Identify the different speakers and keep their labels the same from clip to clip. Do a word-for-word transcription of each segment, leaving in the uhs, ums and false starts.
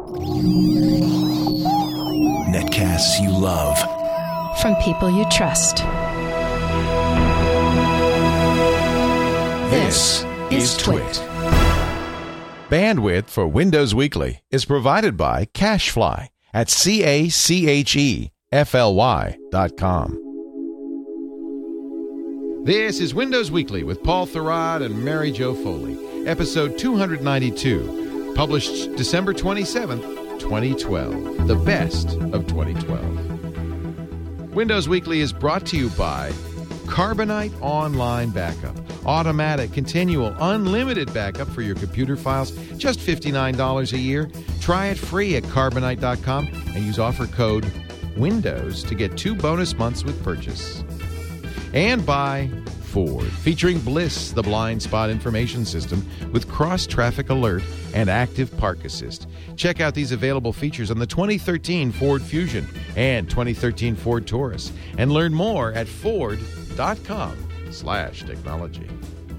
Speaker 1: Netcasts you love.
Speaker 2: From people you trust.
Speaker 1: This is Twit.
Speaker 3: Bandwidth for Windows Weekly is provided by CacheFly at C A C H E F L Y dot com. This is Windows Weekly with Paul Thurrott and Mary Jo Foley, episode two ninety-two, published December twenty-seventh, twenty twelve, the best of twenty twelve. Windows Weekly is brought to you by Carbonite Online Backup. Automatic, continual, unlimited backup for your computer files, just fifty-nine dollars a year. Try it free at carbonite dot com and use offer code WINDOWS to get two bonus months with purchase. And by Ford, featuring Bliss, the blind spot information system with cross-traffic alert and active park assist. Check out these available features on the twenty thirteen Ford Fusion and twenty thirteen Ford Taurus and learn more at ford dot com slash technology.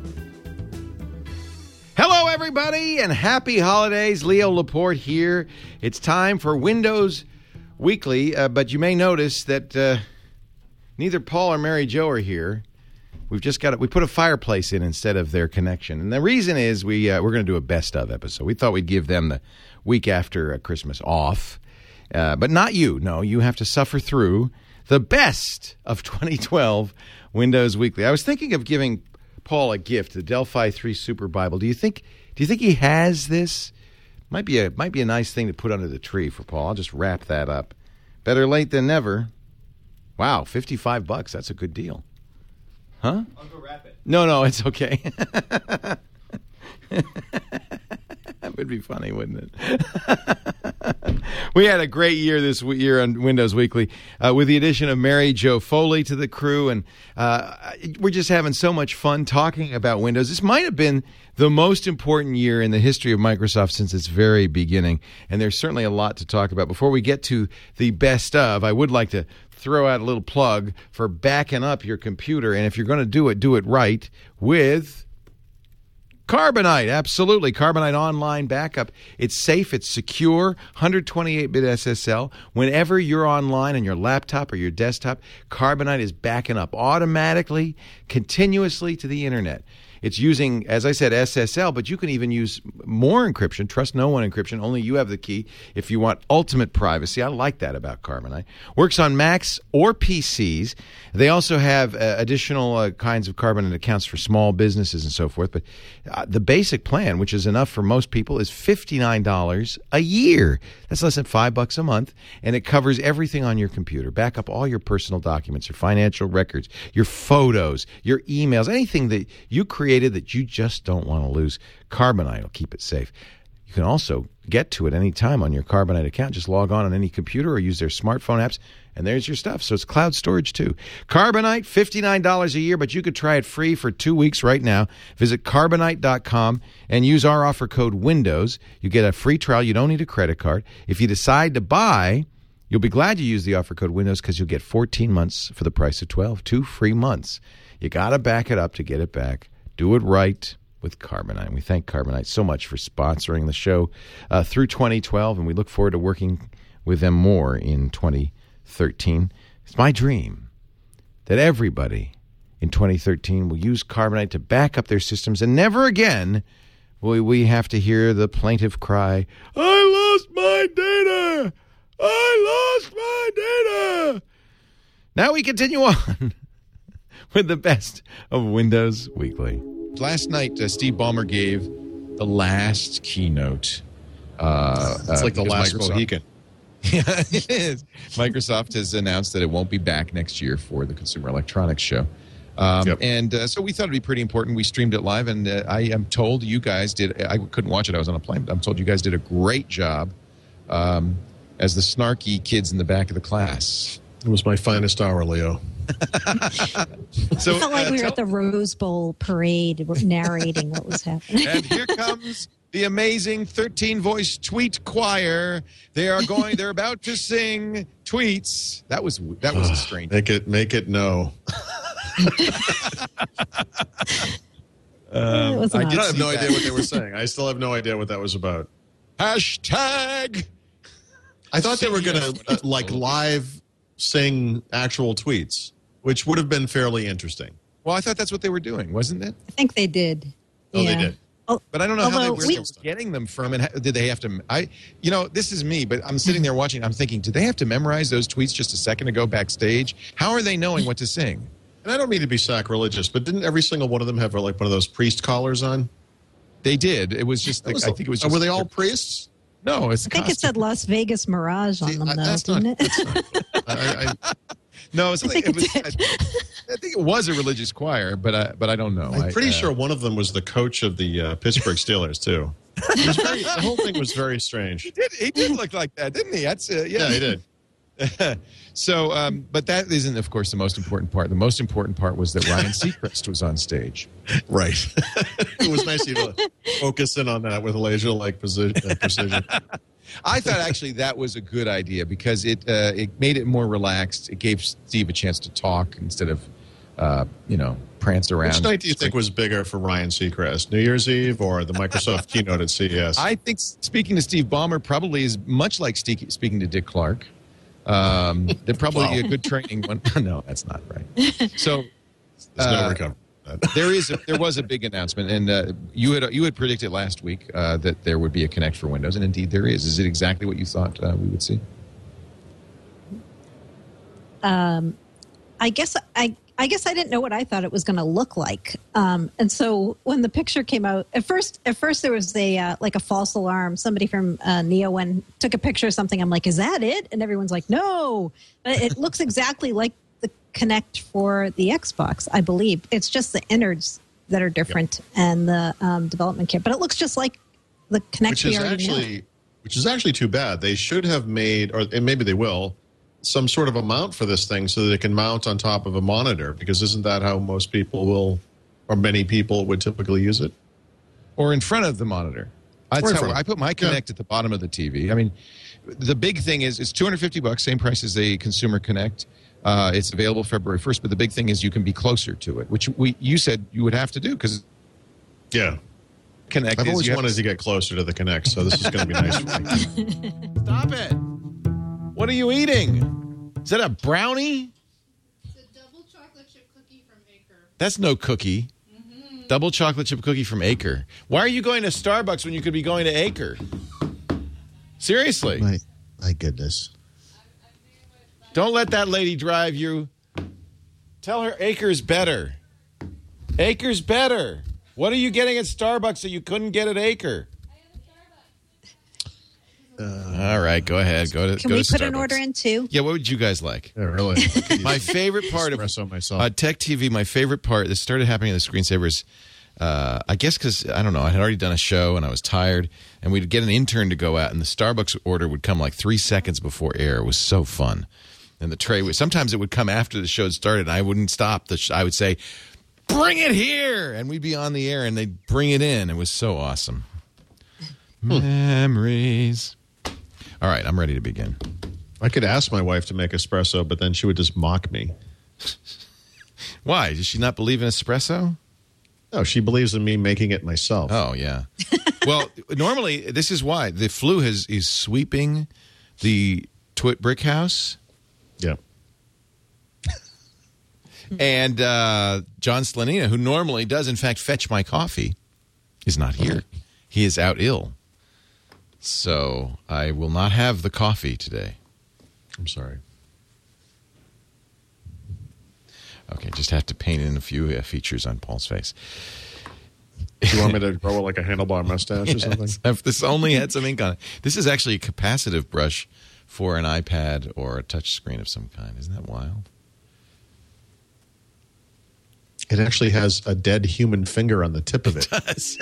Speaker 3: Hello, everybody, and happy holidays. Leo Laporte here. It's time for Windows Weekly, uh, but you may notice that uh, neither Paul or Mary Jo are here. We've just got it. We put a fireplace in instead of their connection, and the reason is we uh, we're going to do a best of episode. We thought we'd give them the week after uh, Christmas off, uh, but not you. No, you have to suffer through the best of twenty twelve Windows Weekly. I was thinking of giving Paul a gift, the Delphi three Super Bible. Do you think? Do you think he has this? Might be a might be a nice thing to put under the tree for Paul. I'll just wrap that up. Better late than never. Wow, fifty-five bucks. That's a good deal. Huh?
Speaker 4: I'll go wrap it.
Speaker 3: No, no, it's okay. That would be funny, wouldn't it? We had a great year this year on Windows Weekly uh, with the addition of Mary Jo Foley to the crew, and uh, we're just having so much fun talking about Windows. This might have been the most important year in the history of Microsoft since its very beginning, and there's certainly a lot to talk about. Before we get to the best of, I would like to throw out a little plug for backing up your computer, and if you're going to do it, do it right with Carbonite. Absolutely. Carbonite Online Backup. It's safe. It's secure. one twenty-eight bit S S L. Whenever you're online on your laptop or your desktop, Carbonite is backing up automatically, continuously to the internet. It's using, as I said, S S L, but you can even use more encryption, trust no one encryption. Only you have the key if you want ultimate privacy. I like that about Carbonite. Works on Macs or P Cs. They also have uh, additional uh, kinds of Carbonite accounts for small businesses and so forth. But uh, the basic plan, which is enough for most people, is fifty-nine dollars a year. That's less than five bucks a month, and it covers everything on your computer. Back up all your personal documents, your financial records, your photos, your emails, anything that you create that you just don't want to lose. Carbonite will keep it safe. You can also get to it any time on your Carbonite account. Just log on on any computer or use their smartphone apps, and there's your stuff. So it's cloud storage too. Carbonite, fifty-nine dollars a year, but you could try it free for two weeks right now. Visit carbonite dot com and use our offer code WINDOWS. You get a free trial. You don't need a credit card. If you decide to buy, you'll be glad you use the offer code WINDOWS because you'll get fourteen months for the price of twelve. Two free months. You got to back it up to get it back. Do it right with Carbonite. We thank Carbonite so much for sponsoring the show uh, through twenty twelve, and we look forward to working with them more in twenty thirteen. It's my dream that everybody in twenty thirteen will use Carbonite to back up their systems, and never again will we have to hear the plaintive cry, I lost my data! I lost my data! Now we continue on with the best of Windows Weekly. Last night, uh, Steve Ballmer gave the last keynote. Uh,
Speaker 5: it's
Speaker 3: uh,
Speaker 5: like the last
Speaker 3: Microsoft,
Speaker 5: Mohican.
Speaker 3: Yeah, it is. Microsoft has announced that it won't be back next year for the Consumer Electronics Show. Um, yep. And uh, so we thought it'd be pretty important. We streamed it live, and uh, I am told you guys did. I couldn't watch it. I was on a plane. But I'm told you guys did a great job um, as the snarky kids in the back of the class.
Speaker 5: It was my finest hour, Leo.
Speaker 6: So, I felt like uh, we were at the Rose Bowl parade narrating what was happening.
Speaker 3: And here comes the amazing thirteen-voice tweet choir. They are going. They're about to sing tweets. That was that was a strange.
Speaker 5: Make it make it no. um, I did have no idea what they were saying. I still have no idea what that was about.
Speaker 3: Hashtag
Speaker 5: I thought they were going to uh, like live sing actual tweets, which would have been fairly interesting.
Speaker 3: Well, I thought that's what they were doing, wasn't it?
Speaker 6: I think they did.
Speaker 5: Oh,
Speaker 6: yeah.
Speaker 5: they did.
Speaker 3: But I don't know how they
Speaker 6: Although
Speaker 3: where
Speaker 6: we-
Speaker 3: they were getting them from, and how, did they have to? I, you know, this is me, but I'm sitting there watching. I'm thinking, did they have to memorize those tweets just a second ago backstage? How are they knowing what to sing?
Speaker 5: And I don't mean to be sacrilegious, but didn't every single one of them have like one of those priest collars on?
Speaker 3: They did. It was just. The,
Speaker 5: Was
Speaker 3: I think it was. Just
Speaker 5: were they all priests?
Speaker 3: No, it's.
Speaker 6: I think it said Las Vegas Mirage on
Speaker 5: See,
Speaker 6: them,
Speaker 5: I-
Speaker 6: though,
Speaker 5: that's
Speaker 6: didn't
Speaker 5: not-
Speaker 6: it?
Speaker 5: that's not- I, I,
Speaker 3: No, it's something,
Speaker 6: think
Speaker 3: it was.
Speaker 6: it
Speaker 3: I,
Speaker 6: did.
Speaker 3: I think it was a religious choir, but I, but I don't know.
Speaker 5: I'm
Speaker 3: I,
Speaker 5: pretty
Speaker 3: uh,
Speaker 5: sure one of them was the coach of the uh, Pittsburgh Steelers too. It was very, the whole thing was very strange.
Speaker 3: He did. He did look like that, didn't he? That's uh, yeah.
Speaker 5: Yeah, he did.
Speaker 3: So, um, but that isn't, of course, the most important part. The most important part was that Ryan Seacrest was on stage.
Speaker 5: Right. It was nice of you to focus in on that with laser-like precision. Uh, precision.
Speaker 3: I thought actually that was a good idea because it uh, it made it more relaxed. It gave Steve a chance to talk instead of, uh, you know, prance around.
Speaker 5: Which night do you think was bigger for Ryan Seacrest, New Year's Eve or the Microsoft keynote at C E S?
Speaker 3: I think speaking to Steve Ballmer probably is much like Ste- speaking to Dick Clark. Um, they're probably
Speaker 5: Wow.
Speaker 3: a good training one. No, that's not right. So
Speaker 5: There's no
Speaker 3: uh,
Speaker 5: recovery.
Speaker 3: there is a, there was a big announcement, and uh, you had you had predicted last week uh, that there would be a Connect for Windows, and indeed there is. Is it exactly what you thought uh, we would see?
Speaker 6: I guess I I guess I didn't know what I thought it was going to look like. Um, and so when the picture came out, at first at first there was a uh, like a false alarm. Somebody from uh, NeoWen took a picture of something. I'm like, is that it? And everyone's like, no. But it looks exactly like the Connect for the Xbox, I believe. It's just the innards that are different and the um, development kit. But it looks just like the Connect
Speaker 5: Which
Speaker 6: we
Speaker 5: is
Speaker 6: already know.
Speaker 5: actually which is actually too bad. They should have made, or and maybe they will, some sort of a mount for this thing so that it can mount on top of a monitor. Because isn't that how most people will, or many people would typically use it?
Speaker 3: Or in front of the monitor? That's
Speaker 5: Or in
Speaker 3: how
Speaker 5: front.
Speaker 3: I put my Connect
Speaker 5: Yeah.
Speaker 3: at the bottom of the T V. I mean, the big thing is it's two hundred fifty bucks, same price as a consumer Connect. Uh, it's available February first, but the big thing is you can be closer to it, which we you said you would have to do because
Speaker 5: Yeah.
Speaker 3: Connect
Speaker 5: I've
Speaker 3: is
Speaker 5: always
Speaker 3: you have
Speaker 5: wanted to get closer to the Connect, so this is going to be nice for me.
Speaker 3: Stop it! What are you eating? Is that a brownie?
Speaker 4: It's a double chocolate chip cookie from Acre.
Speaker 3: That's no cookie. Double chocolate chip cookie from Acre. Why are you going to Starbucks when you could be going to Acre? Seriously.
Speaker 5: My, my goodness.
Speaker 3: Don't let that lady drive you. Tell her Acre's better. Acre's better. What are you getting at Starbucks that you couldn't get at Acre? All right, go ahead. Go to
Speaker 6: Can
Speaker 3: go
Speaker 6: we
Speaker 3: to
Speaker 6: put
Speaker 3: Starbucks.
Speaker 6: an order in too?
Speaker 3: Yeah, what would you guys like?
Speaker 5: Yeah, really.
Speaker 3: My favorite part of
Speaker 5: Espresso myself.
Speaker 3: uh, Tech T V, my favorite part, this started happening in the screensavers, uh, I guess because, I don't know, I had already done a show and I was tired, and we'd get an intern to go out, and the Starbucks order would come like three seconds before air. It was so fun. And the tray would, sometimes it would come after the show had started, and I wouldn't stop. The sh- I would say, bring it here! And we'd be on the air, and they'd bring it in. It was so awesome. Memories. All right, I'm ready to begin.
Speaker 5: I could ask my wife to make espresso, but then she would just mock me.
Speaker 3: Why? Does she not believe in espresso?
Speaker 5: No, she believes in me making it myself.
Speaker 3: Oh, yeah. Well, normally, this is why. The flu has, is sweeping the Twit Brick House.
Speaker 5: Yeah.
Speaker 3: And uh, John Slanina, who normally does, in fact, fetch my coffee, is not here. He is out ill. So I will not have the coffee today.
Speaker 5: I'm sorry.
Speaker 3: Okay, just have to paint in a few uh, features on Paul's face.
Speaker 5: Do you want me to grow like a handlebar mustache or something?
Speaker 3: Yes, if this only had some ink on it. This is actually a capacitive brush for an iPad or a touch screen of some kind. Isn't that wild?
Speaker 5: It actually has a dead human finger on the tip of it.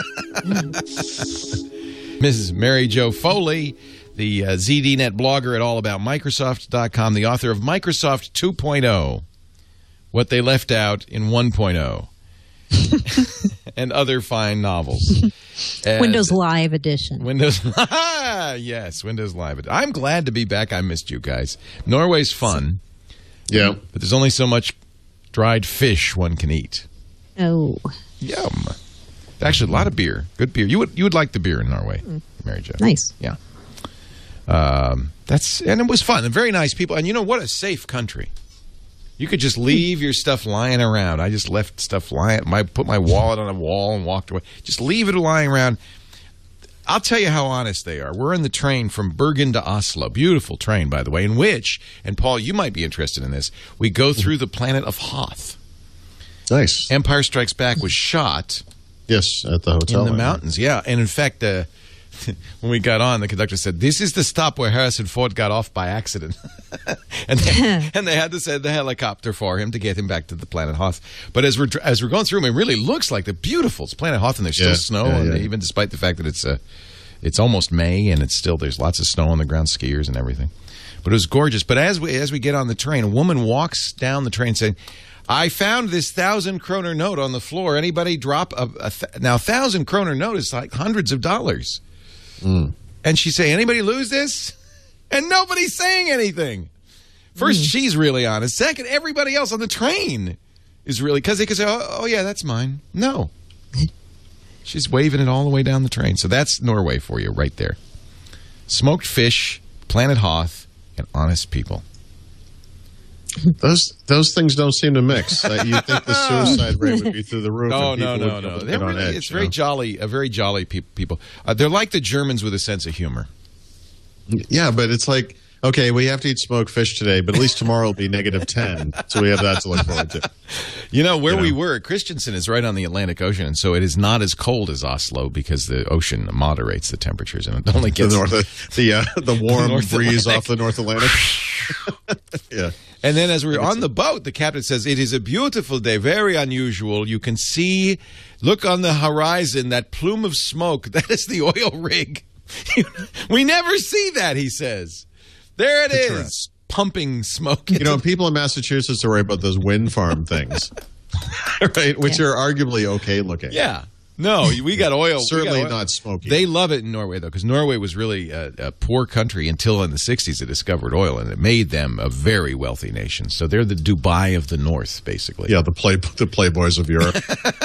Speaker 3: Missus Mary Jo Foley, the uh, Z D Net blogger at all about Microsoft dot com, the author of Microsoft two point oh, What They Left Out in one point oh, and other fine novels. And
Speaker 6: Windows Live Edition.
Speaker 3: Windows, yes, Windows Live. I'm glad to be back. I missed you guys. Norway's fun,
Speaker 5: Yeah.
Speaker 3: but there's only so much dried fish one can eat.
Speaker 6: Oh,
Speaker 3: Yum. Actually, a lot of beer. Good beer. You would you would like the beer in Norway, Mary Jo.
Speaker 6: nice.
Speaker 3: Yeah. Um, That's and it was fun and very nice people. And you know what a safe country. You could just leave your stuff lying around. I just left stuff lying. My put my wallet on a wall and walked away. Just leave it lying around. I'll tell you how honest they are. We're in the train from Bergen to Oslo. Beautiful train, by the way, in which, and Paul, you might be interested in this, we go through the planet of Hoth.
Speaker 5: Nice.
Speaker 3: Empire Strikes Back was shot
Speaker 5: Yes, at the hotel.
Speaker 3: in the
Speaker 5: I
Speaker 3: mountains, yeah. And in fact, uh, when we got on, the conductor said, "This is the stop where Harrison Ford got off by accident." and, they, and they had to send the helicopter for him to get him back to the planet Hoth. But as we're as we're going through, it really looks like the beautiful it's planet Hoth, and there's still
Speaker 5: Yeah,
Speaker 3: snow,
Speaker 5: yeah,
Speaker 3: and
Speaker 5: yeah.
Speaker 3: even despite the fact that it's uh, it's almost May, and it's still there's lots of snow on the ground, skiers and everything. But it was gorgeous. But as we as we get on the train, a woman walks down the train saying, "I found this thousand kroner note on the floor. Anybody drop a, a th-? Now thousand kroner note is like hundreds of dollars."
Speaker 5: Mm.
Speaker 3: And she say, "Anybody lose this?" And nobody's saying anything. First,
Speaker 6: Mm.
Speaker 3: she's really honest. Second, everybody else on the train is really, because they could say, oh, oh, yeah, that's mine. No. She's waving it all the way down the train. So that's Norway for you right there. Smoked fish, Planet Hoth, and honest people.
Speaker 5: Those those things don't seem to mix. Uh, you think the suicide rate would be through the roof?
Speaker 3: No,
Speaker 5: and
Speaker 3: no,
Speaker 5: people
Speaker 3: no,
Speaker 5: would
Speaker 3: no.
Speaker 5: get
Speaker 3: They're
Speaker 5: on
Speaker 3: really,
Speaker 5: edge,
Speaker 3: it's
Speaker 5: you
Speaker 3: very
Speaker 5: know?
Speaker 3: jolly, a very jolly pe- people. Uh, they're like the Germans with a sense of humor.
Speaker 5: Yeah, but it's like, okay, we have to eat smoked fish today, but at least tomorrow will be negative ten, so we have that to look forward to.
Speaker 3: You know, where
Speaker 5: You know.
Speaker 3: we were, Christiansand is right on the Atlantic Ocean, and so it is not as cold as Oslo because the ocean moderates the temperatures, and it only
Speaker 5: The
Speaker 3: gets...
Speaker 5: north, the uh, the warm
Speaker 3: North
Speaker 5: breeze
Speaker 3: Atlantic.
Speaker 5: off the North Atlantic. Yeah.
Speaker 3: And then as we were on the boat, the captain says, "It is a beautiful day, very unusual. You can see, look on the horizon, that plume of smoke. That is the oil rig." We never see that, he says. There it
Speaker 5: That's
Speaker 3: is,
Speaker 5: right.
Speaker 3: pumping smoke.
Speaker 5: You know, people in Massachusetts are worried about those wind farm things, right? Which are arguably okay looking.
Speaker 3: Yeah. No, we got oil.
Speaker 5: Certainly
Speaker 3: we got oil.
Speaker 5: not smoky.
Speaker 3: They love it in Norway, though, because Norway was really a, a poor country until in the sixties it discovered oil, and it made them a very wealthy nation. So they're the Dubai of the North, basically.
Speaker 5: Yeah, the play the Playboys of Europe.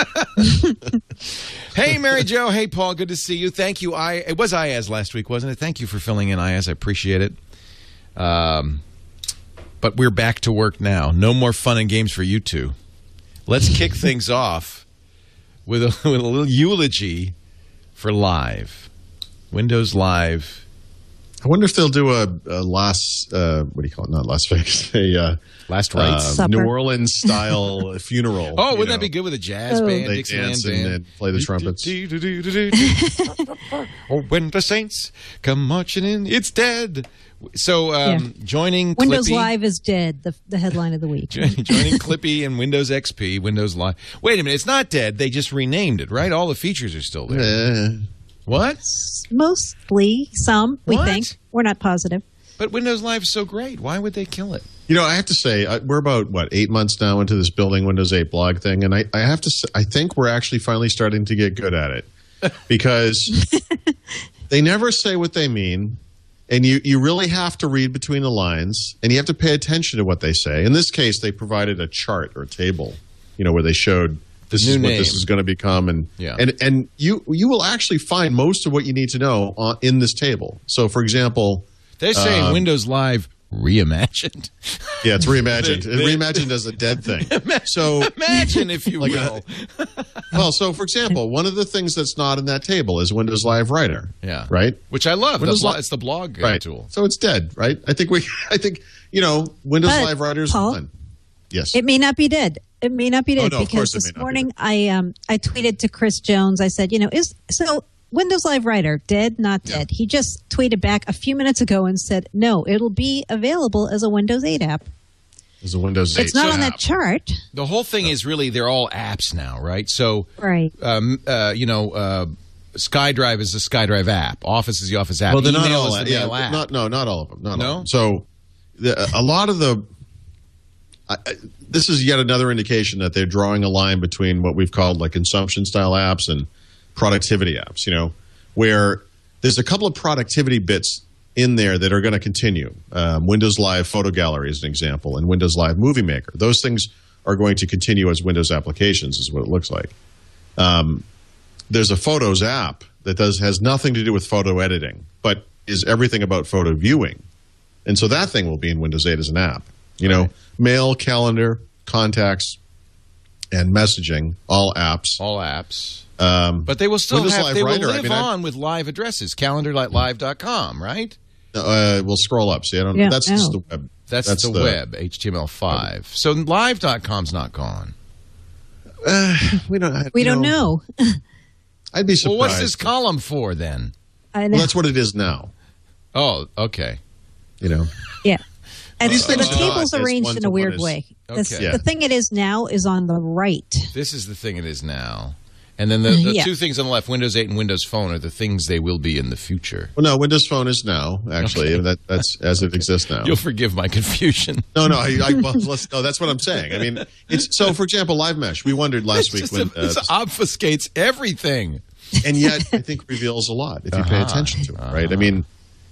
Speaker 3: Hey, Mary Jo. Hey, Paul. Good to see you. Thank you. I It was Ayaz last week, wasn't it? Thank you for filling in, Ayaz. I appreciate it. Um, but we're back to work now. No more fun and games for you two. Let's kick things off with a, with a little eulogy for Live. Windows Live.
Speaker 5: I wonder if they'll do a, a Las, uh, what do you call it? Not Las Vegas. A uh,
Speaker 3: Last
Speaker 5: uh,
Speaker 3: rites.
Speaker 6: Supper.
Speaker 5: New Orleans style funeral.
Speaker 3: Oh,
Speaker 5: you
Speaker 3: wouldn't
Speaker 5: know.
Speaker 3: that be good with a jazz
Speaker 6: Oh.
Speaker 3: band,
Speaker 5: They
Speaker 3: Dixieland
Speaker 5: dance
Speaker 3: band?
Speaker 5: and, and play the trumpets.
Speaker 3: Oh, when the saints come marching in, it's dead. So, um, joining
Speaker 6: Windows
Speaker 3: Clippy,
Speaker 6: Live is dead. The the headline of the week.
Speaker 3: joining Clippy and Windows X P, Windows Live. Wait a minute, it's not dead. They just renamed it, right? All the features are still there.
Speaker 5: Eh.
Speaker 3: What?
Speaker 6: Mostly, some we
Speaker 3: What?
Speaker 6: think. We're not positive.
Speaker 3: But Windows Live is so great. Why would they kill it?
Speaker 5: You know, I have to say, uh, we're about, what, eight months now into this building Windows eight blog thing, and I, I have to say, I think we're actually finally starting to get good at it. Because they never say what they mean, and you, you really have to read between the lines, and you have to pay attention to what they say. In this case, they provided a chart or a table, you know, where they showed this
Speaker 3: New
Speaker 5: is what
Speaker 3: name.
Speaker 5: this is going to become, and
Speaker 3: Yeah.
Speaker 5: and and you you will actually find most of what you need to know on, in this table. So, for example,
Speaker 3: They're saying
Speaker 5: Um,
Speaker 3: Windows Live reimagined.
Speaker 5: yeah, it's reimagined.
Speaker 3: They-
Speaker 5: It's
Speaker 3: they-
Speaker 5: reimagined as a dead thing. So,
Speaker 3: Imagine, if you
Speaker 5: Like
Speaker 3: will.
Speaker 5: well, so for example, one of the things that's not in that table is Windows Live Writer.
Speaker 3: Yeah.
Speaker 5: Right.
Speaker 3: Which I love. The
Speaker 5: Windows
Speaker 3: blo-
Speaker 5: Li-
Speaker 3: it's the blog uh,
Speaker 5: Right.
Speaker 3: tool.
Speaker 5: So it's dead. Right. I think we. I think you know Windows
Speaker 6: But,
Speaker 5: Live Writer is
Speaker 6: Paul,
Speaker 5: fun. Yes.
Speaker 6: It may not be dead. It may not be
Speaker 5: Oh,
Speaker 6: dead
Speaker 5: no, of
Speaker 6: because
Speaker 5: course it may
Speaker 6: this
Speaker 5: not be
Speaker 6: morning I um I tweeted to Chris Jones. I said, you know, is so Windows Live Writer dead? Not dead. He just tweeted back a few minutes ago and said, no, it'll be available as a Windows eight app.
Speaker 5: It's a Windows eight.
Speaker 6: It's not
Speaker 5: app.
Speaker 6: on that chart,
Speaker 3: The whole thing is really they're all apps now, right? So,
Speaker 6: right?
Speaker 3: um, uh, you know, uh, SkyDrive is the SkyDrive app. Office is the Office app.
Speaker 5: Well, they're not
Speaker 3: Email
Speaker 5: all.
Speaker 3: is the
Speaker 5: Yeah,
Speaker 3: Mail app.
Speaker 5: not no, not all of them. Not
Speaker 3: No?
Speaker 5: all of them. So the, a lot of the. I, I, this is yet another indication that they're drawing a line between what we've called like consumption style apps and productivity apps. You know, where there's a couple of productivity bits in there that are going to continue. Um, Windows Live Photo Gallery is an example, and Windows Live Movie Maker. Those things are going to continue as Windows applications, is what it looks like. Um, there's a Photos app that does has nothing to do with photo editing, but is everything about photo viewing. And so that thing will be in Windows eight as an app. You know, mail, calendar, contacts, and messaging, all apps.
Speaker 3: All apps.
Speaker 5: Um,
Speaker 3: but they will still
Speaker 5: Windows
Speaker 3: have,
Speaker 5: Live
Speaker 3: they will
Speaker 5: Writer,
Speaker 3: live
Speaker 5: I mean,
Speaker 3: on with live addresses, calendar live dot com, right?
Speaker 5: Uh, we'll scroll up. See, I don't.
Speaker 6: Yeah,
Speaker 5: that's
Speaker 6: no.
Speaker 5: just the web.
Speaker 3: That's,
Speaker 5: That's
Speaker 3: the,
Speaker 5: the-
Speaker 3: web, H T M L five. So live dot com's not gone.
Speaker 5: Uh, we don't. I-
Speaker 6: We
Speaker 5: you
Speaker 6: don't know.
Speaker 5: I'd be
Speaker 3: Well,
Speaker 5: surprised.
Speaker 3: what's this column for then?
Speaker 6: I know.
Speaker 5: Well, that's what it is now.
Speaker 3: Oh, okay.
Speaker 5: You know.
Speaker 6: Yeah. And
Speaker 5: These
Speaker 6: so the
Speaker 5: things are
Speaker 6: table's
Speaker 5: not as
Speaker 6: arranged in a
Speaker 5: one-to-one
Speaker 6: weird
Speaker 5: as-
Speaker 6: way. This-
Speaker 3: Okay.
Speaker 5: Yeah.
Speaker 6: The thing it is now is on the right.
Speaker 3: This is the thing it is now. And then the, the
Speaker 6: Yeah.
Speaker 3: two things on the left, Windows eight and Windows Phone, are the things they will be in the future.
Speaker 5: Well, no, Windows Phone is now actually.
Speaker 3: Okay.
Speaker 5: and that, that's as it exists now.
Speaker 3: You'll forgive my confusion.
Speaker 5: No, no, I, I well, let's, no. That's what I'm saying. I mean, it's so. For example, Live Mesh. We wondered last week
Speaker 3: Just
Speaker 5: when,
Speaker 3: a- this
Speaker 5: uh,
Speaker 3: obfuscates everything.
Speaker 5: and yet I think reveals a lot if you pay
Speaker 3: Uh-huh.
Speaker 5: attention to it. Right? I mean,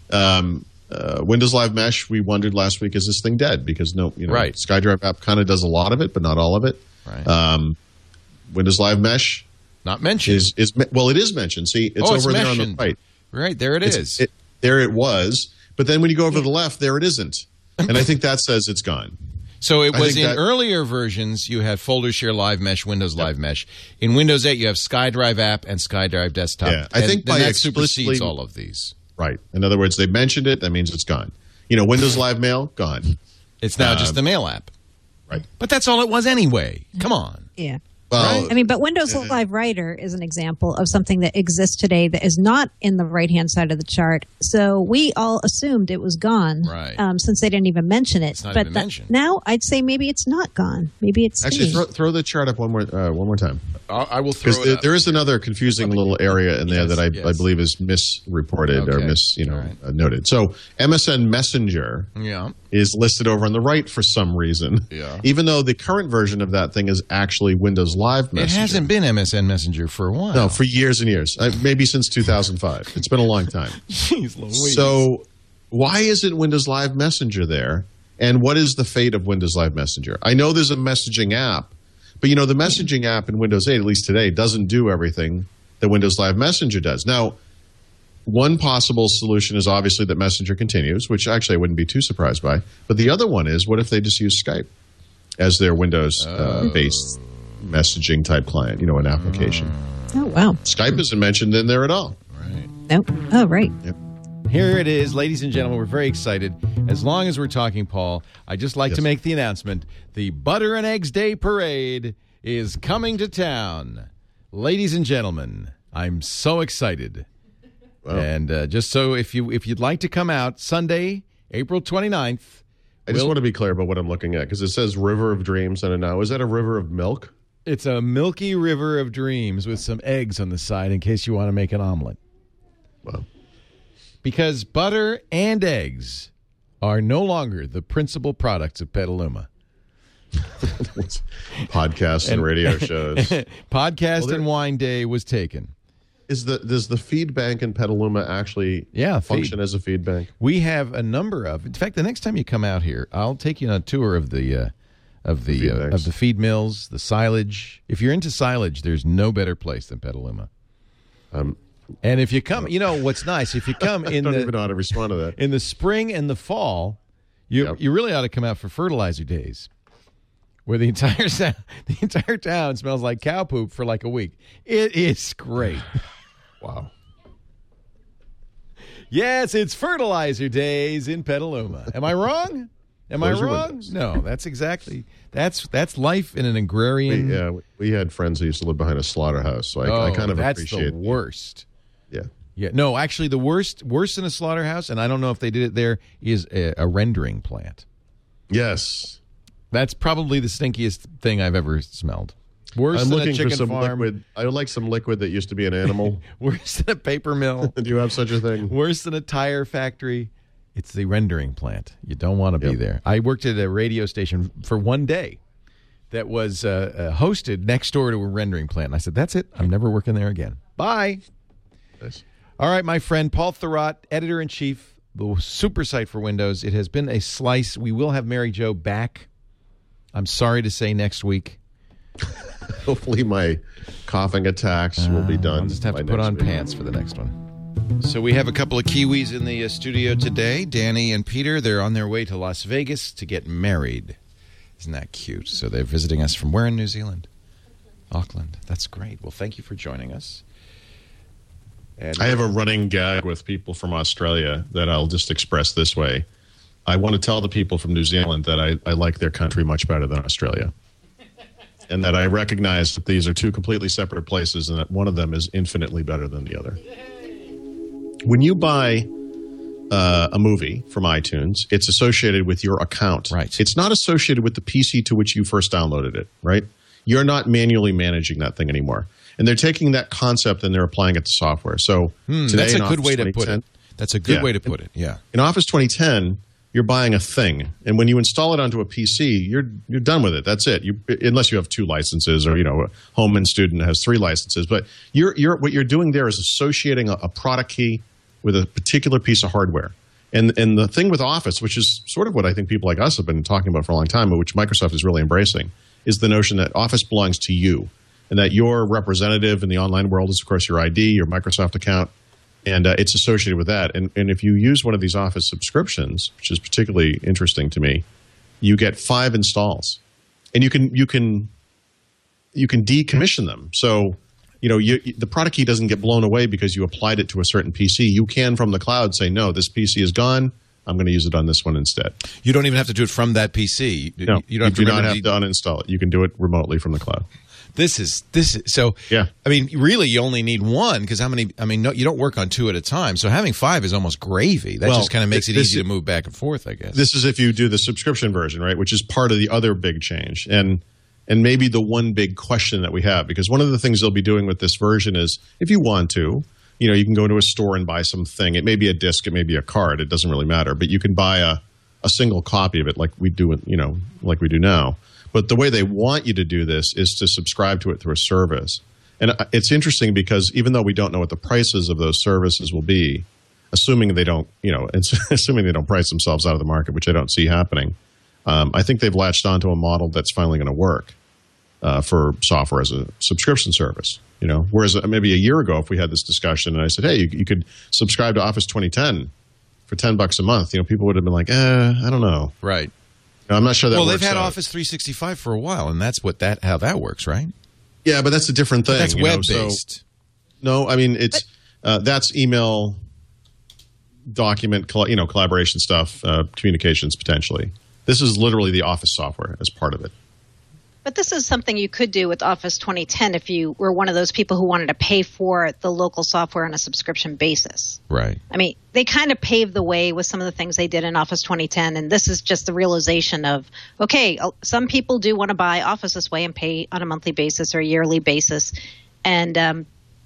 Speaker 5: um, uh, Windows Live Mesh. We wondered last week, is this thing dead? Because no, you know,
Speaker 3: Right.
Speaker 5: SkyDrive app kind of does a lot of it, but not all of it.
Speaker 3: Right.
Speaker 5: Um, Windows Live Mesh
Speaker 3: Not mentioned.
Speaker 5: is is well, it is mentioned. See, it's
Speaker 3: Oh, it's
Speaker 5: over there on the
Speaker 3: mentioned.
Speaker 5: right.
Speaker 3: Right, there it
Speaker 5: It's-
Speaker 3: is.
Speaker 5: It, there it was, but then when you go over to the left, there it isn't, and I think that says it's gone.
Speaker 3: So it
Speaker 5: I
Speaker 3: was
Speaker 5: think
Speaker 3: in
Speaker 5: that-
Speaker 3: earlier versions, you had Folder Share Live Mesh, Windows Live Mesh. In Windows eight, you have SkyDrive app and SkyDrive Desktop.
Speaker 5: Yeah, I
Speaker 3: And
Speaker 5: think
Speaker 3: then
Speaker 5: by
Speaker 3: that
Speaker 5: explicitly-
Speaker 3: supersedes all of these.
Speaker 5: Right. In other words, they mentioned it. That means it's gone. You know, Windows Live Mail gone.
Speaker 3: It's now
Speaker 5: Uh,
Speaker 3: just the mail app.
Speaker 5: Right.
Speaker 3: But that's all it was anyway. Come on.
Speaker 6: Yeah.
Speaker 5: Well,
Speaker 6: I mean, but Windows Live Writer is an example of something that exists today that is not in the right-hand side of the chart. So we all assumed it was gone,
Speaker 3: Right.
Speaker 6: um, since they didn't even mention it.
Speaker 3: It's not
Speaker 6: but
Speaker 3: even
Speaker 6: that-
Speaker 3: mentioned.
Speaker 6: now I'd say maybe it's not gone. Maybe it's
Speaker 5: actually,
Speaker 6: staying.
Speaker 5: throw, throw the chart up one more uh, one more time,
Speaker 3: I I will throw
Speaker 5: because
Speaker 3: it
Speaker 5: there,
Speaker 3: up.
Speaker 5: there is another confusing little area in there
Speaker 3: Yes,
Speaker 5: that I,
Speaker 3: yes.
Speaker 5: I believe is misreported or
Speaker 3: Okay.
Speaker 5: mis you know
Speaker 3: All right.
Speaker 5: uh, noted. So M S N Messenger
Speaker 3: Yeah.
Speaker 5: is listed over on the right for some reason.
Speaker 3: Yeah.
Speaker 5: Even though the current version of that thing is actually Windows Live
Speaker 3: It
Speaker 5: Messenger.
Speaker 3: hasn't been M S N Messenger for a while.
Speaker 5: No, for years and years. Uh, maybe since two thousand five. It's been a long time.
Speaker 3: Jeez Louise.
Speaker 5: So, why isn't Windows Live Messenger there? And what is the fate of Windows Live Messenger? I know there's a messaging app, but you know the messaging app in Windows eight, at least today, doesn't do everything that Windows Live Messenger does. Now, one possible solution is obviously that Messenger continues, which actually I wouldn't be too surprised by. But the other one is, what if they just use Skype as their Windows-based messaging type client? You know, an application.
Speaker 6: Oh, wow.
Speaker 5: Skype isn't mentioned in there at all.
Speaker 6: Nope. Oh, right.
Speaker 3: Here it is, ladies and gentlemen. We're very excited. As long as we're talking, Paul, I'd just like
Speaker 5: Yes.
Speaker 3: to make the announcement. The Butter and Eggs Day Parade is coming to town. Ladies and gentlemen, I'm so excited.
Speaker 5: Wow.
Speaker 3: And uh, just so if, you, if you'd like to come out, Sunday, April twenty-ninth.
Speaker 5: I just
Speaker 3: we'll-
Speaker 5: want to be clear about what I'm looking at because it says River of Dreams on it now. Is that a river of milk?
Speaker 3: It's a milky river of dreams with some eggs on the side in case you want to make an omelet.
Speaker 5: Wow.
Speaker 3: Because butter and eggs are no longer the principal products of Petaluma.
Speaker 5: Podcasts and radio shows.
Speaker 3: Podcast
Speaker 5: Well, there-
Speaker 3: and Wine Day was taken.
Speaker 5: Is the does the feed bank in Petaluma actually
Speaker 3: Yeah,
Speaker 5: function
Speaker 3: feed.
Speaker 5: as a feed bank?
Speaker 3: We have a number of. In fact, the next time you come out here, I'll take you on a tour of the uh, of the
Speaker 5: feed
Speaker 3: uh,
Speaker 5: banks.
Speaker 3: of the feed mills, the silage. If you're into silage, there's no better place than Petaluma.
Speaker 5: Um,
Speaker 3: And if you come, you know what's nice. If you come
Speaker 5: I
Speaker 3: in
Speaker 5: don't
Speaker 3: the
Speaker 5: even know how to respond to that.
Speaker 3: in the spring and the fall, you
Speaker 5: Yep.
Speaker 3: you really ought to come out for fertilizer days, where the entire sa- the entire town smells like cow poop for like a week. It is great.
Speaker 5: Wow.
Speaker 3: Yes, it's fertilizer days in Petaluma. Am I wrong? Am
Speaker 5: Close
Speaker 3: I
Speaker 5: your
Speaker 3: wrong?
Speaker 5: windows.
Speaker 3: No, that's exactly that's that's life in an agrarian.
Speaker 5: We, yeah, we- we had friends who used to live behind a slaughterhouse, so I,
Speaker 3: oh,
Speaker 5: I kind of
Speaker 3: that's
Speaker 5: appreciate.
Speaker 3: the worst.
Speaker 5: Yeah.
Speaker 3: Yeah, no, actually, the worst worse than a slaughterhouse, and I don't know if they did it there, is a, a rendering plant.
Speaker 5: Yes.
Speaker 3: That's probably the stinkiest thing I've ever smelled. Worse
Speaker 5: I'm
Speaker 3: than
Speaker 5: looking
Speaker 3: a chicken
Speaker 5: for some
Speaker 3: farm.
Speaker 5: liquid. I would like some liquid that used to be an animal.
Speaker 3: Worse than a paper mill.
Speaker 5: Do you have such a thing?
Speaker 3: Worse than a tire factory. It's the rendering plant. You don't want to be
Speaker 5: Yep.
Speaker 3: there. I worked at a radio station for one day that was uh, uh, hosted next door to a rendering plant. And I said, that's it. I'm never working there again. Bye.
Speaker 5: Nice.
Speaker 3: All right, my friend Paul Thurrott, editor-in-chief, the super site for Windows. It has been a slice. We will have Mary Jo back. I'm sorry to say next week.
Speaker 5: Hopefully, my coughing attacks will be done.
Speaker 3: I'll just have
Speaker 5: by
Speaker 3: to put
Speaker 5: next
Speaker 3: on
Speaker 5: week.
Speaker 3: pants for the next one. So we have a couple of Kiwis in the uh, studio today. Danny and Peter, they're on their way to Las Vegas to get married. Isn't that cute? So they're visiting us from where in New Zealand? Auckland. That's great. Well, thank you for joining us. And
Speaker 5: I have a running gag with people from Australia that I'll just express this way. I want to tell the people from New Zealand that I, I like their country much better than Australia. And that I recognize that these are two completely separate places and that one of them is infinitely better than the other. When you buy uh, a movie from iTunes, it's associated with your account.
Speaker 3: Right.
Speaker 5: It's not associated with the P C to which you first downloaded it, right? You're not manually managing that thing anymore. And they're taking that concept and they're applying it to software. So
Speaker 3: Hmm,
Speaker 5: today
Speaker 3: that's a
Speaker 5: in
Speaker 3: good
Speaker 5: Office
Speaker 3: way to put
Speaker 5: twenty ten
Speaker 3: it. That's a good
Speaker 5: Yeah.
Speaker 3: way to put it. Yeah.
Speaker 5: In Office twenty ten, you're buying a thing, and when you install it onto a P C, you're you're done with it. That's it. You, unless you have two licenses, or you know, a home and student has three licenses. But you're you're what you're doing there is associating a, a product key with a particular piece of hardware. And and the thing with Office, which is sort of what I think people like us have been talking about for a long time, but which Microsoft is really embracing, is the notion that Office belongs to you, and that your representative in the online world is, of course, your I D, your Microsoft account. And uh, it's associated with that. And, and if you use one of these Office subscriptions, which is particularly interesting to me, you get five installs, and you can you can you can decommission them. So you know you, the product key doesn't get blown away because you applied it to a certain P C. You can from the cloud say, no, this P C is gone. I'm going to use it on this one instead.
Speaker 3: You don't even have to do it from that P C. You,
Speaker 5: No,
Speaker 3: you don't have
Speaker 5: you
Speaker 3: to
Speaker 5: do not
Speaker 3: remember
Speaker 5: have
Speaker 3: the-
Speaker 5: to uninstall it. You can do it remotely from the cloud.
Speaker 3: This is this is so.
Speaker 5: Yeah.
Speaker 3: I mean, really, you only need one because how many? I mean, no, you don't work on two at a time. So having five is almost gravy. That
Speaker 5: Well,
Speaker 3: just kind of makes it
Speaker 5: this-
Speaker 3: easy to move back and forth, I guess.
Speaker 5: This is if you do the subscription version, right? Which is part of the other big change, and and maybe the one big question that we have, because one of the things they'll be doing with this version is, if you want to, you know, you can go to a store and buy something. It may be a disc, it may be a card. It doesn't really matter, but you can buy a a single copy of it, like we do, you know, like we do now. But the way they want you to do this is to subscribe to it through a service. And it's interesting because even though we don't know what the prices of those services will be, assuming they don't, you know, assuming they don't price themselves out of the market, which I don't see happening, um, I think they've latched onto a model that's finally going to work uh, for software as a subscription service. You know, whereas maybe a year ago, if we had this discussion and I said, hey, you, you could subscribe to Office twenty ten for ten bucks a month, you know, people would have been like, eh, I don't know.
Speaker 3: right.
Speaker 5: I'm not sure that
Speaker 3: Well,
Speaker 5: works
Speaker 3: they've had
Speaker 5: out.
Speaker 3: Office three sixty-five for a while, and that's what that how that works, right?
Speaker 5: Yeah, but that's a different thing.
Speaker 3: That's
Speaker 5: you know,
Speaker 3: web
Speaker 5: so-
Speaker 3: based.
Speaker 5: No, I mean it's uh, that's email, document, coll- you know, collaboration stuff, uh, communications potentially. This is literally the Office software as part of it.
Speaker 7: But this is something you could do with Office twenty ten if you were one of those people who wanted to pay for the local software on a subscription basis.
Speaker 3: Right.
Speaker 7: I mean, they kind of paved the way with some of the things they did in Office twenty ten, and this is just the realization of, okay, uh, some people do want to buy Office this way and pay on a monthly basis or a yearly basis. And um,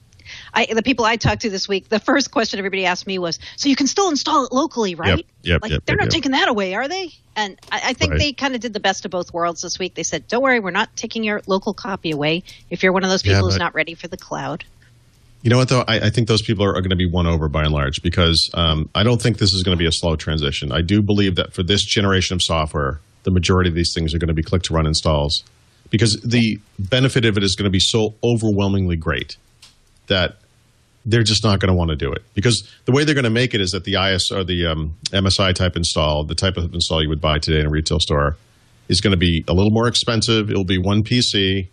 Speaker 7: I, the people I talked to this week, the first question everybody asked me was, so you can still install it locally, right?
Speaker 5: Yep, yep,
Speaker 7: like,
Speaker 5: yep,
Speaker 7: they're
Speaker 5: yep,
Speaker 7: not
Speaker 5: yep.
Speaker 7: taking that away, are they? And I, I think
Speaker 5: Right.
Speaker 7: they kind of did the best of both worlds this week. They said, don't worry, we're not taking your local copy away if you're one of those people
Speaker 5: Yeah,
Speaker 7: who's
Speaker 5: but-
Speaker 7: not ready for the cloud.
Speaker 5: You know what, though? I, I think those people are, are going to be won over by and large because um, I don't think this is going to be a slow transition. I do believe that for this generation of software, the majority of these things are going to be click-to-run installs because the benefit of it is going to be so overwhelmingly great that they're just not going to want to do it. Because the way they're going to make it is that the I S or the um, M S I type install, the type of install you would buy today in a retail store, is going to be a little more expensive. It'll be one P C.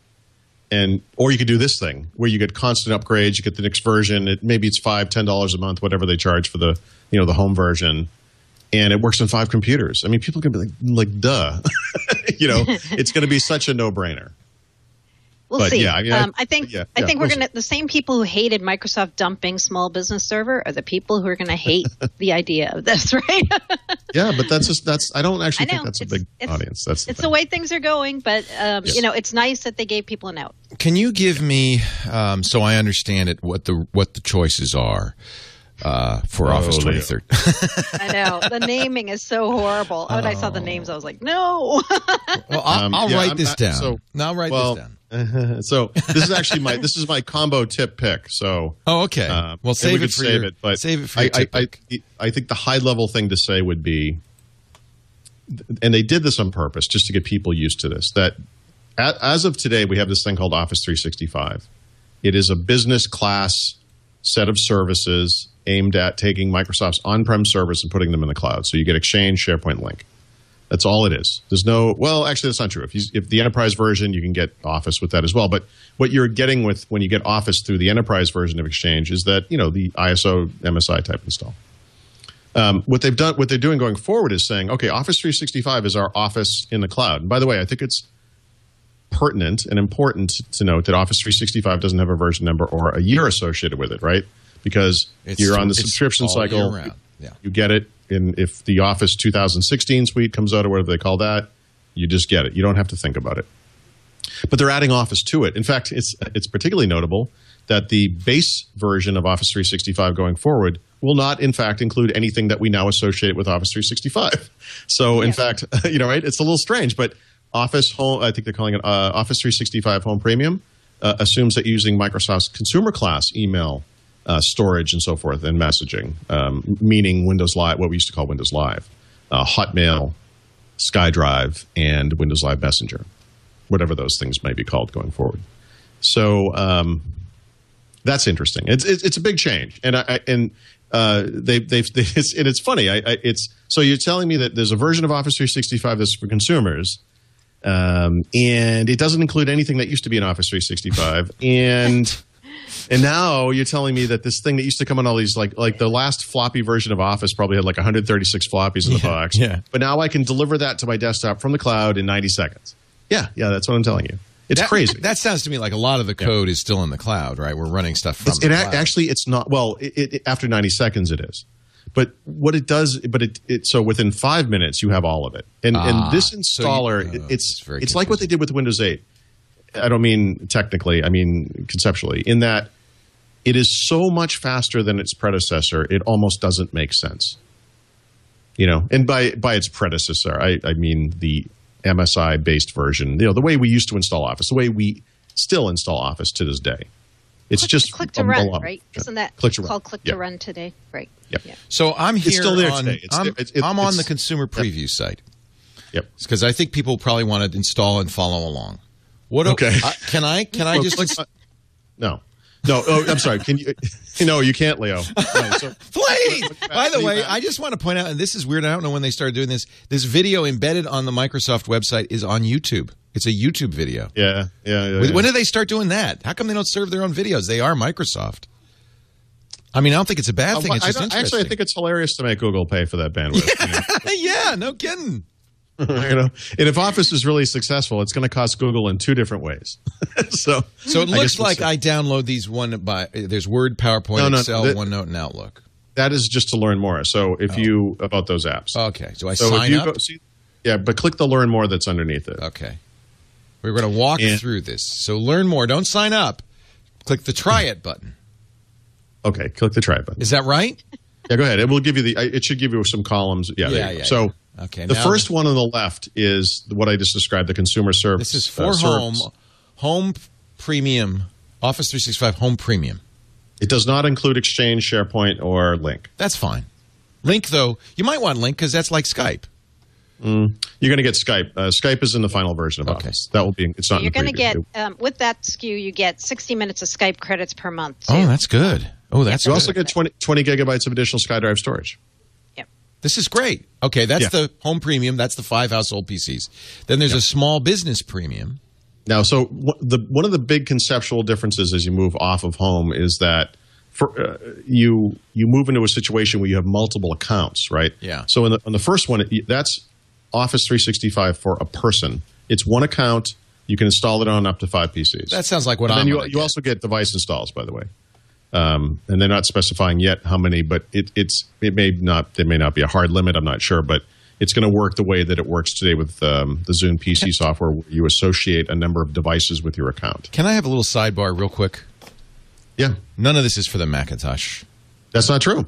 Speaker 5: And or you could do this thing where you get constant upgrades. You get the next version. It, maybe it's five, ten dollars a month, whatever they charge for the you know the home version, and it works on five computers. I mean, people can be like, like, duh, you know, it's going to be such a no brainer.
Speaker 7: We'll
Speaker 5: But,
Speaker 7: see.
Speaker 5: yeah, I mean, I-
Speaker 7: um, I think
Speaker 5: yeah,
Speaker 7: I
Speaker 5: yeah,
Speaker 7: think we're
Speaker 5: we'll
Speaker 7: gonna the same people who hated Microsoft dumping small business server are the people who are gonna hate the idea of this, right?
Speaker 5: Yeah, but that's just that's. I don't actually
Speaker 7: I know.
Speaker 5: think that's a
Speaker 7: It's-
Speaker 5: big
Speaker 7: it's-
Speaker 5: audience. That's the
Speaker 7: it's
Speaker 5: thing.
Speaker 7: the way things are going, but um,
Speaker 5: Yes.
Speaker 7: you know, it's nice that they gave people an out.
Speaker 3: Can you give me, um, so I understand it, what the what the choices are uh, for
Speaker 5: Oh,
Speaker 3: Office
Speaker 5: Leo.
Speaker 3: twenty thirteen?
Speaker 7: I know the naming is so horrible. When I saw the names, I was like, no.
Speaker 3: Well, I'll,
Speaker 5: Um,
Speaker 3: I'll
Speaker 5: yeah,
Speaker 3: write
Speaker 5: I'm
Speaker 3: this
Speaker 5: not-
Speaker 3: down.
Speaker 5: so-
Speaker 3: no, I'll write
Speaker 5: well,
Speaker 3: this down.
Speaker 5: so this is actually my this is my combo tip pick. So
Speaker 3: Oh, okay.
Speaker 5: uh,
Speaker 3: well,
Speaker 5: and
Speaker 3: save
Speaker 5: we
Speaker 3: it
Speaker 5: could
Speaker 3: for
Speaker 5: save
Speaker 3: your,
Speaker 5: it, but
Speaker 3: save it for
Speaker 5: I,
Speaker 3: your
Speaker 5: I,
Speaker 3: tip
Speaker 5: I,
Speaker 3: pick.
Speaker 5: I think the high level thing to say would be, and they did this on purpose just to get people used to this. That at, as of today, we have this thing called Office three sixty-five. It is a business class set of services aimed at taking Microsoft's on-prem servers and putting them in the cloud. So you get Exchange, SharePoint, Lync. That's all it is. There's no, well, actually, that's not true. If you, if the enterprise version, you can get Office with that as well. But what you're getting with when you get Office through the enterprise version of Exchange is that, you know, the I S O, M S I type install. Um, what they've done, what they're doing going forward is saying, okay, Office three sixty-five is our Office in the cloud. And by the way, I think it's pertinent and important to note that Office three sixty-five doesn't have a version number or a year associated with it, right? Because
Speaker 3: It's-
Speaker 5: you're on the
Speaker 3: it's
Speaker 5: subscription
Speaker 3: all year
Speaker 5: cycle.
Speaker 3: round. Yeah.
Speaker 5: You get it. And if the Office two thousand sixteen suite comes out or whatever they call that, you just get it. You don't have to think about it. But they're adding Office to it. In fact, it's it's particularly notable that the base version of Office three sixty-five going forward will not, in fact, include anything that we now associate with Office three sixty-five. So, in fact, you know, right? It's a little strange, but Office Home, I think they're calling it uh, Office three sixty-five Home Premium, uh, assumes that using Microsoft's consumer class email Uh, storage and so forth, and messaging, um, meaning Windows Live, what we used to call Windows Live, uh, Hotmail, SkyDrive, and Windows Live Messenger, whatever those things may be called going forward. So um, that's interesting. It's, it's it's a big change, and I, I and uh, they they've they, it's, and it's funny. I, I, it's so you're telling me that there's a version of Office three sixty-five that's for consumers, um, and it doesn't include anything that used to be in Office three sixty-five, and And now you're telling me that this thing that used to come on all these, like like the last floppy version of Office probably had like one hundred thirty-six floppies in the
Speaker 3: Yeah,
Speaker 5: box.
Speaker 3: yeah.
Speaker 5: But now I can deliver that to my desktop from the cloud in ninety seconds. Yeah, yeah, that's what I'm telling you. It's
Speaker 3: That-
Speaker 5: crazy.
Speaker 3: That sounds to me like a lot of the code is still in the cloud, right? We're running stuff from
Speaker 5: It's,
Speaker 3: the
Speaker 5: it
Speaker 3: cloud.
Speaker 5: a- actually, it's not. Well, it, it, after ninety seconds, it is. But what it does, but it, it so within five minutes you have all of it. And
Speaker 3: Ah,
Speaker 5: and this
Speaker 3: so you-
Speaker 5: installer,
Speaker 3: oh,
Speaker 5: it- it's
Speaker 3: it's very
Speaker 5: it's like what they did with Windows eight. I don't mean technically. I mean conceptually. In that, it is so much faster than its predecessor, it almost doesn't make sense. You know, and by by its predecessor, I, I mean the M S I-based version. You know, the way we used to install Office, the way we still install Office to this day. It's
Speaker 7: Click,
Speaker 5: just
Speaker 7: click to
Speaker 5: a- a
Speaker 7: run,
Speaker 5: lot-
Speaker 7: right? Isn't that
Speaker 5: click to run.
Speaker 7: called click
Speaker 5: Yeah.
Speaker 7: to run today? Right.
Speaker 5: Yep.
Speaker 7: Yeah.
Speaker 3: So I'm here
Speaker 5: It's still there
Speaker 3: on,
Speaker 5: today. It's-
Speaker 3: I'm,
Speaker 5: it- it-
Speaker 3: I'm on
Speaker 5: it's-
Speaker 3: the consumer preview site
Speaker 5: Yep.
Speaker 3: because I think people probably want to install and follow along. What do-
Speaker 5: Okay.
Speaker 3: I, can I can I
Speaker 5: Well,
Speaker 3: just
Speaker 5: click on- no. No, oh, I'm sorry. Can you? No, you can't, Leo. No, so,
Speaker 3: Please.
Speaker 5: Look back,
Speaker 3: By the
Speaker 5: lean
Speaker 3: way,
Speaker 5: back.
Speaker 3: I just want to point out, and this is weird. I don't know when they started doing this. This video embedded on the Microsoft website is on YouTube. It's a YouTube video.
Speaker 5: yeah, yeah, yeah.
Speaker 3: When-
Speaker 5: yeah.
Speaker 3: When did they start doing that? How come they don't serve their own videos? They are Microsoft. I mean, I don't think it's a bad
Speaker 5: Uh,
Speaker 3: thing. It's
Speaker 5: I
Speaker 3: just
Speaker 5: don't-
Speaker 3: interesting.
Speaker 5: actually, I think it's hilarious to make Google pay for that bandwidth. you know?
Speaker 3: yeah, no kidding.
Speaker 5: you know, and if Office is really successful, it's going to cost Google in two different ways. so,
Speaker 3: So it
Speaker 5: I
Speaker 3: looks
Speaker 5: guess we'll
Speaker 3: like
Speaker 5: see.
Speaker 3: I download these one by. There's Word, PowerPoint,
Speaker 5: No, no,
Speaker 3: Excel,
Speaker 5: that-
Speaker 3: OneNote, and Outlook.
Speaker 5: that is just to learn more. So, if you about those apps,
Speaker 3: Okay, so I
Speaker 5: so
Speaker 3: sign
Speaker 5: if you
Speaker 3: up.
Speaker 5: go, see, yeah, but click the learn more that's underneath it.
Speaker 3: Okay, we're going to walk
Speaker 5: And-
Speaker 3: through this. So learn more. Don't sign up. Click the try it button.
Speaker 5: Okay, click the try button.
Speaker 3: Is that right?
Speaker 5: Yeah, go ahead. It will give you the. It should give you some columns. Yeah, there
Speaker 3: Yeah,
Speaker 5: you go.
Speaker 3: yeah,
Speaker 5: So.
Speaker 3: yeah. Okay,
Speaker 5: The
Speaker 3: now-
Speaker 5: first one on the left is what I just described, the consumer service.
Speaker 3: This is for
Speaker 5: uh,
Speaker 3: home,
Speaker 5: service.
Speaker 3: home premium, Office three sixty-five home premium.
Speaker 5: It does not include Exchange, SharePoint, or Lync.
Speaker 3: That's fine. Link, though, you might want Link because that's like Skype.
Speaker 5: You're going to get Skype. Uh, Skype is in the final version of
Speaker 3: Okay.
Speaker 5: Office. That will be. It's not.
Speaker 7: You're
Speaker 5: in the
Speaker 7: going to get,
Speaker 5: preview.
Speaker 7: um, with that S K U, you get sixty minutes of Skype credits per month. Too.
Speaker 3: Oh, that's good. Oh, that's
Speaker 5: You
Speaker 3: good.
Speaker 5: also get twenty, twenty gigabytes of additional SkyDrive storage.
Speaker 7: Yep.
Speaker 3: This is great. Okay, that's
Speaker 5: Yeah.
Speaker 3: the home premium. That's the five household P Cs. Then there's a small business premium.
Speaker 5: Now, so wh- the one of the big conceptual differences as you move off of home is that for uh, you you move into a situation where you have multiple accounts, right?
Speaker 3: Yeah.
Speaker 5: So in the, on the first one, it, that's Office three sixty-five for a person. It's one account. You can install it on up to five P Cs.
Speaker 3: That sounds like what
Speaker 5: And
Speaker 3: I'm
Speaker 5: then you,
Speaker 3: gonna
Speaker 5: you
Speaker 3: get.
Speaker 5: also get device installs, by the way. Um, and they're not specifying yet how many, but it, it's it may not there may not be a hard limit. I'm not sure, but it's going to work the way that it works today with um, the Zune P C software, where you associate a number of devices with your account.
Speaker 3: Can I have a little sidebar real quick?
Speaker 5: Yeah,
Speaker 3: None of this is for the Macintosh.
Speaker 5: that's not true.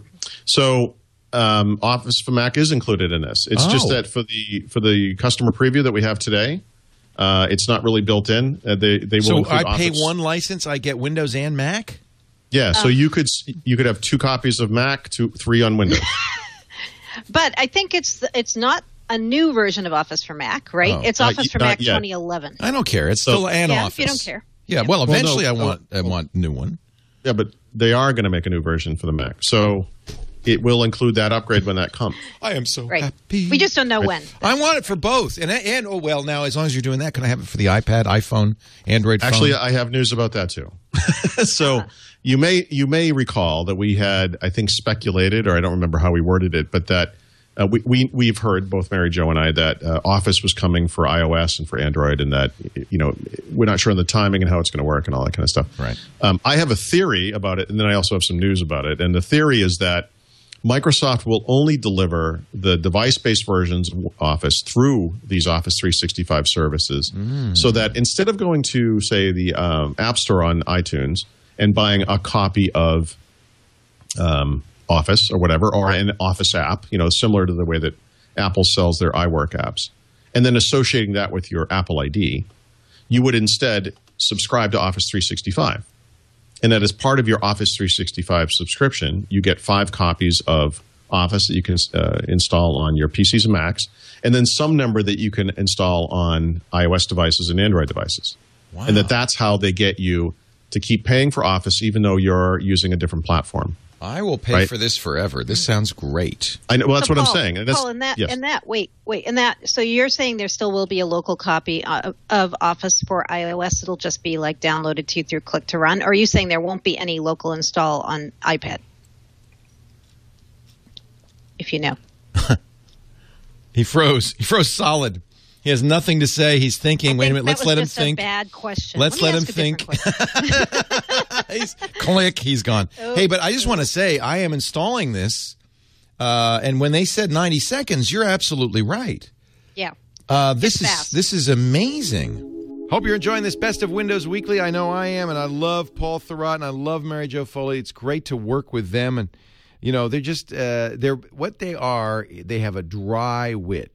Speaker 5: So um, Office for Mac is included in this. It's just
Speaker 3: Oh.
Speaker 5: that for the for the customer preview that we have today, uh, it's not really built in. Uh, they they will
Speaker 3: So
Speaker 5: include
Speaker 3: I pay
Speaker 5: Office.
Speaker 3: one license, I get Windows and Mac?
Speaker 5: Yeah, so you could s- you could have two copies of Mac, two three on Windows.
Speaker 7: But I think it's it's not a new version of Office for Mac, right?
Speaker 3: Oh.
Speaker 7: It's
Speaker 5: Not
Speaker 7: Office
Speaker 5: y-
Speaker 7: for
Speaker 5: not
Speaker 7: Mac
Speaker 5: yet.
Speaker 7: twenty eleven.
Speaker 3: I don't care. It's
Speaker 5: So-
Speaker 3: still an
Speaker 7: Yeah, if
Speaker 3: Office.
Speaker 7: you don't care.
Speaker 3: Yeah, well,
Speaker 5: Well, no,
Speaker 3: eventually I
Speaker 5: no.
Speaker 3: want I want a new one.
Speaker 5: Yeah, but they are going to make a new version for the Mac. So it will include that upgrade when that comes.
Speaker 3: I am so
Speaker 7: Right.
Speaker 3: happy.
Speaker 7: We just don't know when.
Speaker 3: I want it for both. And, and oh, well, now, as long as you're doing that, can I have it for the iPad, iPhone, Android phone?
Speaker 5: Actually, I have news about that too. So you may you may recall that we had, I think, speculated, or I don't remember how we worded it, but that uh, we, we we've heard, both Mary Jo and I, that uh, Office was coming for iOS and for Android, and that, you know, we're not sure on the timing and how it's going to work and all that kind of stuff.
Speaker 3: Right.
Speaker 5: Um, I have a theory about it, and then I also have some news about it. And the theory is that Microsoft will only deliver the device-based versions of Office through these Office three sixty-five services, mm. so that instead of going to, say, the um, App Store on iTunes and buying a copy of um, Office or whatever, or an Office app, you know, similar to the way that Apple sells their iWork apps, and then associating that with your Apple I D, you would instead subscribe to Office three sixty-five. And that as part of your Office three sixty-five subscription, you get five copies of Office that you can uh, install on your P Cs and Macs, and then some number that you can install on iOS devices and Android devices. Wow. And that that's how they get you to keep paying for Office even though you're using a different platform.
Speaker 3: I will pay
Speaker 5: right?
Speaker 3: for this forever. This sounds great.
Speaker 5: I know. Well, that's
Speaker 7: so
Speaker 5: what
Speaker 7: Paul,
Speaker 5: I'm saying. And that's,
Speaker 7: Paul, and that,
Speaker 5: yes.
Speaker 7: and that, wait, wait, and that, so you're saying there still will be a local copy of, of Office for iOS? It'll just be like downloaded to you through Click to Run? Or are you saying there won't be any local install on iPad? If you know.
Speaker 3: He froze. He froze solid. He has nothing to say. He's thinking.
Speaker 7: I
Speaker 3: Wait a
Speaker 7: think
Speaker 3: minute.
Speaker 7: that
Speaker 3: Let's
Speaker 7: was
Speaker 3: let him
Speaker 7: just
Speaker 3: think.
Speaker 7: A bad question.
Speaker 3: Let's
Speaker 7: let,
Speaker 3: let
Speaker 7: me
Speaker 3: him
Speaker 7: ask a
Speaker 3: think. He's, click. He's gone.
Speaker 7: Oh,
Speaker 3: hey, but I just want to say I am installing this, uh, and when they said ninety seconds, you're absolutely right.
Speaker 7: Yeah.
Speaker 3: Uh, this
Speaker 7: It's
Speaker 3: is
Speaker 7: fast.
Speaker 3: this is amazing. Hope you're enjoying this Best of Windows Weekly. I know I am, and I love Paul Thurrott, and I love Mary Jo Foley. It's great to work with them, and you know they're just uh, they're what they are. They have a dry wit.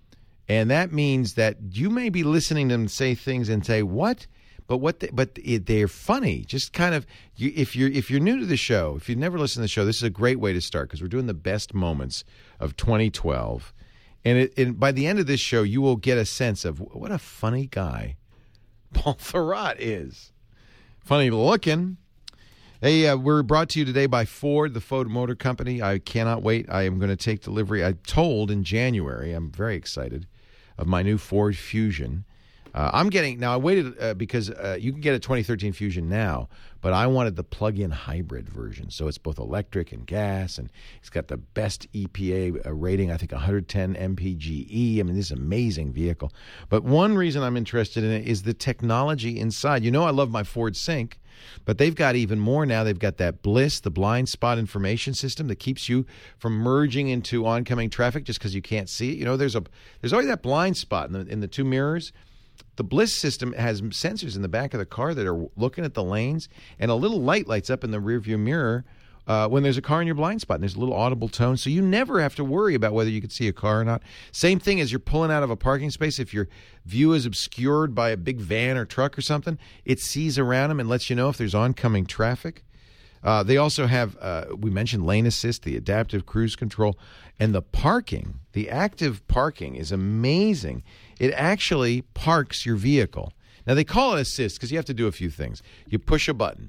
Speaker 3: And that means that you may be listening to them say things and say, what? But what? They, but it, they're funny. Just kind of, you, if you're if you're new to the show, if you've never listened to the show, this is a great way to start because we're doing the best moments of twenty twelve. And, it, and by the end of this show, you will get a sense of what a funny guy Paul Thurrott is. Funny looking. Hey, uh, we're brought to you today by Ford, the Ford Motor Company. I cannot wait. I am going to take delivery. I told in January. I'm very excited. Of my new Ford Fusion. Uh, I'm getting, now I waited uh, because uh, you can get a twenty thirteen Fusion now, but I wanted the plug-in hybrid version. So it's both electric and gas, and it's got the best E P A uh, rating, I think one hundred ten M P G E. I mean, this is an amazing vehicle. But one reason I'm interested in it is the technology inside. You know I love my Ford Sync. But they've got even more now. They've got that Bliss, the blind spot information system that keeps you from merging into oncoming traffic just because you can't see it. You know, there's a there's always that blind spot in the, in the two mirrors. The Bliss system has sensors in the back of the car that are looking at the lanes, and a little light lights up in the rearview mirror uh, when there's a car in your blind spot, and there's a little audible tone, so you never have to worry about whether you can see a car or not. Same thing as you're pulling out of a parking space. If your view is obscured by a big van or truck or something, it sees around them and lets you know if there's oncoming traffic. Uh, they also have, uh, we mentioned lane assist, the adaptive cruise control, and the parking. The active parking is amazing. It actually parks your vehicle. Now, they call it assist because you have to do a few things. You push a button.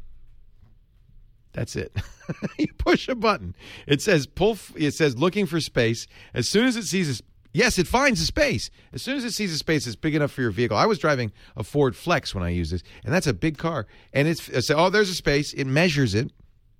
Speaker 3: That's it. You push a button. It says pull. It says looking for space. As soon as it sees a, yes, it finds a space. As soon as it sees a space that's big enough for your vehicle. I was driving a Ford Flex when I used this, and that's a big car. And it's it says, oh, there's a space. It measures it.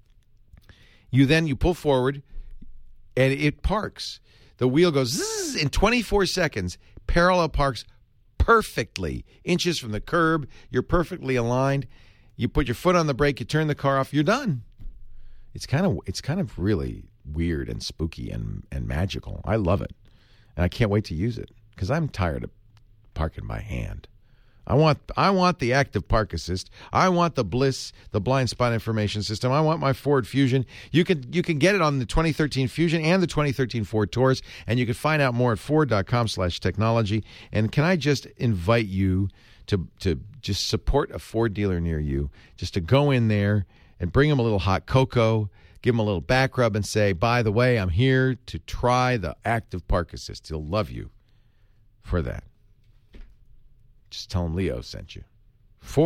Speaker 3: You then you pull forward, and it parks. The wheel goes zzz, in twenty-four seconds. Parallel parks perfectly, inches from the curb. You're perfectly aligned. You put your foot on the brake, you turn the car off, you're done. It's kind of it's kind of really weird and spooky and, and magical. I love it. And I can't wait to use it because I'm tired of parking by hand. I want I want the active park assist. I want the Bliss, the blind spot information system. I want my Ford Fusion. You can you can get it on the twenty thirteen Fusion and the twenty thirteen Ford Taurus, and you can find out more at ford.com slash technology. And can I just invite you to to just support a Ford dealer near you, just to go in there and bring them a little hot cocoa, give them a little back rub, and say, by the way, I'm here to try the active park assist. He'll love you for that. Just tell him Leo sent you. Ford,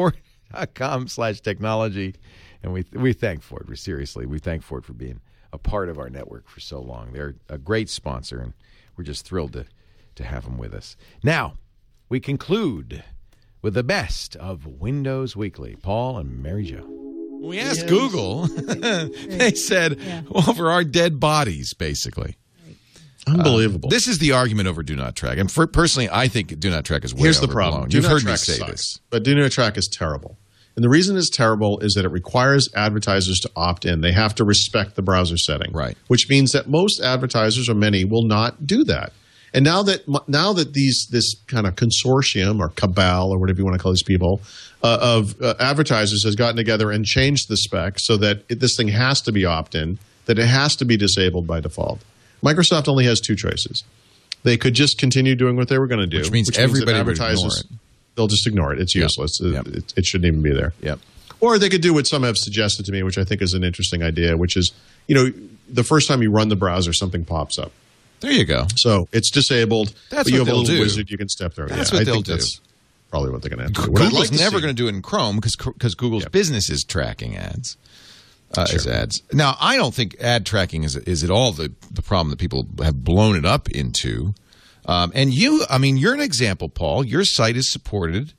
Speaker 3: dot com slash technology. And we we thank Ford. We seriously, we thank Ford for being a part of our network for so long. They're a great sponsor, and we're just thrilled to, to have them with us. Now, we conclude with the best of Windows Weekly. Paul and Mary Jo. We asked yes. Google. They said, yeah. well, for our dead bodies, basically.
Speaker 5: Unbelievable.
Speaker 3: Uh, this is the argument over Do Not Track. And for, personally, I think Do Not Track is way
Speaker 5: Here's the
Speaker 3: overblown.
Speaker 5: problem. Do
Speaker 3: You've
Speaker 5: Not
Speaker 3: heard
Speaker 5: Track
Speaker 3: me say
Speaker 5: sucks,
Speaker 3: this.
Speaker 5: But Do Not Track is terrible. And the reason it's terrible is that it requires advertisers to opt in. They have to respect the browser setting.
Speaker 3: Right.
Speaker 5: Which means that most advertisers, or many, will not do that. And now that now that these this kind of consortium or cabal or whatever you want to call these people uh, of uh, advertisers has gotten together and changed the spec so that it, this thing has to be opt-in, that it has to be disabled by default. Microsoft only has two choices. They could just continue doing what they were going to do,
Speaker 3: which means
Speaker 5: which
Speaker 3: everybody
Speaker 5: means
Speaker 3: would ignore it.
Speaker 5: They'll just ignore it. It's useless.
Speaker 3: Yep.
Speaker 5: It, it, it shouldn't even be there.
Speaker 3: Yep.
Speaker 5: Or they could do what some have suggested to me, which I think is an interesting idea, which is, you know, the first time you run the browser, something pops up.
Speaker 3: There you go.
Speaker 5: So it's disabled,
Speaker 3: that's
Speaker 5: but you
Speaker 3: what
Speaker 5: have a
Speaker 3: they'll
Speaker 5: little
Speaker 3: do.
Speaker 5: wizard you can step through.
Speaker 3: That's
Speaker 5: yeah,
Speaker 3: what
Speaker 5: I
Speaker 3: they'll
Speaker 5: think
Speaker 3: do.
Speaker 5: That's probably what they're going to have to do.
Speaker 3: Google's
Speaker 5: like to
Speaker 3: never
Speaker 5: see-
Speaker 3: going to do it in Chrome because Google's
Speaker 5: Yep.
Speaker 3: business is tracking ads. Uh,
Speaker 5: Sure.
Speaker 3: as ads. Now, I don't think ad tracking is is at all the, the problem that people have blown it up into. Um, and you, I mean, you're an example, Paul. Your site is supported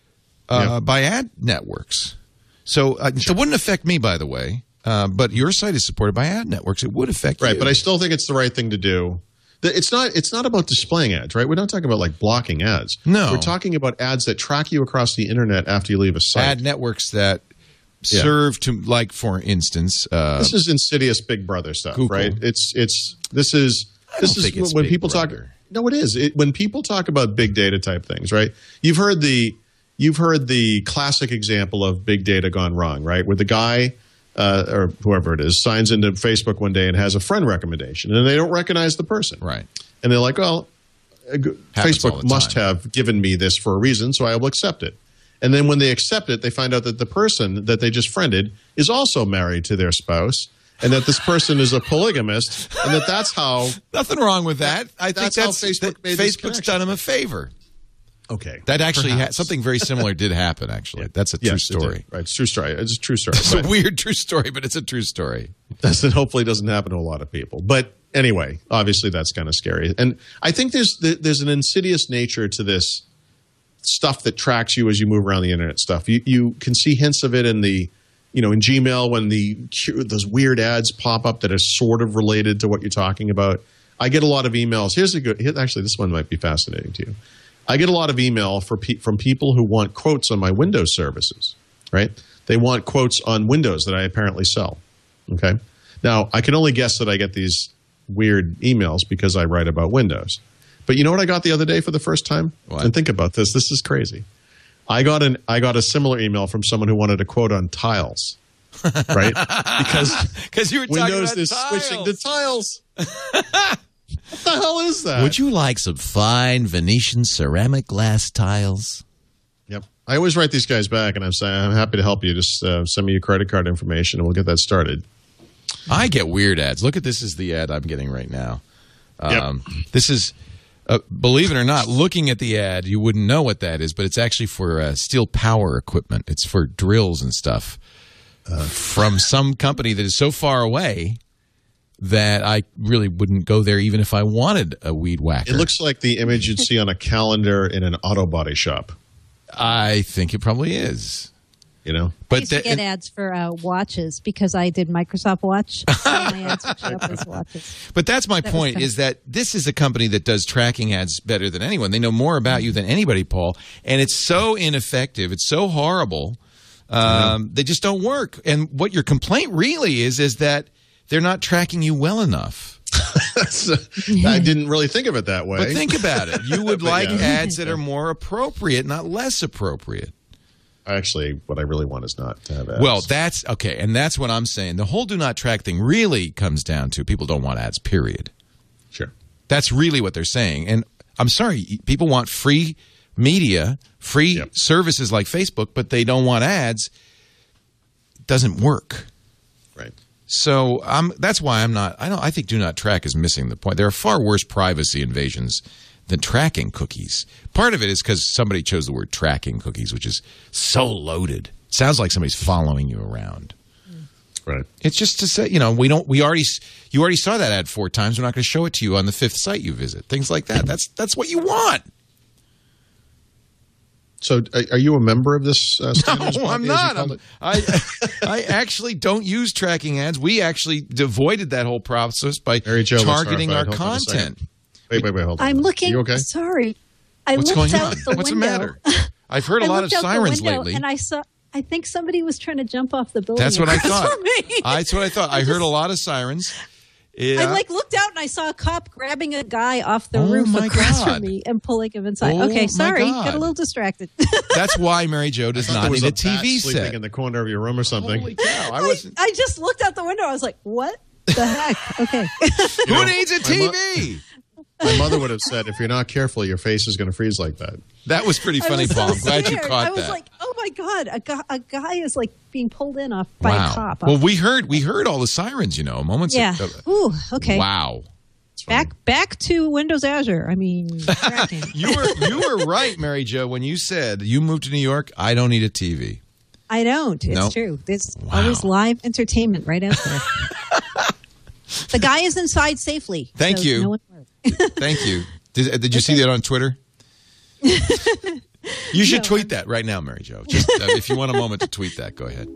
Speaker 3: uh,
Speaker 5: Yep.
Speaker 3: by ad networks. So uh, it wouldn't affect me, by the way. Uh, but your site is supported by ad networks. It would affect
Speaker 5: Right,
Speaker 3: you.
Speaker 5: but I still think it's the right thing to do. The- It's not. It's not about displaying ads, right? We're not talking about like blocking ads.
Speaker 3: No.
Speaker 5: we're talking about ads that track you across the internet after you leave a site.
Speaker 3: ad networks that
Speaker 5: Yeah.
Speaker 3: serve to, like, for instance, uh,
Speaker 5: This is insidious Big Brother stuff,
Speaker 3: Google.
Speaker 5: right? It's it's this is
Speaker 3: I
Speaker 5: this
Speaker 3: don't
Speaker 5: is
Speaker 3: think it's
Speaker 5: when
Speaker 3: Big
Speaker 5: people
Speaker 3: Brother.
Speaker 5: talk. No, it is. It, when people talk about big data type things, right? You've heard the you've heard the classic example of big data gone wrong, right? Where the guy uh, or whoever it is signs into Facebook one day and has a friend recommendation, and they don't recognize the person,
Speaker 3: right.
Speaker 5: and they're like, "Well, uh, g-
Speaker 3: Happens all
Speaker 5: Facebook
Speaker 3: the
Speaker 5: must
Speaker 3: time.
Speaker 5: have given me this for a reason, so I will accept it." And then when they accept it, they find out that the person that they just friended is also married to their spouse, and that this person is a polygamist, and that that's how.
Speaker 3: Nothing wrong with that. I think
Speaker 5: That's
Speaker 3: that's
Speaker 5: how Facebook
Speaker 3: that
Speaker 5: made this
Speaker 3: Facebook's
Speaker 5: connection.
Speaker 3: done him a favor.
Speaker 5: Okay,
Speaker 3: That actually ha-
Speaker 5: Perhaps.
Speaker 3: something very similar did happen. Actually, that's a true
Speaker 5: Yes, it did.
Speaker 3: story.
Speaker 5: Right, it's a true story. It's a true story.
Speaker 3: It's a
Speaker 5: But
Speaker 3: weird true story, but it's a true story.
Speaker 5: doesn't hopefully doesn't happen to a lot of people. But anyway, obviously that's kind of scary, and I think there's there's an insidious nature to this stuff that tracks you as you move around the internet. Stuff you you can see hints of it in the you know in Gmail when the those weird ads pop up that are sort of related to what you're talking about. I get a lot of emails. Here's a good. Here, actually, this one might be fascinating to you. I get a lot of email for pe- from people who want quotes on my Windows services, right? They want quotes on Windows that I apparently sell, okay? Now, I can only guess that I get these weird emails because I write about Windows. But you know what I got the other day for the first time?
Speaker 3: What?
Speaker 5: And think about this. This is crazy. I got an I got a similar email from someone who wanted a quote on tiles, right? Because
Speaker 3: Because you were talking
Speaker 5: Windows
Speaker 3: about
Speaker 5: is
Speaker 3: tiles.
Speaker 5: switching to tiles. What the hell is that?
Speaker 8: Would you like some fine Venetian ceramic glass tiles?
Speaker 5: Yep. I always write these guys back, and I'm saying I'm happy to help you. Just uh, send me your credit card information, and we'll get that started.
Speaker 3: I get weird ads. Look at this is the ad I'm getting right now.
Speaker 5: Yep.
Speaker 3: Um, This is, uh, believe it or not, looking at the ad, you wouldn't know what that is, but it's actually for uh, steel power equipment. It's for drills and stuff uh, from some company that is so far away that I really wouldn't go there even if I wanted a weed whacker.
Speaker 5: It looks like the image you'd see on a calendar in an auto body shop.
Speaker 3: I think it probably is.
Speaker 5: You know,
Speaker 6: I
Speaker 3: But
Speaker 6: used to
Speaker 3: the-
Speaker 6: get ads for uh, watches because I did Microsoft Watch. So my ads would show up as watches.
Speaker 3: But that's my
Speaker 6: That was
Speaker 3: point,
Speaker 6: kind of-
Speaker 3: is that this is a company that does tracking ads better than anyone. They know more about you than anybody, Paul. And it's so ineffective. It's so horrible. Um, They just don't work. And what your complaint really is, is that they're not tracking you well enough.
Speaker 5: I didn't really think of it that way.
Speaker 3: But think about it. You would
Speaker 5: But
Speaker 3: like
Speaker 5: yeah.
Speaker 3: ads that are more appropriate, not less appropriate.
Speaker 5: Actually, what I really want is not to have ads.
Speaker 3: Well, that's okay. And that's what I'm saying. The whole do not track thing really comes down to people don't want ads, period.
Speaker 5: sure.
Speaker 3: That's really what they're saying. And I'm sorry, people want free media, free
Speaker 5: Yep.
Speaker 3: services like Facebook, but they don't want ads. It doesn't work.
Speaker 5: Right.
Speaker 3: So um, that's why I'm not. I don't. I think do not track is missing the point. There are far worse privacy invasions than tracking cookies. Part of it is because somebody chose the word tracking cookies, which is so loaded. Sounds like somebody's following you around.
Speaker 5: Right.
Speaker 3: It's just to say, you know, we don't. We already. You already saw that ad four times. We're not going to show it to you on the fifth site you visit. Things like that. That's that's what you want.
Speaker 5: So, are are you a member of this? Uh, standards
Speaker 3: No, I'm
Speaker 5: body, as you
Speaker 3: not.
Speaker 5: call
Speaker 3: I'm,
Speaker 5: it?
Speaker 3: I I actually don't use tracking ads. We actually avoided that whole process by
Speaker 5: Mary Jo, let's
Speaker 3: targeting our
Speaker 5: clarify. Hold on a second.
Speaker 3: content.
Speaker 5: Wait, wait, wait. Hold on.
Speaker 6: I'm looking.
Speaker 5: Are you okay?
Speaker 6: Sorry, I
Speaker 3: What's
Speaker 6: looked
Speaker 3: going
Speaker 6: out
Speaker 3: on?
Speaker 6: the
Speaker 3: What's the
Speaker 6: window.
Speaker 3: matter? I've heard a
Speaker 6: I
Speaker 3: lot of
Speaker 6: looked out the
Speaker 3: sirens
Speaker 6: window
Speaker 3: lately.
Speaker 6: and I saw. I think somebody was trying to jump off the building.
Speaker 3: That's what I
Speaker 6: across
Speaker 3: thought.
Speaker 6: from me.
Speaker 3: I, that's what I thought. I,
Speaker 6: I
Speaker 3: heard
Speaker 6: just-
Speaker 3: a lot of sirens. Yeah.
Speaker 6: I like looked out and I saw a cop grabbing a guy off the
Speaker 3: Oh,
Speaker 6: roof
Speaker 3: my
Speaker 6: across
Speaker 3: God.
Speaker 6: from me and pulling him inside.
Speaker 3: Oh,
Speaker 6: okay,
Speaker 3: my
Speaker 6: sorry,
Speaker 3: God.
Speaker 6: got a little distracted.
Speaker 3: That's why Mary Jo does
Speaker 5: There
Speaker 3: not
Speaker 5: was
Speaker 3: need a
Speaker 5: a
Speaker 3: T
Speaker 5: bat
Speaker 3: V
Speaker 5: sleeping
Speaker 3: set.
Speaker 5: in the corner of your room or something.
Speaker 3: Holy cow! I
Speaker 6: I,
Speaker 3: wasn't.
Speaker 6: I just looked out the window. I was like, "What the heck?" Okay.
Speaker 3: Who
Speaker 5: know,
Speaker 3: needs a
Speaker 5: my
Speaker 3: T
Speaker 5: mo-
Speaker 3: V?
Speaker 5: My mother would have said, "If you're not careful, your face is going to freeze like that."
Speaker 3: That was pretty
Speaker 6: I
Speaker 3: funny,
Speaker 6: was so
Speaker 3: Paul. I'm glad you
Speaker 6: scared.
Speaker 3: caught
Speaker 6: I was
Speaker 3: that.
Speaker 6: like, "Oh my god, a guy, a guy is like being pulled in off by
Speaker 3: wow.
Speaker 6: a cop."
Speaker 3: Well, we heard we heard all the sirens. You know, moments.
Speaker 6: yeah.
Speaker 3: ago.
Speaker 6: Ooh. Okay.
Speaker 3: Wow.
Speaker 6: Back back to Windows Azure. I mean, tracking.
Speaker 3: You were you were right, Mary Jo, when you said you moved to New York. I don't need a T V.
Speaker 6: I don't. It's
Speaker 3: Nope.
Speaker 6: true. There's
Speaker 3: Wow.
Speaker 6: always live entertainment right out there. The guy is inside safely.
Speaker 3: Thank
Speaker 6: so
Speaker 3: you.
Speaker 6: no one's worried.
Speaker 3: Thank you. Did, did you see that on Twitter? You should
Speaker 6: No,
Speaker 3: tweet that right now, Mary Jo. Just uh, if you want a moment to tweet that, go ahead.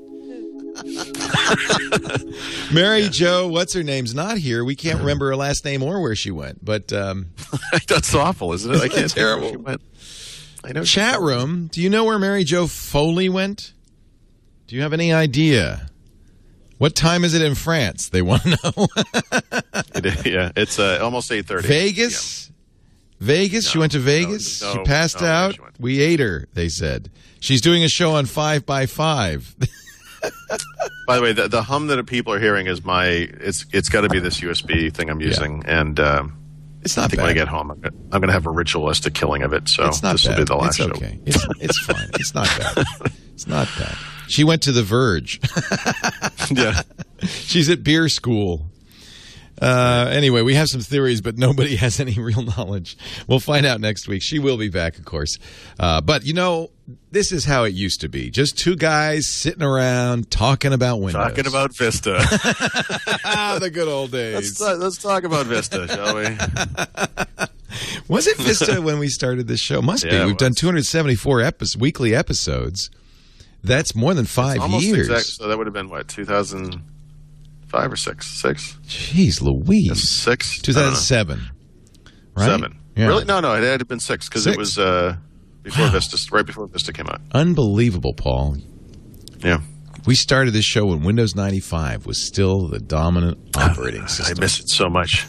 Speaker 3: Mary Jo, what's her name's not here. We can't remember her last name or where she went. But um,
Speaker 9: That's awful, isn't it? I
Speaker 3: Isn't
Speaker 9: can't
Speaker 3: that
Speaker 9: think where
Speaker 3: terrible?
Speaker 9: she went. I know.
Speaker 3: chat room, do you know where Mary Jo Foley went? Do you have any idea? What time is it in France? They want to know.
Speaker 9: It is, yeah, it's uh, almost eight thirty.
Speaker 3: Vegas? Vegas? she went to Vegas?
Speaker 9: no,
Speaker 3: she passed
Speaker 9: no,
Speaker 3: out?
Speaker 9: she went-
Speaker 3: We ate her, they said. She's doing a show on five by five.
Speaker 9: By the way, the, the hum that people are hearing is my. It's it's got to be this U S B thing I'm using, and um,
Speaker 3: It's
Speaker 9: I
Speaker 3: not
Speaker 9: think when I
Speaker 3: bad.
Speaker 9: get home, I'm gonna, I'm gonna have a ritualistic killing of it. So
Speaker 3: It's not
Speaker 9: this will
Speaker 3: bad.
Speaker 9: be the last
Speaker 3: it's
Speaker 9: show.
Speaker 3: okay. It's, it's fine. It's not bad. It's not bad. She went to The Verge.
Speaker 9: Yeah.
Speaker 3: She's at beer school. Uh, anyway, we have some theories, but nobody has any real knowledge. We'll find out next week. She will be back, of course. Uh, but, you know, this is how it used to be. Just two guys sitting around talking about Windows.
Speaker 9: Talking about Vista.
Speaker 3: ah, the good old days.
Speaker 9: let's, talk, let's talk about Vista, shall we?
Speaker 3: Was it Vista when we started this show? Must be.
Speaker 9: Yeah, it
Speaker 3: We've done
Speaker 9: was.
Speaker 3: two hundred seventy-four epi- weekly episodes. That's more than five
Speaker 9: Almost
Speaker 3: years.
Speaker 9: exact. So that would have been what, two thousand five or six? Six?
Speaker 3: Jeez Louise.
Speaker 9: Six?
Speaker 3: two thousand seven. Right?
Speaker 9: Seven.
Speaker 3: Yeah.
Speaker 9: Really? No, no, it had been six because
Speaker 3: Six?
Speaker 9: it was uh, before
Speaker 3: Wow.
Speaker 9: Vista, right before Vista came out.
Speaker 3: Unbelievable, Paul.
Speaker 9: Yeah.
Speaker 3: We started this show when Windows ninety-five was still the dominant operating
Speaker 9: I
Speaker 3: system.
Speaker 9: miss it so much.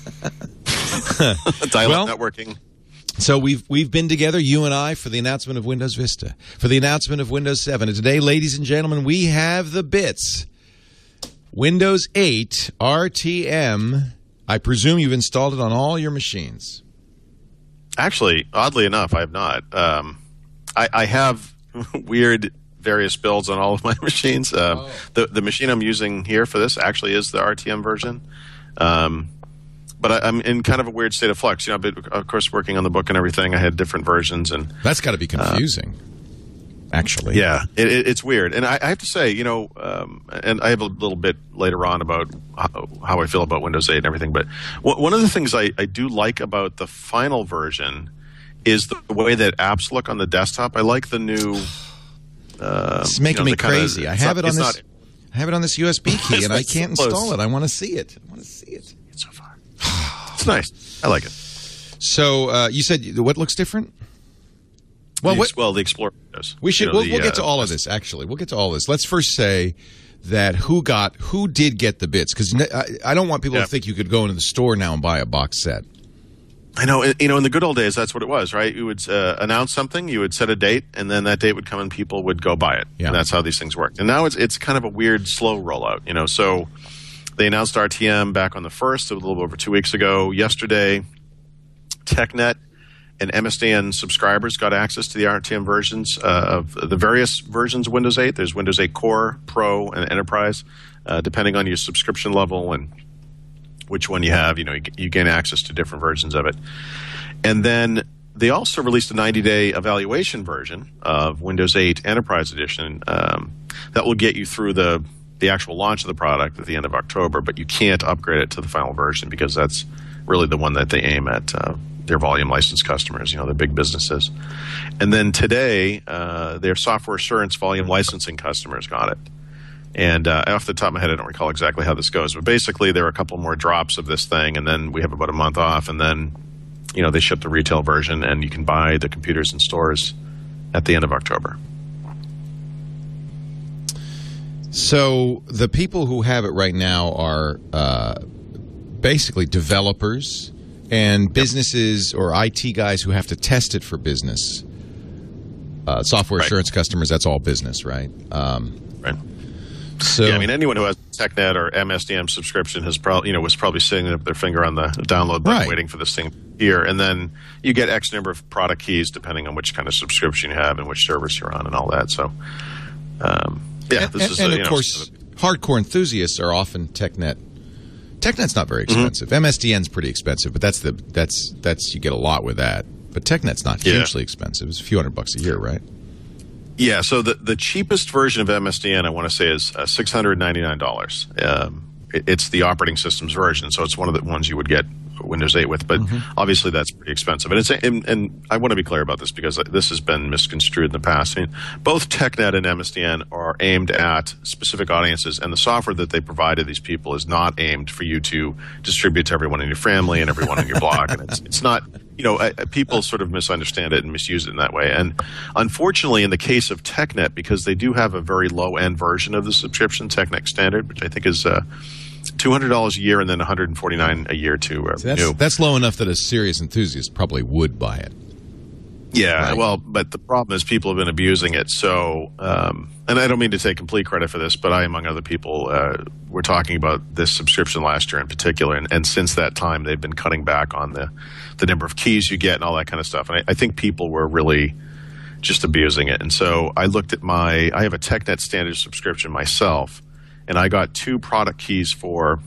Speaker 9: Dial-up
Speaker 3: Well-
Speaker 9: networking.
Speaker 3: So we've we've been together, you and I, for the announcement of Windows Vista, for the announcement of Windows seven. And today, ladies and gentlemen, we have the bits. Windows eight R T M. I presume you've installed it on all your machines.
Speaker 9: Actually, oddly enough, I have not. Um, I, I have weird various builds on all of my machines. Um,
Speaker 3: Oh.
Speaker 9: the the machine I'm using here for this actually is the R T M version. Um, but I, I'm in kind of a weird state of flux. You know, but of course, working on the book and everything, I had different versions, and
Speaker 3: That's got to be confusing, actually.
Speaker 9: yeah, it, it, it's weird. And I, I have to say, you know, um, and I have a little bit later on about how, how I feel about Windows eight and everything. But w- one of the things I, I do like about the final version is the way that apps look on the desktop. I like the new. Uh,
Speaker 3: It's making
Speaker 9: you know,
Speaker 3: me
Speaker 9: the kinda-
Speaker 3: crazy. I
Speaker 9: it's
Speaker 3: have
Speaker 9: not-
Speaker 3: it on
Speaker 9: it's
Speaker 3: this.
Speaker 9: not-
Speaker 3: I have it on this U S B key,
Speaker 9: It's
Speaker 3: and I
Speaker 9: not
Speaker 3: can't
Speaker 9: close.
Speaker 3: install it. I want to see it. I want to see it.
Speaker 9: so far. It's nice. I like it.
Speaker 3: So uh, you said what looks different? Well,
Speaker 9: The
Speaker 3: what,
Speaker 9: ex- well, the Explorer does.
Speaker 3: we should.
Speaker 9: You know,
Speaker 3: we'll,
Speaker 9: the,
Speaker 3: we'll get
Speaker 9: uh,
Speaker 3: to all of this. Actually, we'll get to all this. Let's first say that who got who did get the bits, because I, I don't want people
Speaker 9: Yeah.
Speaker 3: to think you could go into the store now and buy a box set.
Speaker 9: I know, you know, in the good old days, that's what it was, right? You would uh, announce something, you would set a date, and then that date would come and people would go buy it.
Speaker 3: Yeah.
Speaker 9: And that's how these things worked. And now it's it's kind of a weird, slow rollout, you know. So they announced R T M back on the first, a little over two weeks ago. Yesterday, TechNet and M S D N subscribers got access to the R T M versions uh, of the various versions of Windows eight. There's Windows eight Core, Pro, and Enterprise, uh, depending on your subscription level and which one you have. You know, you, you gain access to different versions of it. And then they also released a ninety-day evaluation version of Windows eight Enterprise Edition um, that will get you through the, the actual launch of the product at the end of October, but you can't upgrade it to the final version because that's really the one that they aim at uh, their volume license customers, you know, the big businesses. And then today, uh, their software assurance volume licensing customers got it. And uh, off the top of my head, I don't recall exactly how this goes, but basically there are a couple more drops of this thing, and then we have about a month off, and then, you know, they ship the retail version, and you can buy the computers in stores at the end of October.
Speaker 3: So the people who have it right now are uh, basically developers and businesses or I T guys who have to test it for business. Uh, software
Speaker 9: Right.
Speaker 3: assurance customers, that's all business, right? Um,
Speaker 9: Right.
Speaker 3: so,
Speaker 9: Yeah, I mean, anyone who has TechNet or M S D M subscription has probably, you know, was probably sitting up their finger on the download button,
Speaker 3: Right.
Speaker 9: waiting for this thing here, and then you get X number of product keys depending on which kind of subscription you have and which service you're on and all that. So, um, yeah,
Speaker 3: and,
Speaker 9: this
Speaker 3: and,
Speaker 9: is
Speaker 3: and
Speaker 9: a,
Speaker 3: of
Speaker 9: you know,
Speaker 3: course, hardcore enthusiasts are often TechNet. TechNet's not very
Speaker 9: Mm-hmm.
Speaker 3: expensive. M S D N's pretty expensive, but that's the that's that's you get a lot with that. But TechNet's not
Speaker 9: Yeah.
Speaker 3: hugely expensive. It's a few hundred bucks a year, right?
Speaker 9: Yeah, so the, the cheapest version of M S D N, I want to say, is uh, six hundred ninety-nine dollars. Um, it, it's the operating system's version, so it's one of the ones you would get Windows eight with, but obviously that's pretty expensive. And it's and, and I want to be clear about this because this has been misconstrued in the past. I mean, both TechNet and M S D N are aimed at specific audiences, and the software that they provide to these people is not aimed for you to distribute to everyone in your family and everyone in your blog. And it's, it's not, you know, I, I- people sort of misunderstand it and misuse it in that way. And unfortunately, in the case of TechNet, because they do have a very low-end version of the subscription, TechNet Standard, which I think is uh, two hundred dollars a year and then one hundred forty-nine dollars a year to uh,
Speaker 3: So that's
Speaker 9: new.
Speaker 3: that's low enough that a serious enthusiast probably would buy it.
Speaker 9: Yeah,
Speaker 3: Right.
Speaker 9: well, but the problem is people have been abusing it. So, um, and I don't mean to take complete credit for this, but I, among other people, uh, were talking about this subscription last year in particular, and, and since that time, they've been cutting back on the the number of keys you get and all that kind of stuff. And I, I think people were really just abusing it. And so I looked at my, I have a TechNet Standard subscription myself, and I got two product keys for,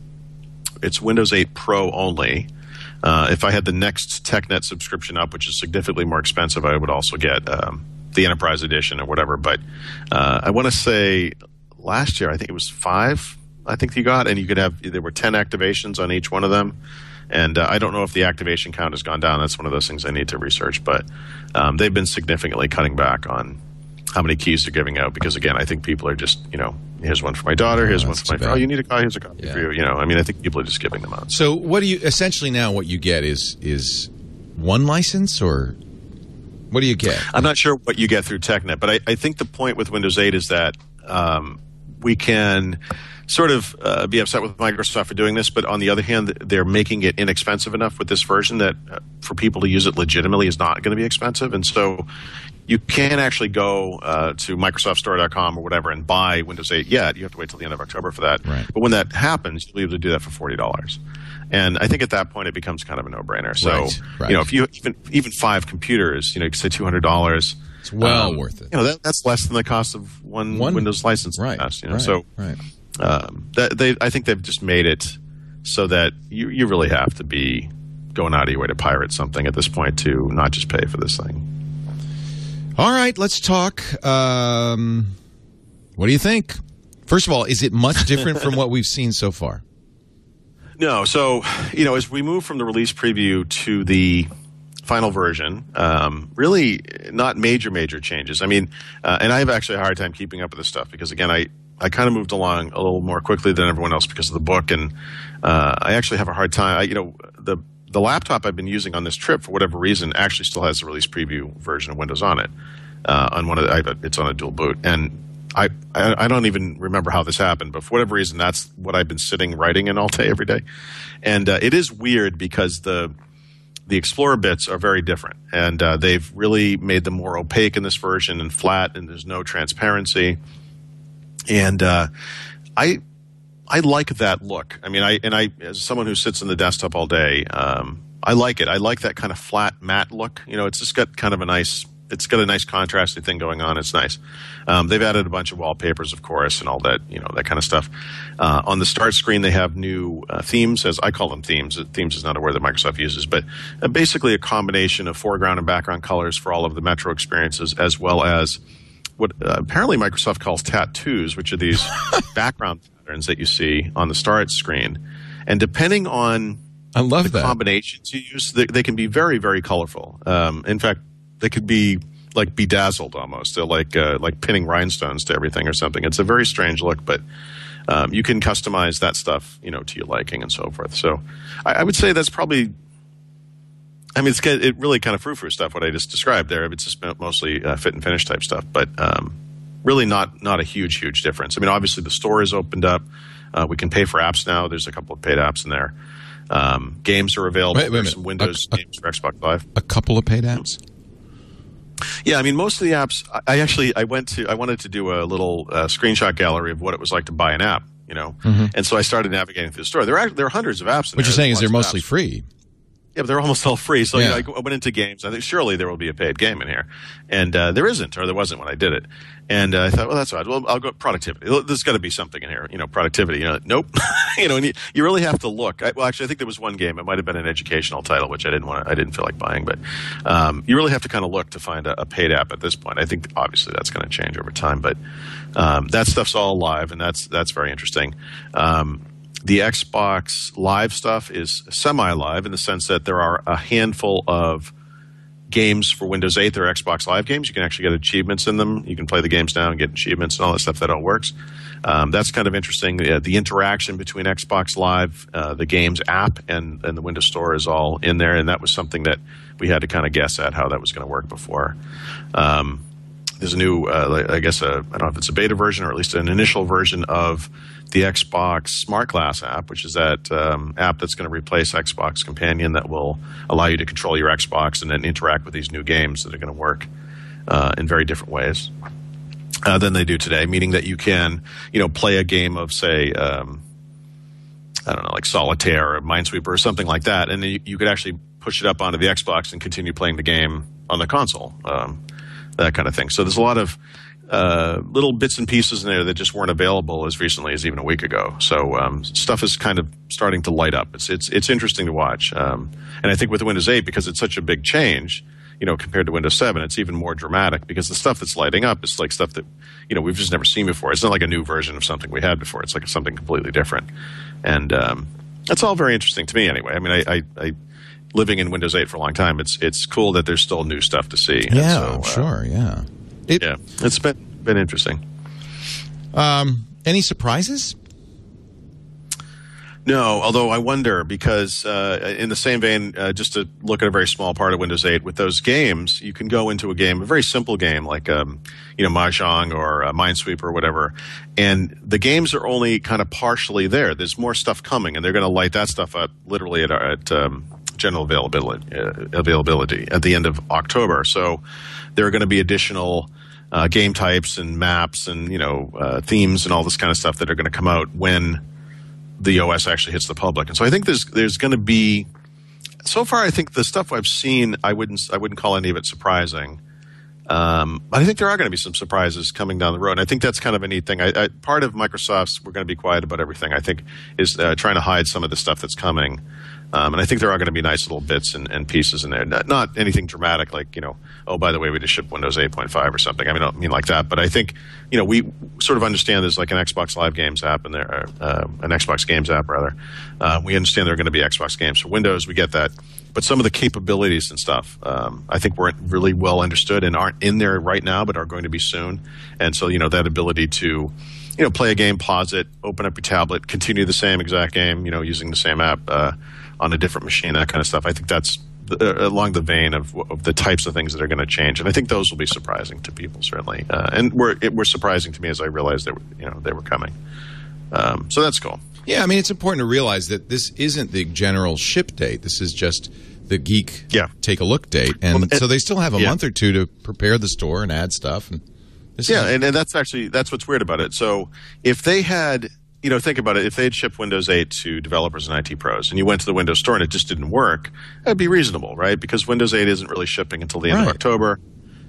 Speaker 9: it's Windows eight Pro only. Uh, if I had the next TechNet subscription up, which is significantly more expensive, I would also get um, the Enterprise Edition or whatever. But uh, I want to say last year, I think it was five, I think you got, and you could have, there were ten activations on each one of them. And uh, I don't know if the activation count has gone down. That's one of those things I need to research. But um, they've been significantly cutting back on how many keys they're giving out because, again, I think people are just, you know, here's one for my daughter, here's
Speaker 3: Oh,
Speaker 9: one
Speaker 3: that's
Speaker 9: for my
Speaker 3: too
Speaker 9: friend.
Speaker 3: bad.
Speaker 9: Oh, you need a copy, here's a copy
Speaker 3: Yeah.
Speaker 9: for you. You know, I mean, I think people are just giving them out.
Speaker 3: So what do you essentially now? What you get is is one license, or what do you get?
Speaker 9: I'm not sure what you get through TechNet, but I, I think the point with Windows eight is that um, we can sort of uh, be upset with Microsoft for doing this, but on the other hand, they're making it inexpensive enough with this version that uh, for people to use it legitimately is not going to be expensive. And so you can actually go uh, to Microsoft Store dot com or whatever and buy Windows eight yet. You have to wait till the end of October for that.
Speaker 3: Right.
Speaker 9: But when that happens, you'll be able to do that for forty dollars. And I think at that point it becomes kind of a no-brainer. So,
Speaker 3: Right, right.
Speaker 9: you know, if you even even five computers, you know, you could say two hundred dollars.
Speaker 3: It's well
Speaker 9: um,
Speaker 3: worth it.
Speaker 9: You know, that, that's less than the cost of one,
Speaker 3: One-
Speaker 9: Windows license. in the
Speaker 3: Right.
Speaker 9: past, you know?
Speaker 3: right,
Speaker 9: So
Speaker 3: right.
Speaker 9: um, that, they, I think they've just made it so that you, you really have to be going out of your way to pirate something at this point to not just pay for this thing.
Speaker 3: All right, let's talk. Um, what do you think? First of all, is it much different from what we've seen so far?
Speaker 9: No, so, you know, as we move from the release preview to the final version, um, really not major, major changes. I mean, uh, and I have actually a hard time keeping up with this stuff because, again, I, I kind of moved along a little more quickly than everyone else because of the book, and uh, I actually have a hard time. I, you know, the the laptop I've been using on this trip, for whatever reason, actually still has the release preview version of Windows on it. Uh, on one of the, I have a, it's on a dual boot, and I, I I don't even remember how this happened, but for whatever reason, that's what I've been sitting writing in all day, every day. And uh, it is weird because the the Explorer bits are very different, and uh, they've really made them more opaque in this version and flat, and there's no transparency. And uh, I I like that look. I mean, I and I as someone who sits in the desktop all day, um, I like it. I like that kind of flat matte look. You know, it's just got kind of a nice it's got a nice contrasting thing going on. It's nice. Um, they've added a bunch of wallpapers, of course, and all that, you know, that kind of stuff. Uh, on the start screen, they have new uh, themes, as I call them themes. Themes is not a word that Microsoft uses, but uh, basically a combination of foreground and background colors for all of the Metro experiences, as well as what uh, apparently Microsoft calls tattoos, which are these background patterns that you see on the start screen. And depending on
Speaker 3: I love
Speaker 9: the
Speaker 3: that.
Speaker 9: combinations you use, they, they can be very, very colorful. Um, in fact, they could be like bedazzled almost. They're like uh, like pinning rhinestones to everything or something. It's a very strange look, but um, you can customize that stuff, you know, to your liking and so forth. So I, I would say that's probably. I mean, it's it really kind of frou-frou stuff. What I just described there, it's just mostly uh, fit and finish type stuff, but um, really not not a huge huge difference. I mean, obviously the store is opened up. Uh, we can pay for apps now. There's a couple of paid apps in there. Um, games are available.
Speaker 3: Wait, wait a
Speaker 9: There's
Speaker 3: minute.
Speaker 9: some Windows
Speaker 3: A- a-
Speaker 9: games for Xbox Live.
Speaker 3: A couple of paid apps?
Speaker 9: Yeah, I mean, most of the apps. I, I actually I went to I wanted to do a little uh, screenshot gallery of what it was like to buy an app, you know,
Speaker 3: Mm-hmm.
Speaker 9: and so I started navigating through the store. There are there are hundreds of apps. In
Speaker 3: What
Speaker 9: there.
Speaker 3: you're saying is
Speaker 9: There's
Speaker 3: they're
Speaker 9: lots of
Speaker 3: mostly
Speaker 9: apps.
Speaker 3: free.
Speaker 9: Yeah, but they're almost all free. So
Speaker 3: Yeah.
Speaker 9: you know, I went into games. I think surely there will be a paid game in here, and uh, there isn't, or there wasn't when I did it. And uh, I thought, well, that's odd. Well, I'll go productivity. There's got to be something in here, you know, productivity. You know, nope. you know, and you, you really have to look. I, well, actually, I think there was one game. It might have been an educational title, which I didn't want. I didn't feel like buying. But um, you really have to kind of look to find a, a paid app at this point. I think obviously that's going to change over time, but um, that stuff's all live, and that's that's very interesting. Um, The Xbox Live stuff is semi-live in the sense that there are a handful of games for Windows eight that are Xbox Live games. You can actually get achievements in them. You can play the games now and get achievements and all that stuff. That all works. Um, that's kind of interesting. The, the interaction between Xbox Live, uh, the games app, and, and the Windows Store is all in there, and that was something that we had to kind of guess at how that was going to work before. Um, there's a new, uh, I guess, a, I don't know if it's a beta version or at least an initial version of the Xbox Smart Glass app, which is that um, app that's going to replace Xbox Companion that will allow you to control your Xbox and then interact with these new games that are going to work uh, in very different ways uh, than they do today, meaning that you can, you know, play a game of, say, um, I don't know, like Solitaire or Minesweeper or something like that, and then you, you could actually push it up onto the Xbox and continue playing the game on the console, um, that kind of thing. So there's a lot of uh, little bits and pieces in there that just weren't available as recently as even a week ago. So um, stuff is kind of starting to light up. It's it's it's interesting to watch, um, and I think with Windows eight, because it's such a big change, you know, compared to Windows seven, it's even more dramatic because the stuff that's lighting up is like stuff that, you know, we've just never seen before. It's not like a new version of something we had before. It's like something completely different, and um, that's all very interesting to me anyway. I mean, I. I, I living in Windows eight for a long time, it's it's cool that there's still new stuff to see.
Speaker 3: Yeah,
Speaker 9: so,
Speaker 3: I'm
Speaker 9: uh,
Speaker 3: sure. Yeah, it,
Speaker 9: yeah, it's been been interesting.
Speaker 3: Um, any surprises?
Speaker 9: No, although I wonder because uh, in the same vein, uh, just to look at a very small part of Windows eight, with those games, you can go into a game, a very simple game like um, you know Mahjong or uh, Minesweeper or whatever, and the games are only kind of partially there. There's more stuff coming, and they're going to light that stuff up literally at, at um, general availability uh, availability at the end of October. So there are going to be additional uh, game types and maps and you know uh, themes and all this kind of stuff that are going to come out when the O S actually hits the public. And so I think there's there's going to be, so far I think the stuff I've seen, I wouldn't I wouldn't call any of it surprising. Um, but I think there are going to be some surprises coming down the road. And I think that's kind of a neat thing. I, I, part of Microsoft's we're going to be quiet about everything, I think, is uh, trying to hide some of the stuff that's coming. Um, and I think there are going to be nice little bits and, and pieces in there. Not, not anything dramatic like, you know, oh, by the way, we just shipped Windows eight point five or something. I mean, I don't mean like that. But I think, you know, we sort of understand there's like an Xbox Live Games app in there, uh, an Xbox Games app, rather. Uh, we understand there are going to be Xbox games for Windows. We get that. But some of the capabilities and stuff, um, I think weren't really well understood and aren't in there right now, but are going to be soon. And so, you know, that ability to, you know, play a game, pause it, open up your tablet, continue the same exact game, you know, using the same app uh, on a different machine, that kind of stuff. I think that's uh, along the vein of, of the types of things that are going to change. And I think those will be surprising to people, certainly. Uh, and were, it were surprising to me as I realized they were, you know, they were coming. Um, so that's cool.
Speaker 3: Yeah, I mean, it's important to realize that this isn't the general ship date. This is just the Geek
Speaker 9: yeah.
Speaker 3: take a look date. And
Speaker 9: well, it,
Speaker 3: so they still have a
Speaker 9: yeah.
Speaker 3: month or two to prepare the store and add stuff. And this
Speaker 9: yeah,
Speaker 3: is-
Speaker 9: and, and that's actually, that's what's weird about it. So if they had, you know, think about it, if they had shipped Windows eight to developers and I T pros and you went to the Windows Store and it just didn't work, that'd be reasonable, right? Because Windows eight isn't really shipping until the end
Speaker 3: right.
Speaker 9: of October.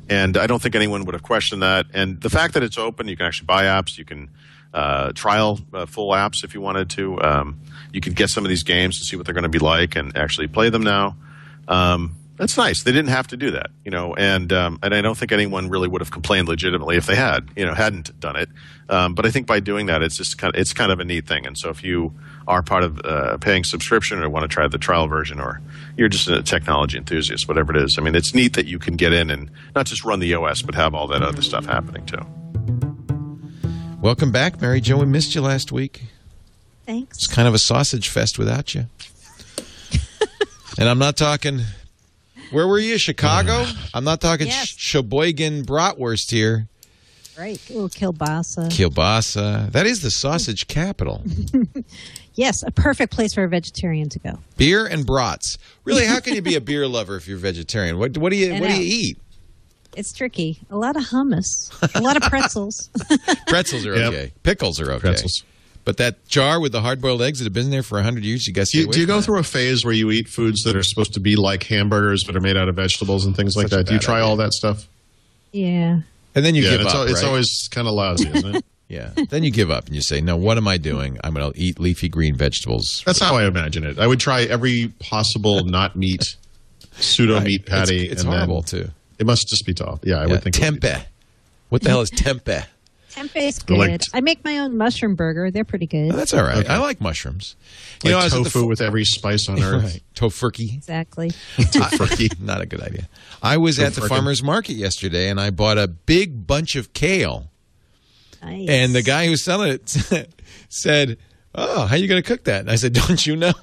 Speaker 9: and I don't think anyone would have questioned that. And the fact that it's open, you can actually buy apps, you can uh, trial uh, full apps if you wanted to. Um, you can get some of these games to see what they're going to be like and actually play them now. Um, that's nice. They didn't have to do that, you know, and um, and I don't think anyone really would have complained legitimately if they had, you know, hadn't done it. Um, but I think by doing that, it's just kind of, it's kind of a neat thing. And so if you are part of a paying subscription or want to try the trial version, or you're just a technology enthusiast, whatever it is, I mean, it's neat that you can get in and not just run the O S, but have all that other stuff happening too.
Speaker 3: Welcome back, Mary Jo. We missed you last week.
Speaker 6: Thanks.
Speaker 3: It's kind of a sausage fest without you. And I'm not talking... Where were you? Chicago? I'm not talking
Speaker 6: Yes.
Speaker 3: sh- Sheboygan bratwurst here.
Speaker 6: Right. Ooh, kielbasa.
Speaker 3: Kielbasa. That is the sausage capital.
Speaker 6: Yes, a perfect place for a vegetarian to go.
Speaker 3: Beer and brats. Really, how can you be a beer lover if you're vegetarian? What, what do you
Speaker 6: I
Speaker 3: What do
Speaker 6: know.
Speaker 3: you eat?
Speaker 6: It's tricky. A lot of hummus. A lot of pretzels.
Speaker 3: Pretzels are
Speaker 5: Yep.
Speaker 3: okay. Pickles are okay.
Speaker 5: Pretzels.
Speaker 3: But that jar with the hard-boiled eggs that have been there for one hundred years, you got to
Speaker 5: Do you, do you go through a phase where you eat foods that are supposed to be like hamburgers but are made out of vegetables and things like
Speaker 3: Such a
Speaker 5: that? Do you
Speaker 3: bad
Speaker 5: try
Speaker 3: idea.
Speaker 5: all that stuff?
Speaker 6: Yeah.
Speaker 3: And then you
Speaker 5: yeah,
Speaker 3: give
Speaker 5: it's,
Speaker 3: up,
Speaker 5: al- it's
Speaker 3: right?
Speaker 5: always kind of lousy, isn't it?
Speaker 3: Yeah. Then you give up and you say, no, what am I doing? I'm going to eat leafy green vegetables.
Speaker 5: That's how I imagine it. I would try every possible not meat, pseudo
Speaker 3: Right.
Speaker 5: meat patty.
Speaker 3: It's, it's
Speaker 5: and
Speaker 3: horrible,
Speaker 5: then
Speaker 3: too.
Speaker 5: It must just be tough. Yeah, I
Speaker 3: Yeah,
Speaker 5: would think. it would be
Speaker 3: tempeh. What the hell is tempeh?
Speaker 6: Tempeh's
Speaker 5: They're
Speaker 6: good.
Speaker 5: like-
Speaker 6: I make my own mushroom burger. They're pretty good.
Speaker 3: Oh, that's all right.
Speaker 5: Okay.
Speaker 3: I like mushrooms.
Speaker 5: like
Speaker 3: I was at the
Speaker 5: tofu
Speaker 3: fu-
Speaker 5: with every spice on earth.
Speaker 3: Right. Tofurkey.
Speaker 6: Exactly.
Speaker 5: Tofurkey.
Speaker 3: Not a good idea. I was at the
Speaker 5: Tofurkey.
Speaker 3: farmer's market yesterday, and I bought a big bunch of kale.
Speaker 6: Nice.
Speaker 3: And the guy who's selling it said, "Oh, how you going to cook that?" And I said, "Don't you know?"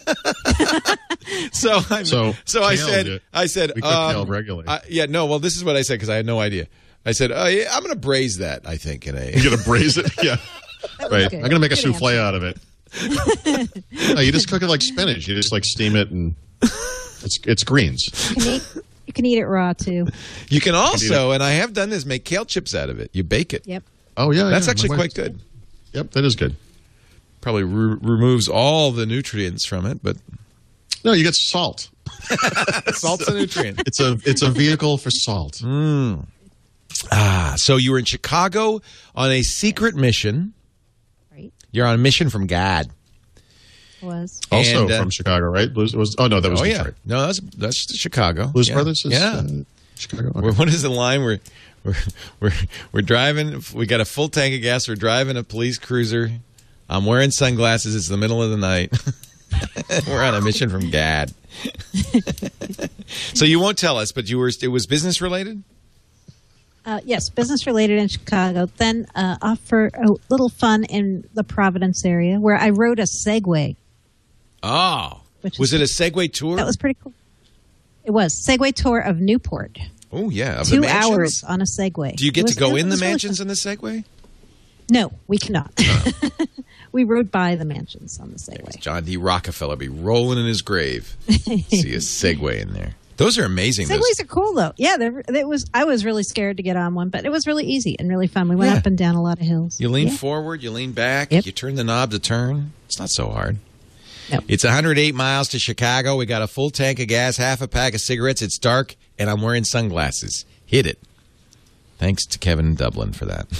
Speaker 3: so I
Speaker 5: So,
Speaker 3: so I
Speaker 5: kale,
Speaker 3: said,
Speaker 5: dude.
Speaker 3: I said,
Speaker 5: We cook
Speaker 3: um,
Speaker 5: kale regularly.
Speaker 3: I- yeah, no. Well, this is what I said because I had no idea. I said, "Oh, yeah, I'm going to braise that." I think in a.
Speaker 5: You're going to braise it? Yeah. Right.
Speaker 6: good.
Speaker 5: I'm going to make a
Speaker 6: Good
Speaker 5: souffle
Speaker 6: answer.
Speaker 5: out of it. No, you just cook it like spinach. You just like steam it and it's it's greens.
Speaker 6: You can eat, you can eat it raw, too.
Speaker 3: You can also, and I have done this, make kale chips out of it. You bake it.
Speaker 6: Yep.
Speaker 5: Oh, yeah.
Speaker 3: That's
Speaker 5: yeah,
Speaker 3: actually
Speaker 5: my
Speaker 3: quite
Speaker 5: wife-
Speaker 3: good.
Speaker 5: Yep, that is good.
Speaker 3: Probably re- removes all the nutrients from it, but
Speaker 5: No, you get salt.
Speaker 3: salt's a nutrient.
Speaker 5: It's a it's a vehicle for salt.
Speaker 3: Ah, so you were in Chicago on a secret mission.
Speaker 6: Right.
Speaker 3: You're on a mission from God.
Speaker 6: Was.
Speaker 5: Also
Speaker 3: And, uh,
Speaker 5: from Chicago, right? Blues was oh no, that was
Speaker 3: Oh yeah,
Speaker 5: Detroit.
Speaker 3: no, that's that's Chicago.
Speaker 5: Blues
Speaker 3: yeah.
Speaker 5: Brothers is
Speaker 3: yeah.
Speaker 5: uh, Chicago. Okay.
Speaker 3: We're- What is the line? We're we're we're we're driving. We got a full tank of gas. We're driving a police cruiser. I'm wearing sunglasses. It's the middle of the night. We're on a mission from God. So you won't tell us, but you were. It was business related.
Speaker 6: Uh, yes, business related in Chicago. Then uh, off for a little fun in the Providence area where I rode a Segway.
Speaker 3: Oh,
Speaker 6: Which
Speaker 3: was it
Speaker 6: is-
Speaker 3: a Segway tour?
Speaker 6: That was pretty cool. It was Segway tour of Newport.
Speaker 3: oh yeah, of the
Speaker 6: Two
Speaker 3: mansions?
Speaker 6: hours on a Segway.
Speaker 3: Do you get
Speaker 6: It was-
Speaker 3: to go
Speaker 6: it
Speaker 3: in the
Speaker 6: was really
Speaker 3: mansions
Speaker 6: fun.
Speaker 3: in the Segway?
Speaker 6: No, we cannot.
Speaker 3: Oh.
Speaker 6: We rode by the mansions on the Segway.
Speaker 3: John D. Rockefeller be rolling in his grave. See a Segway in there. Those are amazing. those-
Speaker 6: Segways are cool though. Yeah, they're- it was. I was really scared to get on one, but it was really easy and really fun. We went
Speaker 3: Yeah.
Speaker 6: up and down a lot of hills.
Speaker 3: You lean
Speaker 6: Yeah.
Speaker 3: forward, you lean back,
Speaker 6: Yep.
Speaker 3: you turn the knob to turn. It's not so hard.
Speaker 6: No.
Speaker 3: It's one hundred eight miles to Chicago. We got a full tank of gas, half a pack of cigarettes. It's dark, and I'm wearing sunglasses. Hit it. Thanks to Kevin Dublin for that.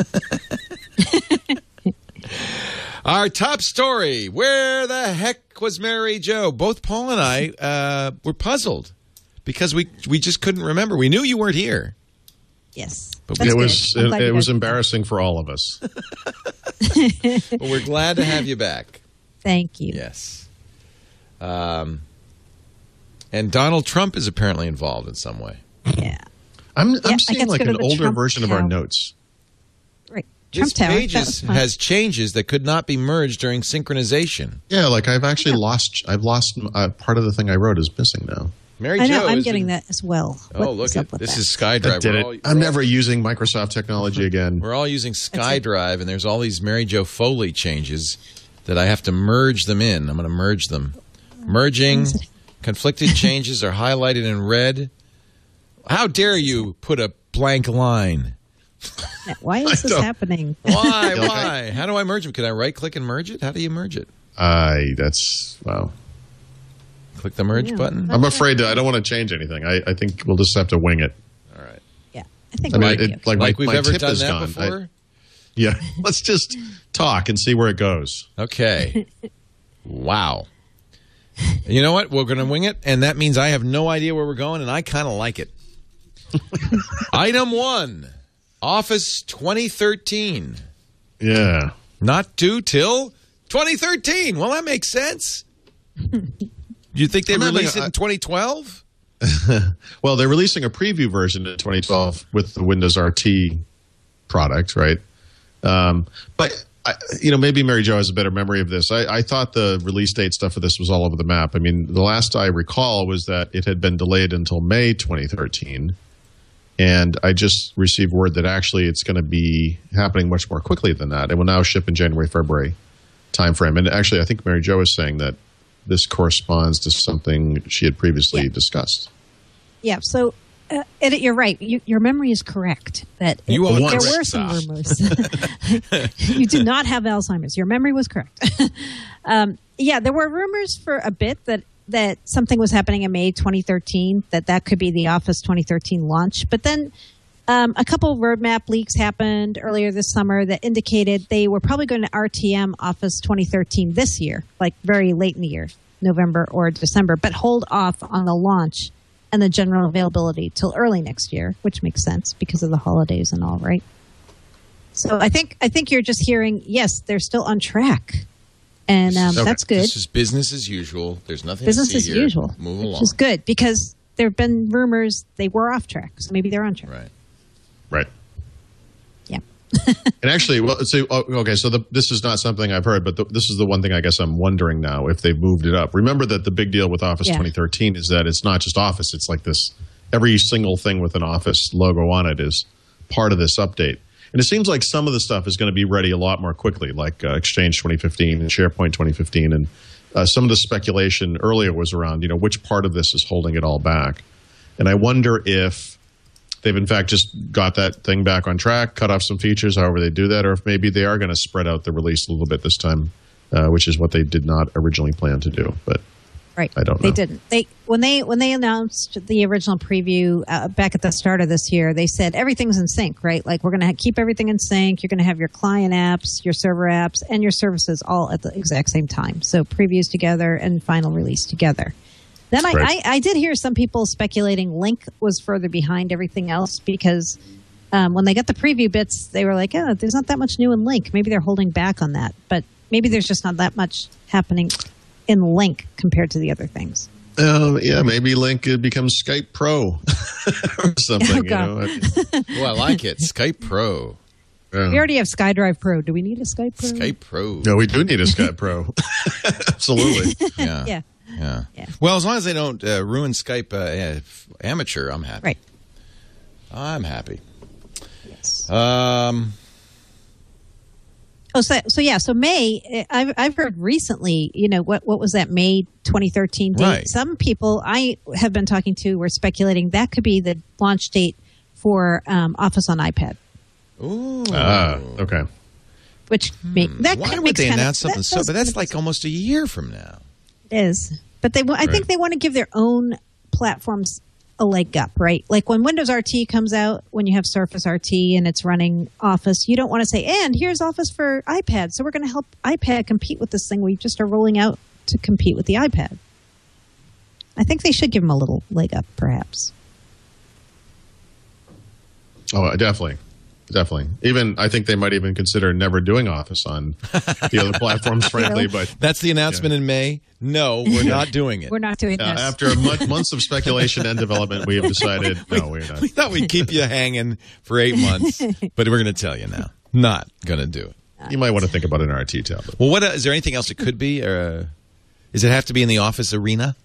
Speaker 3: Our top story. Where the heck was Mary Jo? Both Paul and I uh, were puzzled because we we just couldn't remember. We knew you weren't here.
Speaker 6: Yes,
Speaker 3: But
Speaker 6: That's
Speaker 5: it
Speaker 6: good.
Speaker 5: was
Speaker 6: I'm
Speaker 5: it,
Speaker 6: glad
Speaker 5: it
Speaker 6: you
Speaker 5: was
Speaker 6: guys-
Speaker 5: embarrassing for all of us.
Speaker 3: But we're glad to have you back.
Speaker 6: Thank you.
Speaker 3: Yes. Um, and Donald Trump is apparently involved in some way.
Speaker 6: Yeah,
Speaker 5: I'm
Speaker 6: Yeah, I
Speaker 5: I'm
Speaker 6: got
Speaker 5: seeing
Speaker 6: to
Speaker 5: like
Speaker 6: go to
Speaker 5: an
Speaker 6: the
Speaker 5: older
Speaker 6: Trump
Speaker 5: version of our
Speaker 6: Tower.
Speaker 5: notes.
Speaker 6: right. Trump
Speaker 3: This
Speaker 6: Tower.
Speaker 3: page
Speaker 6: that
Speaker 3: is-
Speaker 6: was fun.
Speaker 3: has changes that could not be merged during synchronization.
Speaker 5: Yeah, like I've actually lost. I've lost uh, part of the thing I wrote is missing now.
Speaker 3: Mary
Speaker 6: I know.
Speaker 3: Jo
Speaker 6: I'm
Speaker 3: is
Speaker 6: getting
Speaker 3: in-
Speaker 6: that as well.
Speaker 3: Oh,
Speaker 6: What's
Speaker 3: look
Speaker 6: up
Speaker 3: at
Speaker 6: with
Speaker 3: this
Speaker 6: that?
Speaker 3: is
Speaker 5: I
Speaker 3: SkyDrive.
Speaker 5: did
Speaker 3: We're
Speaker 5: it.
Speaker 3: all,
Speaker 5: I'm
Speaker 3: we're
Speaker 5: never
Speaker 3: all,
Speaker 5: using Microsoft technology again.
Speaker 3: we're all using
Speaker 6: it.
Speaker 3: SkyDrive, and there's all these Mary Jo Foley changes that I have to merge them in. I'm going to merge them. Merging conflicted changes are highlighted in red. How dare you put a blank line?
Speaker 6: Now, why is this
Speaker 5: don't-
Speaker 6: happening?
Speaker 3: Why?
Speaker 5: Okay.
Speaker 3: Why? How do I merge them? Can I right click and merge it? How do you merge it?
Speaker 5: I that's wow.
Speaker 3: Click the merge
Speaker 6: Yeah.
Speaker 3: button.
Speaker 5: I'm afraid to, I don't want to change anything. I, I think we'll just have to wing it.
Speaker 3: All right.
Speaker 6: I think
Speaker 5: I
Speaker 6: we're
Speaker 5: mean,
Speaker 6: gonna be
Speaker 5: it,
Speaker 6: okay.
Speaker 5: like,
Speaker 3: Like
Speaker 5: my,
Speaker 3: we've
Speaker 5: my
Speaker 3: ever
Speaker 5: tip
Speaker 3: done
Speaker 5: is
Speaker 3: that
Speaker 5: gone.
Speaker 3: before?
Speaker 5: I- yeah, let's just talk and see where it goes.
Speaker 3: Okay. Wow. You know what? We're going to wing it, and that means I have no idea where we're going, and I kind of like it. Item one, Office twenty thirteen.
Speaker 5: Yeah.
Speaker 3: Not due till twenty thirteen. Well, that makes sense. You think they
Speaker 5: I'm having
Speaker 3: release
Speaker 5: a-
Speaker 3: it in twenty twelve?
Speaker 5: Well, they're releasing a preview version in twenty twelve with the Windows R T product, right? Um, but, I, you know, maybe Mary Jo has a better memory of this. I, I thought the release date stuff for this was all over the map. I mean, the last I recall was that it had been delayed until May twenty thirteen. And I just received word that actually it's going to be happening much more quickly than that. It will now ship in January, February timeframe. And actually, I think Mary Jo is saying that this corresponds to something she had previously
Speaker 6: Yeah.
Speaker 5: discussed.
Speaker 6: Yeah, so uh, Edit, you're right. You, your memory is correct. That it-
Speaker 3: You are
Speaker 6: there
Speaker 3: correct,
Speaker 6: were some
Speaker 3: Sal.
Speaker 6: rumors. You do not have Alzheimer's. Your memory was correct. um, yeah, there were rumors for a bit that that something was happening in May twenty thirteen. That that could be the Office twenty thirteen launch. But then um, a couple of roadmap leaks happened earlier this summer that indicated they were probably going to R T M Office twenty thirteen this year, like very late in the year, November or December, but hold off on the launch and the general availability till early next year, which makes sense because of the holidays and all, right? So I think I think you're just hearing, yes, they're still on track, and um,
Speaker 3: Okay.
Speaker 6: that's good.
Speaker 3: This is business as usual. There's nothing
Speaker 6: Business
Speaker 3: to see
Speaker 6: as
Speaker 3: here.
Speaker 6: usual,
Speaker 3: Move
Speaker 6: which
Speaker 3: along.
Speaker 6: is good because there have been rumors they were off track, so maybe they're on track.
Speaker 3: Right.
Speaker 5: Right.
Speaker 6: Yeah.
Speaker 5: And actually, well, so oh, okay, so the, this is not something I've heard, but the, this is the one thing I guess I'm wondering now if they've moved it up. Remember that the big deal with Office
Speaker 6: Yeah.
Speaker 5: twenty thirteen is that it's not just Office; it's like this. Every single thing with an Office logo on it is part of this update. And it seems like some of the stuff is going to be ready a lot more quickly, like uh, Exchange twenty fifteen and SharePoint twenty fifteen. And uh, some of the speculation earlier was around, you know, which part of this is holding it all back. And I wonder if they've in fact just got that thing back on track, cut off some features, however they do that, or if maybe they are going to spread out the release a little bit this time, uh, which is what they did not originally plan to do. But
Speaker 6: Right.
Speaker 5: I don't
Speaker 6: They
Speaker 5: know.
Speaker 6: didn't. They when they when they announced the original preview uh, back at the start of this year, they said everything's in sync, right? Like we're going to ha- keep everything in sync. You're going to have your client apps, your server apps, and your services all at the exact same time. So previews together and final release together. Then I,
Speaker 5: Right.
Speaker 6: I, I did hear some people speculating Link was further behind everything else because um, when they got the preview bits, they were like, oh, there's not that much new in Link. Maybe they're holding back on that. But maybe there's just not that much happening in Link compared to the other things.
Speaker 5: Uh, yeah, maybe Link uh, becomes Skype Pro or something.
Speaker 6: Oh,
Speaker 5: you
Speaker 6: God.
Speaker 5: know?
Speaker 3: Oh, I like it. Skype Pro.
Speaker 5: Yeah.
Speaker 6: We already have SkyDrive Pro. Do we need a Skype Pro?
Speaker 3: Skype Pro.
Speaker 5: No, we do need a Skype Pro. Absolutely.
Speaker 3: Yeah.
Speaker 6: Yeah.
Speaker 3: Yeah.
Speaker 6: Yeah.
Speaker 3: Well, as long as they don't uh, ruin Skype uh, Amateur, I'm happy.
Speaker 6: Right.
Speaker 3: I'm happy.
Speaker 6: Yes.
Speaker 3: Um,
Speaker 6: Oh, so, so yeah. So May, eh, I've I've heard recently. You know what? What was that May twenty thirteen date?
Speaker 3: Right.
Speaker 6: Some people I have been talking to were speculating that could be the launch date for um, Office on iPad,
Speaker 3: ooh.
Speaker 5: Ah, okay.
Speaker 6: which make, that
Speaker 3: Why
Speaker 6: kind of
Speaker 3: would
Speaker 6: makes
Speaker 3: they
Speaker 6: kind
Speaker 3: announce
Speaker 6: of,
Speaker 3: something
Speaker 6: that
Speaker 3: so?
Speaker 6: does
Speaker 3: But that's
Speaker 6: kind of
Speaker 3: like almost a year from now.
Speaker 6: It is. But they, wa- I
Speaker 3: Right.
Speaker 6: think they want to give their own platforms a leg up, right? Like when Windows R T comes out, when you have Surface R T and it's running Office, you don't want to say, and here's Office for iPad. So we're going to help iPad compete with this thing we just are rolling out to compete with the iPad. I think they should give them a little leg up, perhaps.
Speaker 5: Oh, definitely. Definitely. Even I think they might even consider never doing Office on the other platforms, frankly. But
Speaker 3: That's the announcement in May. No, we're not doing it.
Speaker 6: We're not doing
Speaker 5: uh,
Speaker 6: this.
Speaker 5: after a month, months of speculation and development, we have decided no, we're not.
Speaker 3: We thought we'd keep you hanging for eight months, but we're going to tell you now. Not going to do it.
Speaker 5: You might want to think about an R T tablet.
Speaker 3: Well, what uh, is there anything else it could be? Or uh, does it have to be in the Office arena?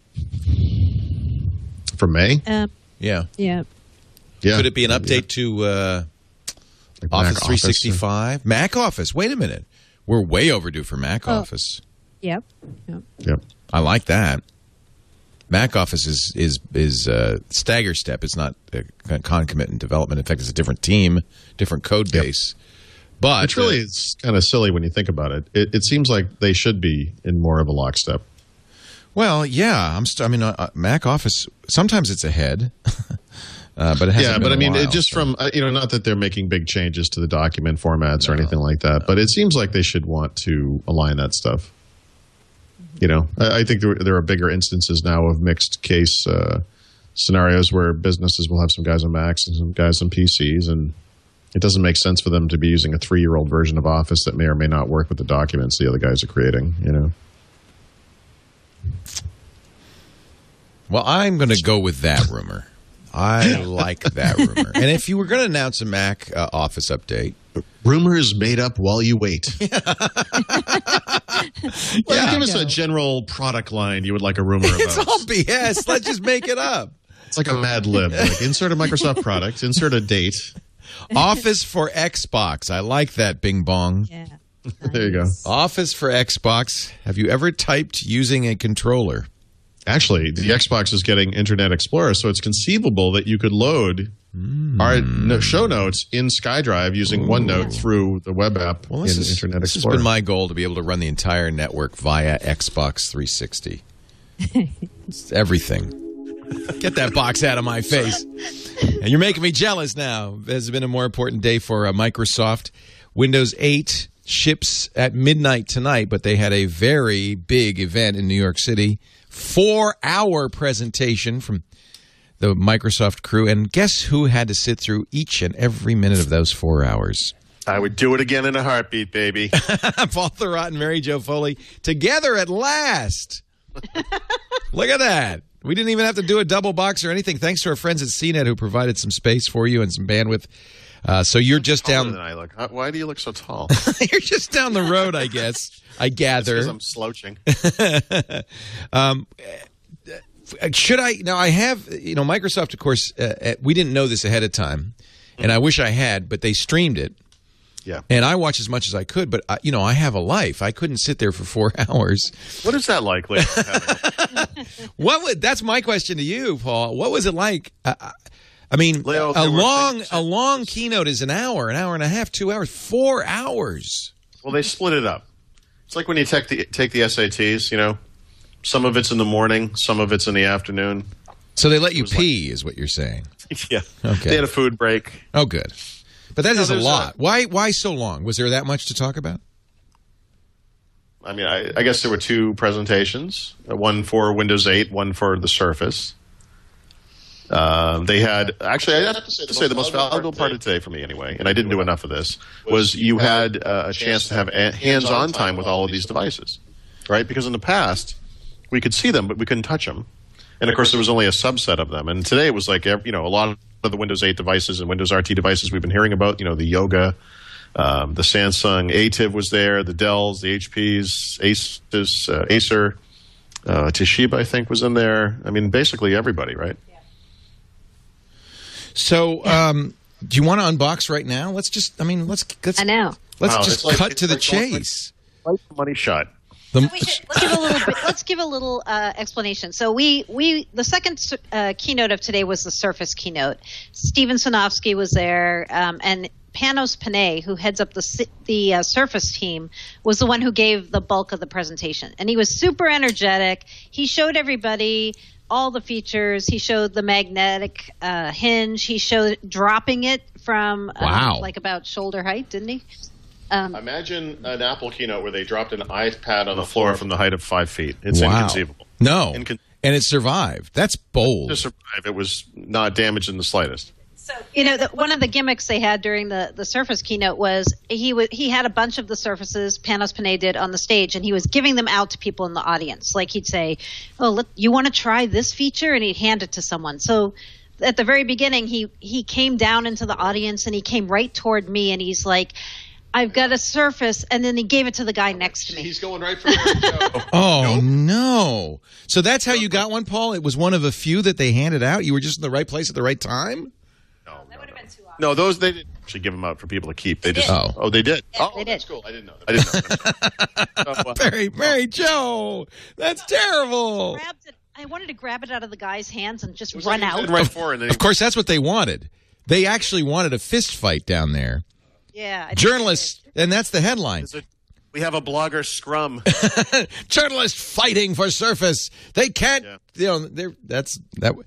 Speaker 5: For May?
Speaker 6: Um,
Speaker 3: Yeah.
Speaker 6: yeah.
Speaker 5: Yeah.
Speaker 3: Could it be an update to uh,
Speaker 5: Like
Speaker 3: Office
Speaker 5: Mac
Speaker 3: three sixty-five? Mac Office. Wait a minute. We're way overdue for Mac
Speaker 6: Oh.
Speaker 3: Office.
Speaker 6: Yep. Yep.
Speaker 5: Yep.
Speaker 3: I like that. Mac Office is is is uh, stagger step. It's not uh, concomitant development. In fact, it's a different team, different code
Speaker 5: Yep.
Speaker 3: base. But
Speaker 5: Which really
Speaker 3: uh,
Speaker 5: is kind of silly when you think about it. it. It seems like they should be in more of a lockstep.
Speaker 3: well, yeah. I'm. St- I mean, uh, uh, Mac Office. Sometimes it's ahead. Uh, but it hasn't
Speaker 5: yeah,
Speaker 3: been
Speaker 5: but
Speaker 3: a
Speaker 5: I mean,
Speaker 3: while,
Speaker 5: it just
Speaker 3: so.
Speaker 5: from uh, you know, not that they're making big changes to the document formats or anything like that, but it seems like they should want to align that stuff. You know, I, I think there, there are bigger instances now of mixed case uh, scenarios where businesses will have some guys on Macs and some guys on P Cs, and it doesn't make sense for them to be using a three-year-old version of Office that may or may not work with the documents the other guys are creating. You know.
Speaker 3: Well, I'm going to go with that rumor. I like that rumor. And if you were going to announce a Mac uh, Office update,
Speaker 5: rumors made up while you wait. Well,
Speaker 3: Yeah.
Speaker 5: give us a general product line you would like a rumor about.
Speaker 3: it's all B S. Let's just make it up.
Speaker 5: It's like a Mad Lib. Like, insert a Microsoft product, insert a date.
Speaker 3: Office for Xbox. I like that, Bing Bong.
Speaker 6: Yeah.
Speaker 5: There you go.
Speaker 3: Office for Xbox. Have you ever typed using a controller?
Speaker 5: Actually, the Xbox is getting Internet Explorer, so it's conceivable that you could load
Speaker 3: Mm.
Speaker 5: our no, show notes in SkyDrive using OneNote through the web app
Speaker 3: Well,
Speaker 5: in
Speaker 3: this, is,
Speaker 5: Internet
Speaker 3: this has
Speaker 5: Explorer.
Speaker 3: been my goal to be able to run the entire network via Xbox three sixty. It's everything. Get that box out of my face. And you're making me jealous now. There's been a more important day for uh, Microsoft. Windows eight ships at midnight tonight, but they had a very big event in New York City. Four-hour presentation from the Microsoft crew. And guess who had to sit through each and every minute of those four hours?
Speaker 9: I would do it again in a heartbeat, baby.
Speaker 3: Paul Thurrott and Mary Jo Foley together at last. Look at that. We didn't even have to do a double box or anything. Thanks to our friends at C net who provided some space for you and some bandwidth. Uh, so you're just
Speaker 9: Taller
Speaker 3: down.
Speaker 9: than I look. Huh? Why do you look so tall?
Speaker 3: You're just down the road, I guess. I gather.
Speaker 9: Because I'm slouching.
Speaker 3: um, should I now? I have you know Microsoft, of course. Uh, we didn't know this ahead of time, and I wish I had, but they streamed it.
Speaker 9: Yeah.
Speaker 3: And I watched as much as I could, but, I, you know, I have a life. I couldn't sit there for four hours.
Speaker 9: What is that like? Like
Speaker 3: what would, that's my question to you, Paul. What was it like? Uh, I mean,
Speaker 9: Leo,
Speaker 3: a
Speaker 9: there were
Speaker 3: long
Speaker 9: things-
Speaker 3: a long keynote is an hour, an hour and a half, two hours, four hours.
Speaker 9: Well, they split it up. It's like when you take the take the S A Ts. You know, some of it's in the morning, some of it's in the afternoon.
Speaker 3: So they let you
Speaker 9: was
Speaker 3: pee, is what you're saying.
Speaker 9: Yeah.
Speaker 3: Okay.
Speaker 9: They had a food break.
Speaker 3: Oh, good. But that
Speaker 9: No,
Speaker 3: is a
Speaker 9: there's
Speaker 3: lot.
Speaker 9: a-
Speaker 3: why Why so long? Was there that much to talk about?
Speaker 9: I mean, I, I guess there were two presentations, uh, one for Windows eight, one for the Surface. Um, they had actually, I have to say, to say the most valuable part of today for me, anyway, and I didn't do enough of this, was you had uh, a chance to have a- hands-on time with all of these devices, right? Because in the past, we could see them, but we couldn't touch them, and of course, there was only a subset of them. And today, it was like ev- you know, a lot of the Windows eight devices and Windows R T devices we've been hearing about. You know, the Yoga. Um, the Samsung A T I V was there, the Dells, the H Ps, Asus, uh, Acer, uh, Toshiba, I think, was in there. I mean, basically everybody, right?
Speaker 3: So, um, do you want to unbox right now? Let's just, I mean, let's let's
Speaker 7: I know.
Speaker 3: let's
Speaker 9: Wow,
Speaker 3: just
Speaker 9: it's like-
Speaker 3: cut
Speaker 9: it's
Speaker 3: to the
Speaker 9: like going-
Speaker 3: chase.
Speaker 9: Like the money shot.
Speaker 3: The-
Speaker 7: We should, let's give a little bit, let's give a little uh, explanation. So we we the second uh, keynote of today was the Surface keynote. Steven Sinofsky was there, um, and Panos Panay, who heads up the the uh, Surface team, was the one who gave the bulk of the presentation, and he was super energetic. He showed everybody all the features. He showed the magnetic uh, hinge. He showed dropping it from um,
Speaker 3: Wow.
Speaker 7: like about shoulder height, didn't he? Um,
Speaker 9: Imagine an Apple keynote where they dropped an iPad on the floor from the height of five feet. It's
Speaker 3: wow.
Speaker 9: inconceivable.
Speaker 3: No.
Speaker 9: Incon-
Speaker 3: and it survived. That's bold.
Speaker 9: To survive, it was not damaged in the slightest.
Speaker 7: So, you know, the, one of the gimmicks they had during the, the Surface keynote was he w- he had a bunch of the Surfaces, Panos Panay did, on the stage, and he was giving them out to people in the audience. Like he'd say, oh, look, you want to try this feature? And he'd hand it to someone. So at the very beginning, he, he came down into the audience, and he came right toward me, and he's like, I've got a Surface, and then he gave it to the guy next to me.
Speaker 9: He's going right for it.
Speaker 3: Oh, no. So that's how you got one, Paul? It was one of a few that they handed out? You were just in the right place at the right time?
Speaker 9: No, those they didn't actually give them out for people to keep. They just
Speaker 3: did. Oh.
Speaker 9: oh they did.
Speaker 7: Yeah,
Speaker 9: oh,
Speaker 7: they
Speaker 9: that's
Speaker 7: did.
Speaker 9: cool. I didn't know. That. I didn't know. Oh, wow.
Speaker 3: Mary, Mary Jo, that's terrible.
Speaker 7: Grabbed it. I wanted to grab it out of the guy's hands and just
Speaker 9: It was
Speaker 7: run
Speaker 9: like he
Speaker 7: out.
Speaker 9: said right for it, and then he-
Speaker 3: Of course, that's what they wanted. They actually wanted a fist fight down there.
Speaker 7: Yeah. I think
Speaker 3: Journalists, and that's the headline.
Speaker 9: Is it- we have a blogger scrum.
Speaker 3: Journalists fighting for Surface. They can't,
Speaker 9: Yeah.
Speaker 3: you know, they're, that's that.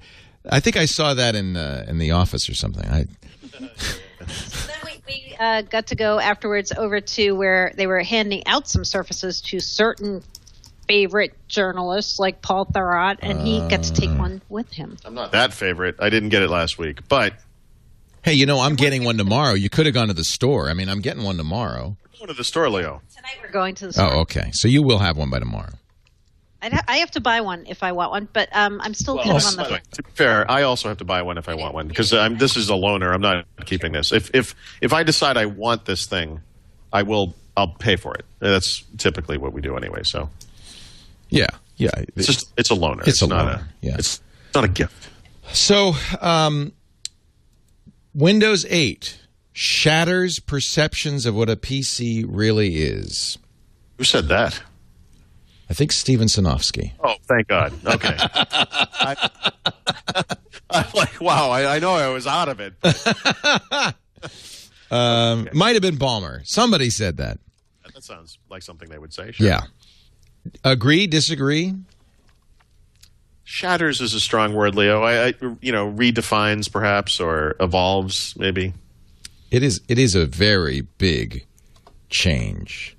Speaker 3: I think I saw that in uh, in The Office or something. I.
Speaker 7: Then we, we uh, got to go afterwards over to where they were handing out some surfaces to certain favorite journalists like Paul Thurrott, and he uh, gets to take one with him.
Speaker 9: I'm not that favorite. I didn't get it last week, but
Speaker 3: hey, you know, I'm getting one tomorrow. You could have gone to the store. I mean, I'm getting one tomorrow.
Speaker 9: Go to the store, Leo.
Speaker 7: Tonight we're going to the store.
Speaker 3: Oh, okay. So you will have one by tomorrow.
Speaker 7: I'd ha- I have to buy one if I want one, but um, I'm still
Speaker 9: Well,
Speaker 7: kind of on the.
Speaker 9: by the way, to be fair, I also have to buy one if I want one because I'm, this is a loaner. I'm not keeping this. If if if I decide I want this thing, I will. I'll pay for it. That's typically what we do anyway. So.
Speaker 3: Yeah, yeah.
Speaker 9: It's just it's a loaner.
Speaker 3: It's,
Speaker 9: It's,
Speaker 3: a
Speaker 9: not
Speaker 3: loaner.
Speaker 9: a.
Speaker 3: Yeah.
Speaker 9: It's not a gift.
Speaker 3: So, um, Windows eight shatters perceptions of what a P C really is.
Speaker 9: Who said that?
Speaker 3: I think Steven Sinofsky.
Speaker 9: Oh, thank God. Okay. I, I'm like, wow. I, I know I was out of it. But...
Speaker 3: um, okay. Might have been Ballmer. Somebody said that.
Speaker 9: That sounds like something they would say. Sure.
Speaker 3: Yeah. Agree? Disagree?
Speaker 9: Shatters is a strong word, Leo. I, I, you know, redefines perhaps or evolves maybe.
Speaker 3: It is. It is a very big change.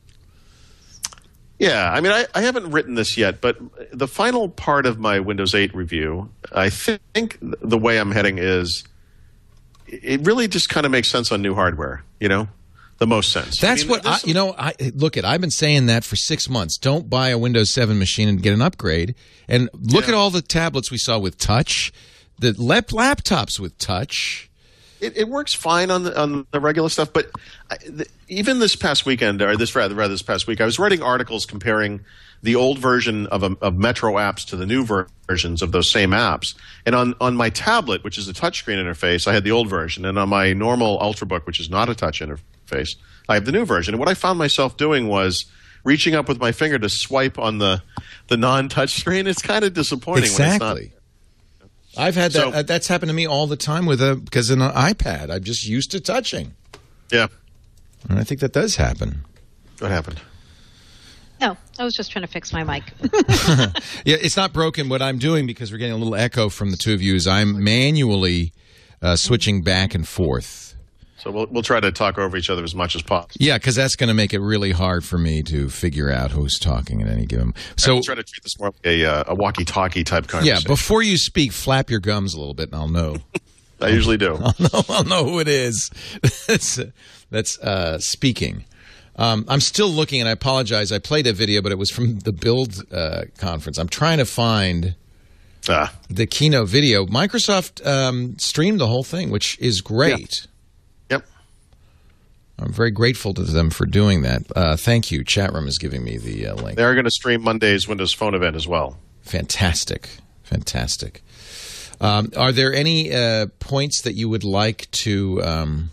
Speaker 9: Yeah, I mean, I, I haven't written this yet, but the final part of my Windows eight review, I think the way I'm heading is it really just kind of makes sense on new hardware, you know? The most sense.
Speaker 3: That's
Speaker 9: I mean,
Speaker 3: what I, you know. I look at. I've been saying that for six months. Don't buy a Windows seven machine and get an upgrade. And look yeah. at all the tablets we saw with touch, the lap- laptops with touch.
Speaker 9: It, it works fine on the on the regular stuff, but I, the, even this past weekend, or this rather rather this past week, I was writing articles comparing the old version of a, of Metro apps to the new ver- versions of those same apps. And on, on my tablet, which is a touchscreen interface, I had the old version, and on my normal Ultrabook, which is not a touch interface, I have the new version. And what I found myself doing was reaching up with my finger to swipe on the the non-touch screen. It's kind of disappointing.
Speaker 3: Exactly.
Speaker 9: When it's not.
Speaker 3: I've had that.
Speaker 9: So,
Speaker 3: uh, that's happened to me all the time with a because in an iPad, I'm just used to touching.
Speaker 9: Yeah,
Speaker 3: and I think that does happen.
Speaker 9: What happened?
Speaker 7: No, I was just trying to fix my mic.
Speaker 3: Yeah, it's not broken. What I'm doing, because we're getting a little echo from the two of you, is I'm manually uh, switching back and forth.
Speaker 9: So we'll we'll try to talk over each other as much as possible.
Speaker 3: Yeah, because that's going to make it really hard for me to figure out who's talking at any given. So
Speaker 9: try to treat this more like a uh, a walkie-talkie type conversation.
Speaker 3: Yeah, before you speak, flap your gums a little bit, and I'll know.
Speaker 9: I usually do.
Speaker 3: I'll know. I'll know who it is. that's that's uh, speaking. Um, I'm still looking, and I apologize. I played a video, but it was from the Build uh, conference. I'm trying to find
Speaker 9: ah.
Speaker 3: the keynote video. Microsoft um, streamed the whole thing, which is great.
Speaker 9: Yeah. Yep.
Speaker 3: I'm very grateful to them for doing that. Uh, thank you. Chat room is giving me the uh, link.
Speaker 9: They're going to stream Monday's Windows Phone event as well.
Speaker 3: Fantastic. Fantastic. Um, are there any uh, points that you would like to... Um,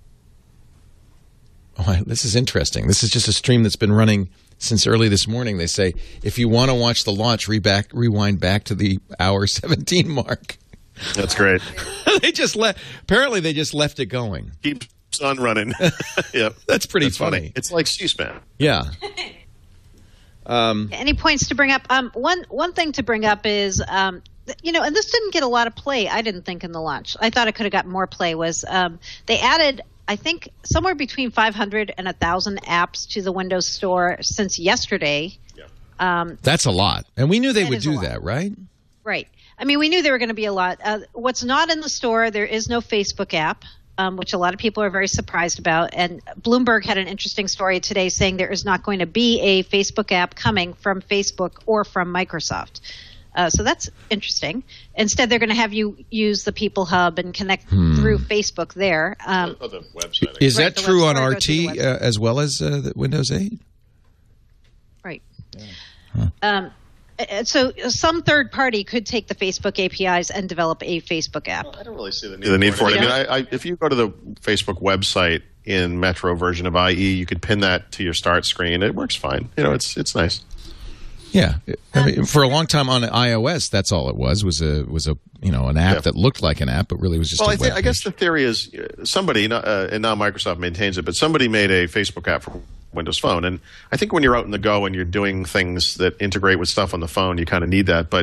Speaker 3: Oh, this is interesting. This is just a stream that's been running since early this morning. They say, if you want to watch the launch, re- back, rewind back to the hour seventeen mark.
Speaker 9: That's great.
Speaker 3: They just left. Apparently, they just left it going.
Speaker 9: Keeps on running. Yep,
Speaker 3: that's pretty
Speaker 9: that's
Speaker 3: funny.
Speaker 9: funny. It's like C-SPAN.
Speaker 3: Yeah. Um,
Speaker 7: Any points to bring up? Um, one one thing to bring up is, um, you know, and this didn't get a lot of play. I didn't think in the launch. I thought it could have got more play. Was um, they added, I think, somewhere between five hundred and one thousand apps to the Windows Store since yesterday.
Speaker 9: Yeah.
Speaker 7: Um,
Speaker 3: That's a lot. And we knew they
Speaker 7: that
Speaker 3: would
Speaker 7: is a
Speaker 3: do
Speaker 7: lot.
Speaker 3: that, right?
Speaker 7: Right. I mean, we knew there were going to be a lot. Uh, what's not in the store, there is no Facebook app, um, which a lot of people are very surprised about. And Bloomberg had an interesting story today saying there is not going to be a Facebook app coming from Facebook or from Microsoft. Uh, so that's interesting. Instead, they're going to have you use the People Hub and connect
Speaker 3: Hmm.
Speaker 7: through Facebook there. Um,
Speaker 9: Oh, the website.
Speaker 3: Is
Speaker 7: Right,
Speaker 3: that
Speaker 7: the
Speaker 3: true
Speaker 7: website,
Speaker 3: on
Speaker 7: go
Speaker 3: R
Speaker 7: to
Speaker 3: T
Speaker 7: the
Speaker 3: uh, as well as uh, the Windows eight?
Speaker 7: Right. Um, and so some third party could take the Facebook A P Is and develop a Facebook app.
Speaker 9: I don't really see the need, the need for it. I mean, I, I, if you go to the Facebook website in Metro version of I E, you could pin that to your start screen. It works fine. You know, it's it's nice.
Speaker 3: Yeah, I mean, for a long time on iOS, that's all it was was a was a you know an app
Speaker 9: Yeah.
Speaker 3: that looked like an app, but really was just.
Speaker 9: Well,
Speaker 3: a
Speaker 9: I, think,
Speaker 3: web
Speaker 9: I guess
Speaker 3: page.
Speaker 9: the theory is uh, somebody, not, uh, and now Microsoft maintains it, but somebody made a Facebook app for Windows Phone. And I think when you're out in the go and you're doing things that integrate with stuff on the phone, you kind of need that. But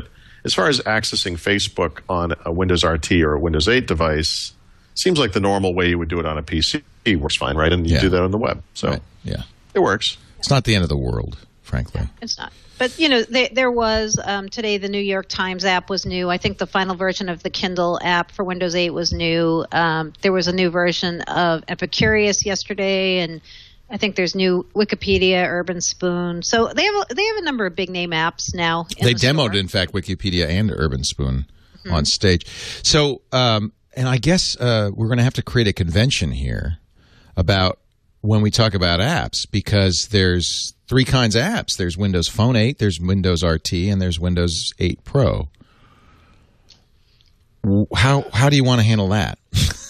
Speaker 9: as far as accessing Facebook on a Windows R T or a Windows eight device, seems like the normal way you would do it on a P C works fine, right? And you
Speaker 3: Yeah.
Speaker 9: do that on the web. So
Speaker 3: Right. Yeah.
Speaker 9: it works.
Speaker 3: It's not the end of the world, frankly.
Speaker 7: It's not. But, you know, there, there was um, today the New York Times app was new. I think the final version of the Kindle app for Windows eight was new. Um, there was a new version of Epicurious yesterday, and I think there's new Wikipedia, Urban Spoon. So they have a, they have a number of big name apps now. In
Speaker 3: They
Speaker 7: the
Speaker 3: demoed,
Speaker 7: store.
Speaker 3: in fact, Wikipedia and Urban Spoon
Speaker 7: Mm-hmm.
Speaker 3: on stage. So, um, and I guess uh, we're going to have to create a convention here about when we talk about apps, because there's three kinds of apps. There's Windows Phone eight, there's Windows R T, and there's Windows eight Pro. How how do you want to handle that?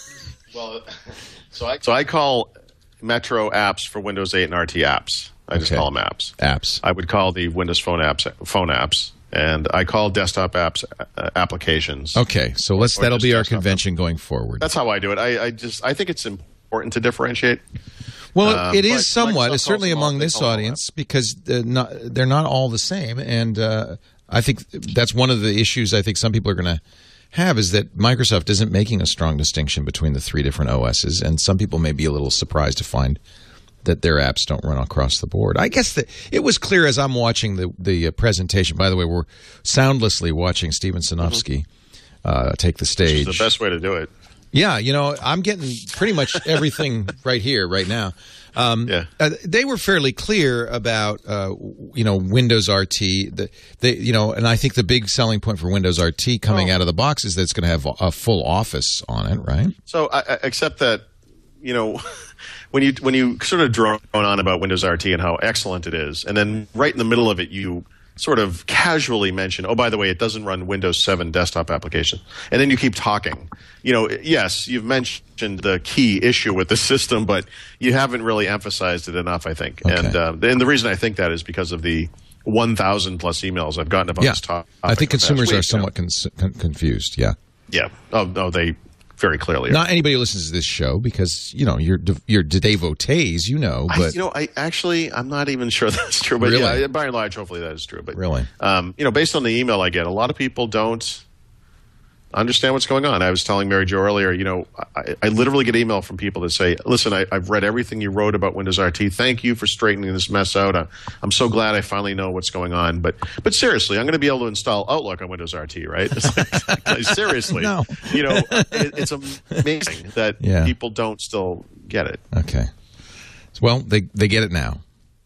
Speaker 9: Well, so I so I call Metro apps for Windows eight and R T apps. I just
Speaker 3: Okay.
Speaker 9: call them apps.
Speaker 3: Apps.
Speaker 9: I would call the Windows Phone apps phone apps, and I call desktop apps uh, applications.
Speaker 3: Okay, so let's
Speaker 9: Or
Speaker 3: that'll
Speaker 9: just
Speaker 3: be our
Speaker 9: desktop
Speaker 3: convention going forward.
Speaker 9: That's how I do it. I, I just I think it's important to differentiate.
Speaker 3: Well,
Speaker 9: Um,
Speaker 3: it
Speaker 9: but
Speaker 3: is somewhat.
Speaker 9: Microsoft
Speaker 3: It's certainly
Speaker 9: calls them all-
Speaker 3: among
Speaker 9: they
Speaker 3: this
Speaker 9: call them all
Speaker 3: audience because they're not, they're not all the same. And uh, I think that's one of the issues I think some people are going to have is that Microsoft isn't making a strong distinction between the three different O Ss. And some people may be a little surprised to find that their apps don't run across the board. I guess that it was clear as I'm watching the, the uh, presentation. By the way, we're soundlessly watching Steven Sinofsky uh, take the stage.
Speaker 9: Which is the best way to do it.
Speaker 3: Yeah, you know, I'm getting pretty much everything right here, right now. Um,
Speaker 9: Yeah.
Speaker 3: uh, they were fairly clear about, uh, you know, Windows R T. The, they, you know, and I think the big selling point for Windows R T coming
Speaker 9: Oh.
Speaker 3: out of the box is that it's going to have a full Office on it, right?
Speaker 9: So, I, I, except that, you know, when you when you sort of drone on about Windows R T and how excellent it is, and then right in the middle of it, you sort of casually mention, oh, by the way, it doesn't run Windows seven desktop application, and then you keep talking. You know, yes, you've mentioned the key issue with the system, but you haven't really emphasized it enough, I think.
Speaker 3: Okay.
Speaker 9: And uh, and the reason I think that is because of the one thousand plus emails I've gotten about
Speaker 3: Yeah.
Speaker 9: this topic.
Speaker 3: I think
Speaker 9: the past
Speaker 3: consumers
Speaker 9: week,
Speaker 3: are
Speaker 9: you know.
Speaker 3: somewhat cons- con- confused, yeah.
Speaker 9: Yeah. Oh, no, they very clearly are.
Speaker 3: Not anybody who listens to this show because, you know, you're, de- you're devotees, you know,
Speaker 9: I,
Speaker 3: but
Speaker 9: you know, I actually, I'm not even sure that's true, but
Speaker 3: Really?
Speaker 9: yeah, by and large, hopefully that is true. But
Speaker 3: Really?
Speaker 9: um, you know, based on the email I get, a lot of people don't understand what's going on. I was telling Mary Jo earlier, you know, I, I literally get email from people that say, listen, I, I've read everything you wrote about Windows R T. Thank you for straightening this mess out. I, I'm so glad I finally know what's going on. But but seriously, I'm going to be able to install Outlook on Windows R T, right? It's like, seriously.
Speaker 3: No.
Speaker 9: You know, it, it's amazing that
Speaker 3: Yeah.
Speaker 9: people don't still get it.
Speaker 3: okay. Well, they they get it now.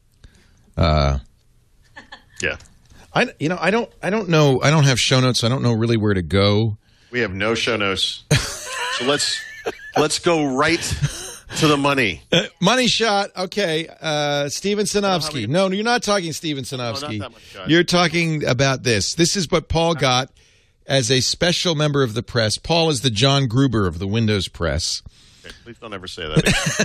Speaker 3: Uh,
Speaker 9: Yeah.
Speaker 3: I you know I don't I don't know I don't have show notes. So I don't know really where to go.
Speaker 9: We have no show notes, so let's let's go right to the money.
Speaker 3: Uh, money shot. Okay, uh, Steven Sinofsky. No, you're not talking Steven Sinofsky.
Speaker 9: that much shot.
Speaker 3: You're talking about this. This is what Paul got as a special member of the press. Paul is the John Gruber of the Windows press.
Speaker 9: Okay, please don't ever say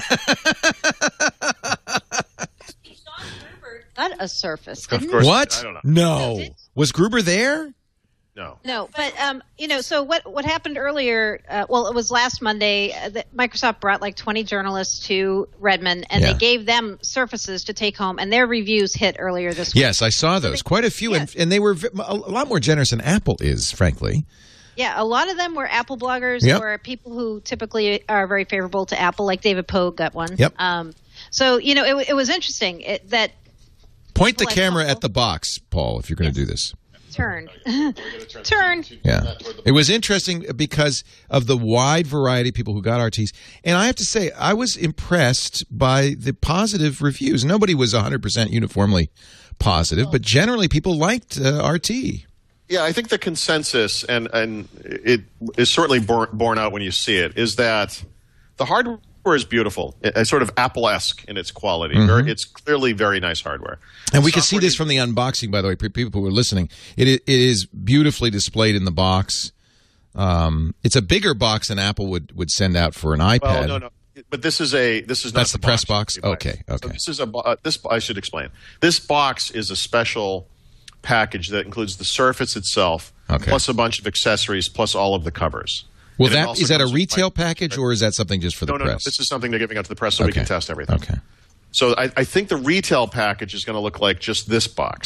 Speaker 9: that.
Speaker 7: Got a Surface.
Speaker 9: Of
Speaker 7: didn't
Speaker 9: course.
Speaker 3: What?
Speaker 9: I don't know.
Speaker 3: No.
Speaker 7: did-
Speaker 3: Was Gruber there?
Speaker 9: No.
Speaker 7: No, but um, you know, so what what happened earlier? Uh, well, it was last Monday uh, that Microsoft brought like twenty journalists to Redmond, and
Speaker 3: Yeah.
Speaker 7: they gave them Surfaces to take home, and their reviews hit earlier this week.
Speaker 3: Yes, I saw those. Quite a few, and, and they were v- a lot more generous than Apple is, frankly.
Speaker 7: Yeah, a lot of them were Apple bloggers
Speaker 3: Yep.
Speaker 7: or people who typically are very favorable to Apple, like David Pogue got one.
Speaker 3: Yep.
Speaker 7: Um, so you know, it, it was interesting it, that
Speaker 3: Point the
Speaker 7: Like
Speaker 3: camera
Speaker 7: Apple.
Speaker 3: at the box, Paul, if you're going to do this.
Speaker 7: turned, turned.
Speaker 3: Yeah. It was interesting because of the wide variety of people who got R Ts. And I have to say, I was impressed by the positive reviews. Nobody was one hundred percent uniformly positive, but generally people liked uh, R T.
Speaker 9: Yeah, I think the consensus, and and it is certainly borne, borne out when you see it, is that the hardware is beautiful. It's sort of Apple-esque in its quality.
Speaker 3: Mm-hmm.
Speaker 9: Very, it's clearly very nice hardware.
Speaker 3: And we can see
Speaker 9: Software
Speaker 3: this
Speaker 9: is-
Speaker 3: from the unboxing, by the way, for people who are listening. It, i- it is beautifully displayed in the box. Um, it's a bigger box than Apple would, would send out for an iPad.
Speaker 9: Well, no, no. But this is a this is not
Speaker 3: That's the press box?
Speaker 9: you buy.
Speaker 3: Okay, okay.
Speaker 9: So this is a bo- uh, this I should explain. This box is a special package that includes the Surface itself,
Speaker 3: Okay.
Speaker 9: plus a bunch of accessories, plus all of the covers.
Speaker 3: Well,
Speaker 9: And it
Speaker 3: that
Speaker 9: also
Speaker 3: is that a
Speaker 9: comes with
Speaker 3: retail
Speaker 9: like-
Speaker 3: package, or is that something just for the
Speaker 9: No, no,
Speaker 3: press?
Speaker 9: no. This is something they're giving out to the press so we
Speaker 3: Okay.
Speaker 9: can test everything.
Speaker 3: Okay.
Speaker 9: So I, I think the retail package is going to look like just this box.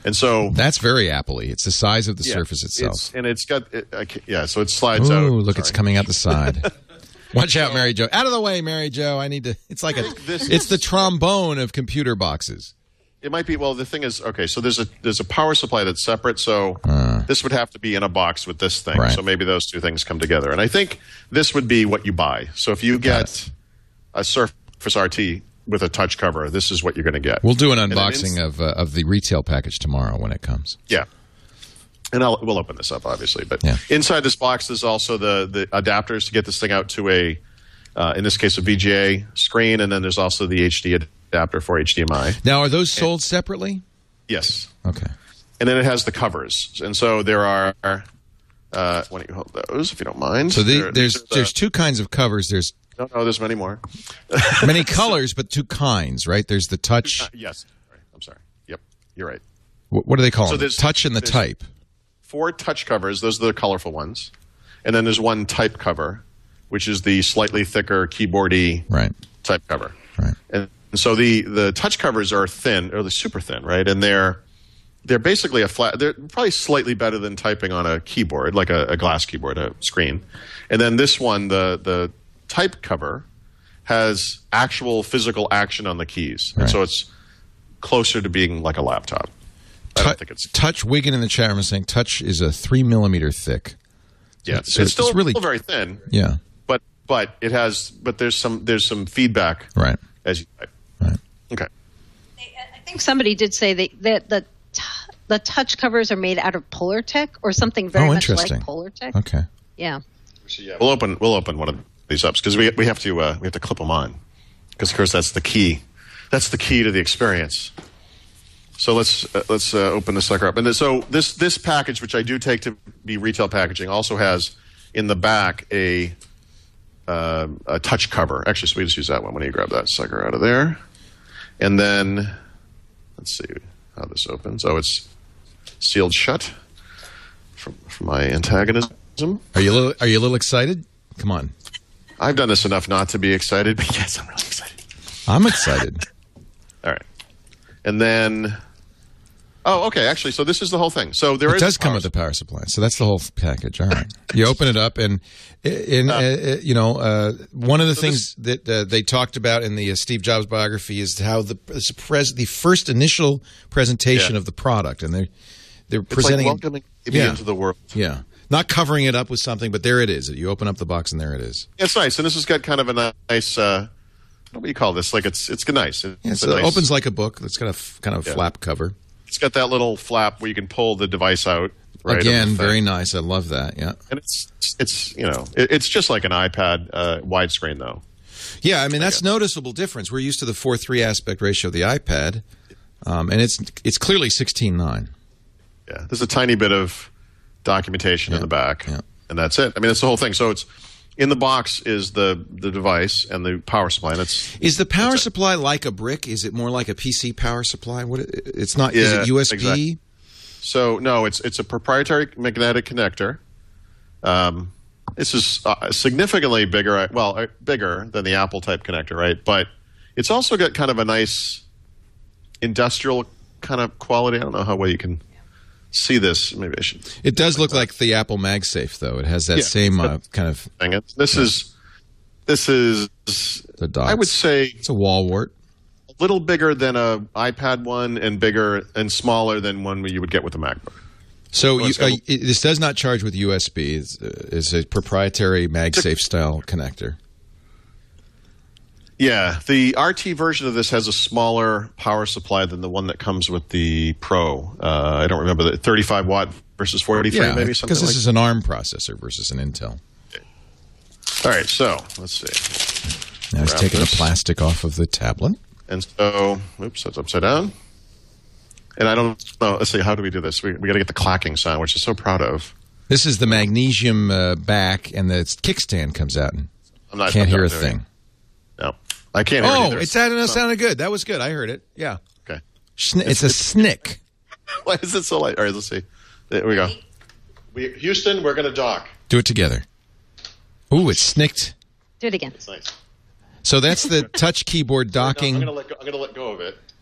Speaker 9: And so
Speaker 3: That's very Apple-y. It's the size of the
Speaker 9: yeah,
Speaker 3: surface itself.
Speaker 9: It's, and it's got it, I can't- yeah, so it slides
Speaker 3: Ooh,
Speaker 9: out.
Speaker 3: look,
Speaker 9: Sorry.
Speaker 3: it's coming out the side. Watch out, Mary Jo. Out of the way, Mary Jo. I need to. It's like a.
Speaker 9: This-
Speaker 3: It's the trombone of computer boxes.
Speaker 9: It might be. Well, the thing is, okay. So there's a there's a power supply that's separate. So
Speaker 3: Uh.
Speaker 9: this would have to be in a box with this thing.
Speaker 3: Right.
Speaker 9: So maybe those two things come together. And I think this would be what you buy. So if you get a Surface R T with a touch cover, this is what you're going to get.
Speaker 3: We'll do an
Speaker 9: And then
Speaker 3: unboxing
Speaker 9: ins-
Speaker 3: of uh, of the retail package tomorrow when it comes.
Speaker 9: Yeah. And I'll, we'll open this up, obviously. But
Speaker 3: Yeah.
Speaker 9: inside this box, there's also the, the adapters to get this thing out to a, uh, in this case, a V G A screen. And then there's also the H D adapter for H D M I.
Speaker 3: Now, are those sold separately?
Speaker 9: Yes.
Speaker 3: Okay.
Speaker 9: And then it has the covers. And so there are, uh, why don't you hold those, if you don't mind?
Speaker 3: So the,
Speaker 9: There-
Speaker 3: there's
Speaker 9: these are the-
Speaker 3: there's two kinds of covers. There's
Speaker 9: No, no, there's many more.
Speaker 3: many colors, but two kinds, right? There's the touch.
Speaker 9: Uh, yes. Sorry. I'm sorry. Yep. You're right.
Speaker 3: What, what do they call
Speaker 9: So
Speaker 3: them?
Speaker 9: there's-
Speaker 3: Touch and the
Speaker 9: there's-
Speaker 3: type.
Speaker 9: Four touch covers. Those are the colorful ones. And then there's one type cover, which is the slightly thicker keyboardy
Speaker 3: Right.
Speaker 9: type cover.
Speaker 3: Right.
Speaker 9: And so the, the touch covers are thin, or they're super thin, right? And they're they're basically a flat. They're probably slightly better than typing on a keyboard, like a, a glass keyboard, a screen. And then this one, the the type cover, has actual physical action on the keys, and
Speaker 3: Right.
Speaker 9: so it's closer to being like a laptop. I
Speaker 3: Tou-
Speaker 9: don't think it's
Speaker 3: touch. Wigan in the chat room is saying touch is a three millimeter thick.
Speaker 9: yeah. It's,
Speaker 3: so
Speaker 9: it's still
Speaker 3: it's really-
Speaker 9: still very thin,
Speaker 3: Yeah.
Speaker 9: but but it has but there's some there's some feedback
Speaker 3: Right.
Speaker 9: as you type.
Speaker 3: Right.
Speaker 9: Okay.
Speaker 7: I think somebody did say that, that the t- the touch covers are made out of Polartec or something very
Speaker 3: Oh,
Speaker 7: much
Speaker 3: interesting.
Speaker 7: like Polartec.
Speaker 3: Okay.
Speaker 7: Yeah.
Speaker 9: So, yeah, we'll open we'll open one of these up because we we have to uh, we have to clip them on because of course that's the key that's the key to the experience. So let's uh, let's uh, open this sucker up. And th- so this this package, which I do take to be retail packaging, also has in the back a uh, a touch cover. Actually, so we just use that one when you grab that sucker out of there. And then let's see how this opens. Oh, it's sealed shut from, from my antagonism.
Speaker 3: Are you a little, are you a little excited? Come on.
Speaker 9: I've done this enough not to be excited, but yes, I'm really excited.
Speaker 3: I'm excited.
Speaker 9: All right. And then, oh, okay. Actually, so this is the whole thing. So there
Speaker 3: It
Speaker 9: is
Speaker 3: does
Speaker 9: a
Speaker 3: come
Speaker 9: power
Speaker 3: with the power supply, so that's the whole package. All right, you open it up, and in uh, uh, you know uh, one of the
Speaker 9: so
Speaker 3: things that uh, they talked about in the uh, Steve Jobs biography is how the it's a pres- the first initial presentation
Speaker 9: Yeah.
Speaker 3: of the product, and they're they're
Speaker 9: It's
Speaker 3: presenting
Speaker 9: like
Speaker 3: it-
Speaker 9: welcoming baby
Speaker 3: Yeah.
Speaker 9: into the world.
Speaker 3: yeah, not covering it up with something, but there it is. You open up the box, and there it is.
Speaker 9: It's nice, and this has got kind of a nice. Uh, what do you call this? Like it's it's nice. It's,
Speaker 3: Yeah,
Speaker 9: a
Speaker 3: so it
Speaker 9: nice-
Speaker 3: opens like a book. It's got a f- kind of
Speaker 9: Yeah.
Speaker 3: flap cover.
Speaker 9: It's got that little flap where you can pull the device out. Right, of
Speaker 3: Again,
Speaker 9: the thing.
Speaker 3: very nice. I love that. Yeah.
Speaker 9: And it's it's you know it, it's just like an iPad uh, widescreen though.
Speaker 3: Yeah, I mean that's noticeable difference. We're used to the four three aspect ratio of the iPad, um, and it's it's clearly sixteen nine.
Speaker 9: Yeah, there's a tiny bit of documentation in the back,
Speaker 3: yeah.
Speaker 9: and that's it. I mean, that's the whole thing. So it's in the box is the the device and the power supply, and it's
Speaker 3: Is the power
Speaker 9: That's it.
Speaker 3: supply like a brick? Is it more like a P C power supply? What? It's not.
Speaker 9: Yeah,
Speaker 3: is it U S B?
Speaker 9: exactly. So no, it's it's a proprietary magnetic connector. Um, this is uh, significantly bigger, well, uh, bigger than the Apple type connector, right? But it's also got kind of a nice industrial kind of quality. I don't know how well you can see this. Maybe I should.
Speaker 3: It does look like the Apple MagSafe, though. It has that
Speaker 9: Yeah.
Speaker 3: same uh, kind of
Speaker 9: Thing. It's- This is this is
Speaker 3: the dots.
Speaker 9: I would say
Speaker 3: it's a wall wart.
Speaker 9: a little bigger than a iPad one, and bigger and smaller than one you would get with a MacBook.
Speaker 3: So
Speaker 9: Well,
Speaker 3: you,
Speaker 9: it's got-
Speaker 3: uh, it, this does not charge with U S B. It's, uh, it's a proprietary MagSafe style connector.
Speaker 9: Yeah, the R T version of this has a smaller power supply than the one that comes with the Pro. Uh, I don't remember the thirty-five watt versus forty-three,
Speaker 3: Yeah,
Speaker 9: maybe something
Speaker 3: because this
Speaker 9: like
Speaker 3: is an ARM processor versus an Intel.
Speaker 9: All right, so let's see.
Speaker 3: Now he's
Speaker 9: Wrap
Speaker 3: taking
Speaker 9: this.
Speaker 3: the plastic off of the tablet.
Speaker 9: And so, oops, that's upside down. And I don't know. Let's see, how do we do this? We, we got to get the clacking sound, which I'm so proud of.
Speaker 3: This is the magnesium uh, back, and the kickstand comes out. And
Speaker 9: I'm not
Speaker 3: can't
Speaker 9: I'm
Speaker 3: hear a
Speaker 9: not doing
Speaker 3: thing.
Speaker 9: it. No, I can't hear it
Speaker 3: Oh,
Speaker 9: either.
Speaker 3: it sounded, it
Speaker 9: So-
Speaker 3: sounded good. That was good. I heard it. Yeah.
Speaker 9: Okay.
Speaker 3: Sn- it's a snick.
Speaker 9: Why is it so light? All right, let's see. There we go. We, Houston, we're going to dock.
Speaker 3: Do it together. Ooh, it's snicked.
Speaker 7: Do it again.
Speaker 9: It's nice.
Speaker 3: So that's the touch keyboard
Speaker 9: No, I'm
Speaker 3: docking.
Speaker 9: going to let go. I'm going to let go of it.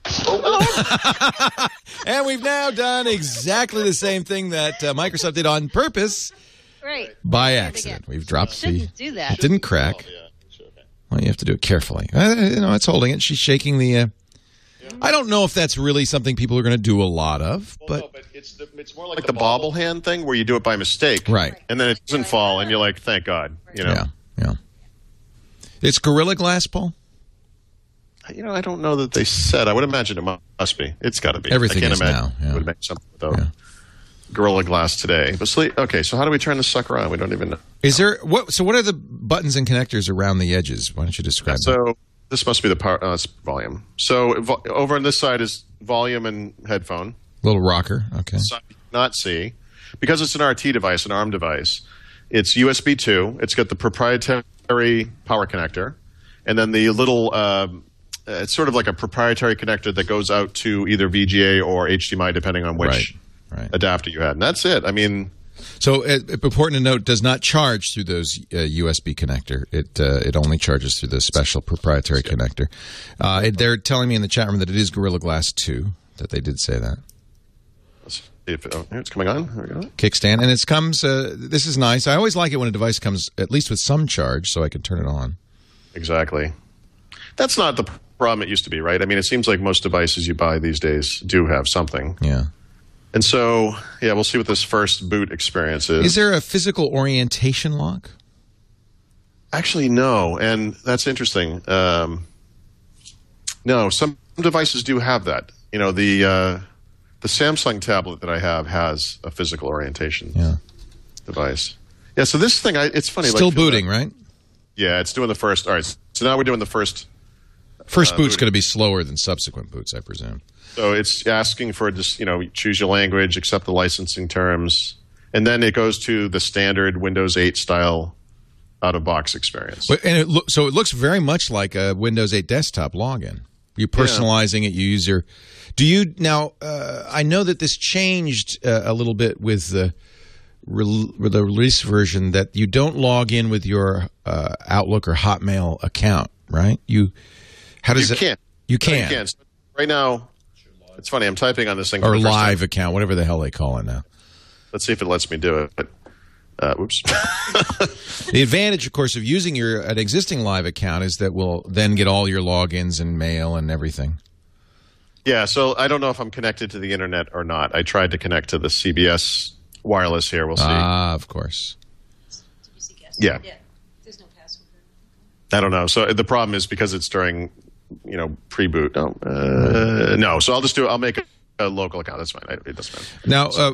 Speaker 3: And we've now done exactly the same thing that uh, Microsoft did on purpose
Speaker 7: Right.
Speaker 3: by accident. We've dropped the...
Speaker 7: Shouldn't do that.
Speaker 3: It didn't crack. Well, you have to do it carefully. Uh, you know, it's holding it. She's shaking the... Uh, I don't know if that's really something people are going to do a lot of,
Speaker 9: Well,
Speaker 3: but...
Speaker 9: no, but it's the, it's more like, like the bobble hand thing where you do it by mistake,
Speaker 3: Right.
Speaker 9: And then it doesn't fall, and you're like, thank God, you know.
Speaker 3: Yeah, yeah. It's Gorilla Glass, Paul?
Speaker 9: You know, I don't know that they said. I would imagine it must be. It's got to be.
Speaker 3: Everything
Speaker 9: I can't
Speaker 3: is
Speaker 9: imagine
Speaker 3: now, yeah.
Speaker 9: it would make something without
Speaker 3: Yeah.
Speaker 9: Gorilla Glass today. But sleep. Okay, so how do we turn this sucker on? We don't even know.
Speaker 3: Is there... what? So what are the buttons and connectors around the edges? Why don't you describe them?
Speaker 9: So this must be the power, uh, it's volume. So vo- over on this side is volume and headphone.
Speaker 3: Little rocker, okay.
Speaker 9: Side you cannot see. Because it's an R T device, an ARM device, it's U S B two. It's got the proprietary power connector. And then the little... Um, it's sort of like a proprietary connector that goes out to either V G A or H D M I, depending on which
Speaker 3: Right, right.
Speaker 9: adapter you had. And that's it. I mean...
Speaker 3: So, uh, important to note, does not charge through those uh, U S B connector. It uh, it only charges through the special proprietary connector. Uh, it, they're telling me in the chat room that it is Gorilla Glass two, that they did say that.
Speaker 9: Let's see if it, oh, here it's coming on. Here we go.
Speaker 3: Kickstand. And it comes, uh, this is nice. I always like it when a device comes at least with some charge so I can turn it on.
Speaker 9: Exactly. That's not the problem it used to be, right? I mean, it seems like most devices you buy these days do have something.
Speaker 3: Yeah.
Speaker 9: And so, yeah, we'll see what this first boot experience is.
Speaker 3: Is there a physical orientation lock?
Speaker 9: Actually, no. And that's interesting. Um, no, some devices do have that. You know, the uh, the Samsung tablet that I have has a physical orientation
Speaker 3: Yeah.
Speaker 9: device. Yeah, so this thing, I, it's funny.
Speaker 3: Still
Speaker 9: like,
Speaker 3: booting, right?
Speaker 9: Yeah, it's doing the first. All right, so now we're doing the first.
Speaker 3: First
Speaker 9: Uh,
Speaker 3: boot's
Speaker 9: booting.
Speaker 3: going to be slower than subsequent boots, I presume.
Speaker 9: So it's asking for just, you know, choose your language, accept the licensing terms, and then it goes to the standard Windows eight style out-of-box experience.
Speaker 3: But, and it lo- so it looks very much like a Windows eight desktop login. You're personalizing it. You use your. Do you now? Uh, I know that this changed uh, a little bit with the re- with the release version that you don't log in with your uh, Outlook or Hotmail account, right? You. How does
Speaker 9: you
Speaker 3: it?
Speaker 9: can't.
Speaker 3: You
Speaker 9: No,
Speaker 3: can.
Speaker 9: you can't. So right now, it's funny. I'm typing on this thing.
Speaker 3: Or
Speaker 9: for the first
Speaker 3: live
Speaker 9: time.
Speaker 3: account, whatever the hell they call it now.
Speaker 9: Let's see if it lets me do it. But, uh, whoops.
Speaker 3: The advantage, of course, of using your an existing live account is that we'll then get all your logins and mail and everything.
Speaker 9: Yeah, so I don't know if I'm connected to the internet or not. I tried to connect to the C B S wireless here. We'll see.
Speaker 3: Ah, of course.
Speaker 9: Yeah.
Speaker 7: There's no password.
Speaker 9: I don't know. So the problem is because it's during, you know, pre-boot. No, uh, no. So I'll just do it. I'll make a, a local account. That's fine. I, it doesn't matter.
Speaker 3: Now, uh,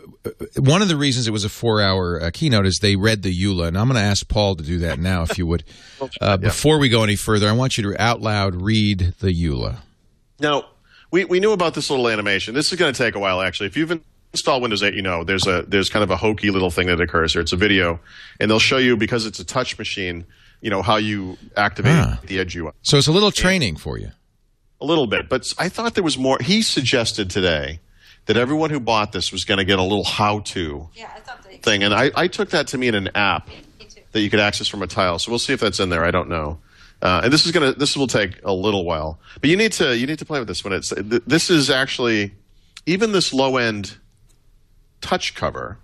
Speaker 3: one of the reasons it was a four-hour uh, keynote is they read the E U L A, and I'm going to ask Paul to do that now, if you would. Uh, before we go any further, I want you to out loud read the E U L A.
Speaker 9: Now, we, we knew about this little animation. This is going to take a while, actually. If you've installed Windows eight, you know there's a there's kind of a hokey little thing that occurs here. It's a video, and they'll show you, because it's a touch machine, you know, how you activate
Speaker 3: Ah.
Speaker 9: the Edge U I.
Speaker 3: So it's a little training for you.
Speaker 9: A little bit, but I thought there was more. He suggested today that everyone who bought this was going to get a little how-to
Speaker 7: Yeah, I thought they.
Speaker 9: thing, and I, I took that to mean an app that you could access from a tile. So we'll see if that's in there. I don't know. Uh, and this is gonna this will take a little while, but you need to you need to play with this when it's. th- This is actually even this low end touch cover.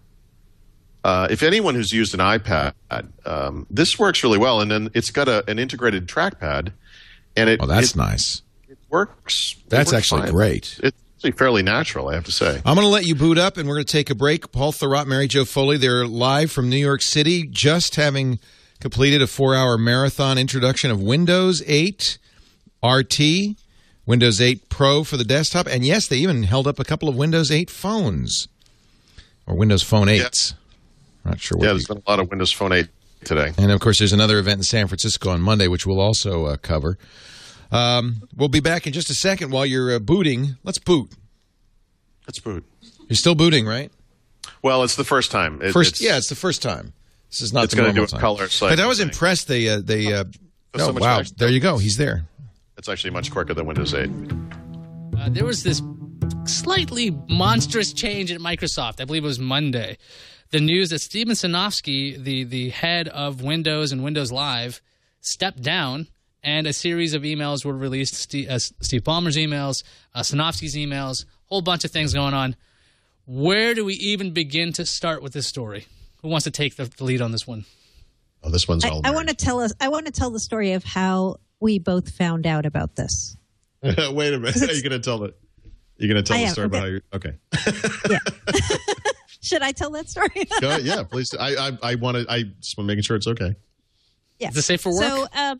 Speaker 9: Uh, if anyone who's used an iPad, um, this works really well, and then it's got a, an integrated trackpad, and it
Speaker 3: Oh, that's
Speaker 9: it,
Speaker 3: nice.
Speaker 9: it works. it
Speaker 3: That's
Speaker 9: works
Speaker 3: actually
Speaker 9: fine.
Speaker 3: great.
Speaker 9: It's actually fairly natural, I have to say.
Speaker 3: I'm going to let you boot up, and we're going to take a break. Paul Thurrott, Mary Jo Foley, they're live from New York City, just having completed a four-hour marathon introduction of Windows eight R T, Windows eight Pro for the desktop, and yes, they even held up a couple of Windows eight phones, or Windows Phone eights. Not sure what
Speaker 9: Yeah,
Speaker 3: you-
Speaker 9: there's been a lot of Windows Phone eight today.
Speaker 3: And, of course, there's another event in San Francisco on Monday, which we'll also uh, cover. Um, we'll be back in just a second while you're uh, booting. Let's boot.
Speaker 9: Let's boot.
Speaker 3: You're still booting, right?
Speaker 9: Well, it's the first time. It,
Speaker 3: First,
Speaker 9: it's,
Speaker 3: yeah, it's the first time. This is not
Speaker 9: It's
Speaker 3: the
Speaker 9: gonna
Speaker 3: normal
Speaker 9: do a
Speaker 3: time.
Speaker 9: color cycle
Speaker 3: But I was
Speaker 9: thing.
Speaker 3: impressed. They, uh, they. Uh,
Speaker 9: There's
Speaker 3: oh,
Speaker 9: so much
Speaker 3: wow!
Speaker 9: fact-
Speaker 3: There you go. He's there.
Speaker 9: It's actually much quicker than Windows eight.
Speaker 1: Uh, there was this slightly monstrous change at Microsoft. I believe it was Monday. The news that Steven Sinofsky, the, the head of Windows and Windows Live, stepped down and a series of emails were released. Steve, uh, Steve Ballmer's emails, uh, Sinofsky's emails, whole bunch of things going on. Where do we even begin to start with this story? Who wants to take the, the lead on this one?
Speaker 5: Oh, this one's all.
Speaker 6: I, I want to tell us. I want to tell the story of how we both found out about this.
Speaker 5: Wait a minute. Are you going to tell it? You're going to tell
Speaker 6: I
Speaker 5: the
Speaker 6: am,
Speaker 5: story
Speaker 6: okay.
Speaker 5: about how you okay.
Speaker 6: Yeah. Should I tell that story?
Speaker 5: Go, yeah, please. I I, I want to. I just want making sure it's okay.
Speaker 6: Yeah.
Speaker 1: Is it safe for work?
Speaker 6: So, um,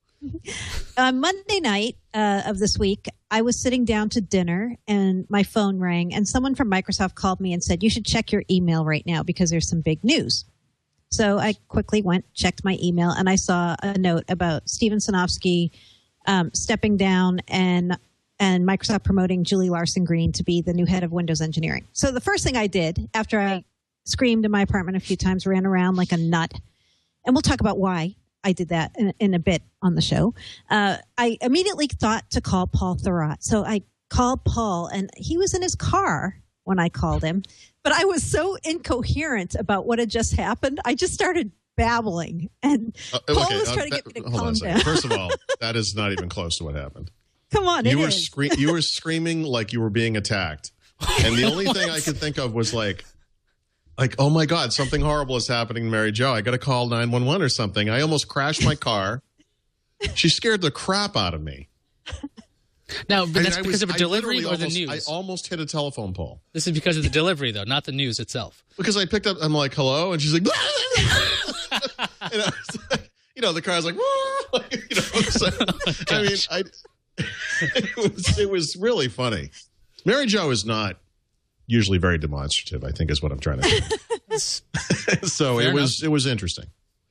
Speaker 6: uh, Monday night uh, of this week, I was sitting down to dinner, and my phone rang, and someone from Microsoft called me and said, "You should check your email right now because there's some big news." So I quickly went, checked my email, and I saw a note about Steven Sinofsky um, stepping down and and Microsoft promoting Julie Larson Green to be the new head of Windows engineering. So the first thing I did after I screamed in my apartment a few times, ran around like a nut, and we'll talk about why I did that in, in a bit on the show. Uh, I immediately thought to call Paul Thurrott. So I called Paul, and he was in his car when I called him. But I was so incoherent about what had just happened. I just started babbling, and
Speaker 5: Uh,
Speaker 6: Paul
Speaker 5: okay,
Speaker 6: was
Speaker 5: uh,
Speaker 6: trying to
Speaker 5: that-
Speaker 6: get me to
Speaker 5: hold on
Speaker 6: calm
Speaker 5: a second.
Speaker 6: down.
Speaker 5: First of all, that is not even close to what happened.
Speaker 6: Come on,
Speaker 5: You
Speaker 6: it
Speaker 5: were
Speaker 6: is.
Speaker 5: scre- you were screaming like you were being attacked, and the only thing I could think of was like, like, oh my God, something horrible is happening to Mary Jo. I got to call nine one one or something. I almost crashed my car. She scared the crap out of me.
Speaker 1: Now, but
Speaker 5: I mean,
Speaker 1: that's
Speaker 5: I
Speaker 1: because
Speaker 5: was-
Speaker 1: of a
Speaker 5: I
Speaker 1: delivery
Speaker 5: literally
Speaker 1: or the
Speaker 5: almost-
Speaker 1: news?
Speaker 5: I almost hit a telephone pole.
Speaker 1: This is because of the delivery, though, not the news itself.
Speaker 5: Because I picked up, I'm like, hello, and she's like, and I was like, you know, the car's like, you know, so, I mean, I, it was it was really funny. Mary Jo is not usually very demonstrative, I think, is what I'm trying to say. So
Speaker 1: Fair
Speaker 5: it was it was interesting.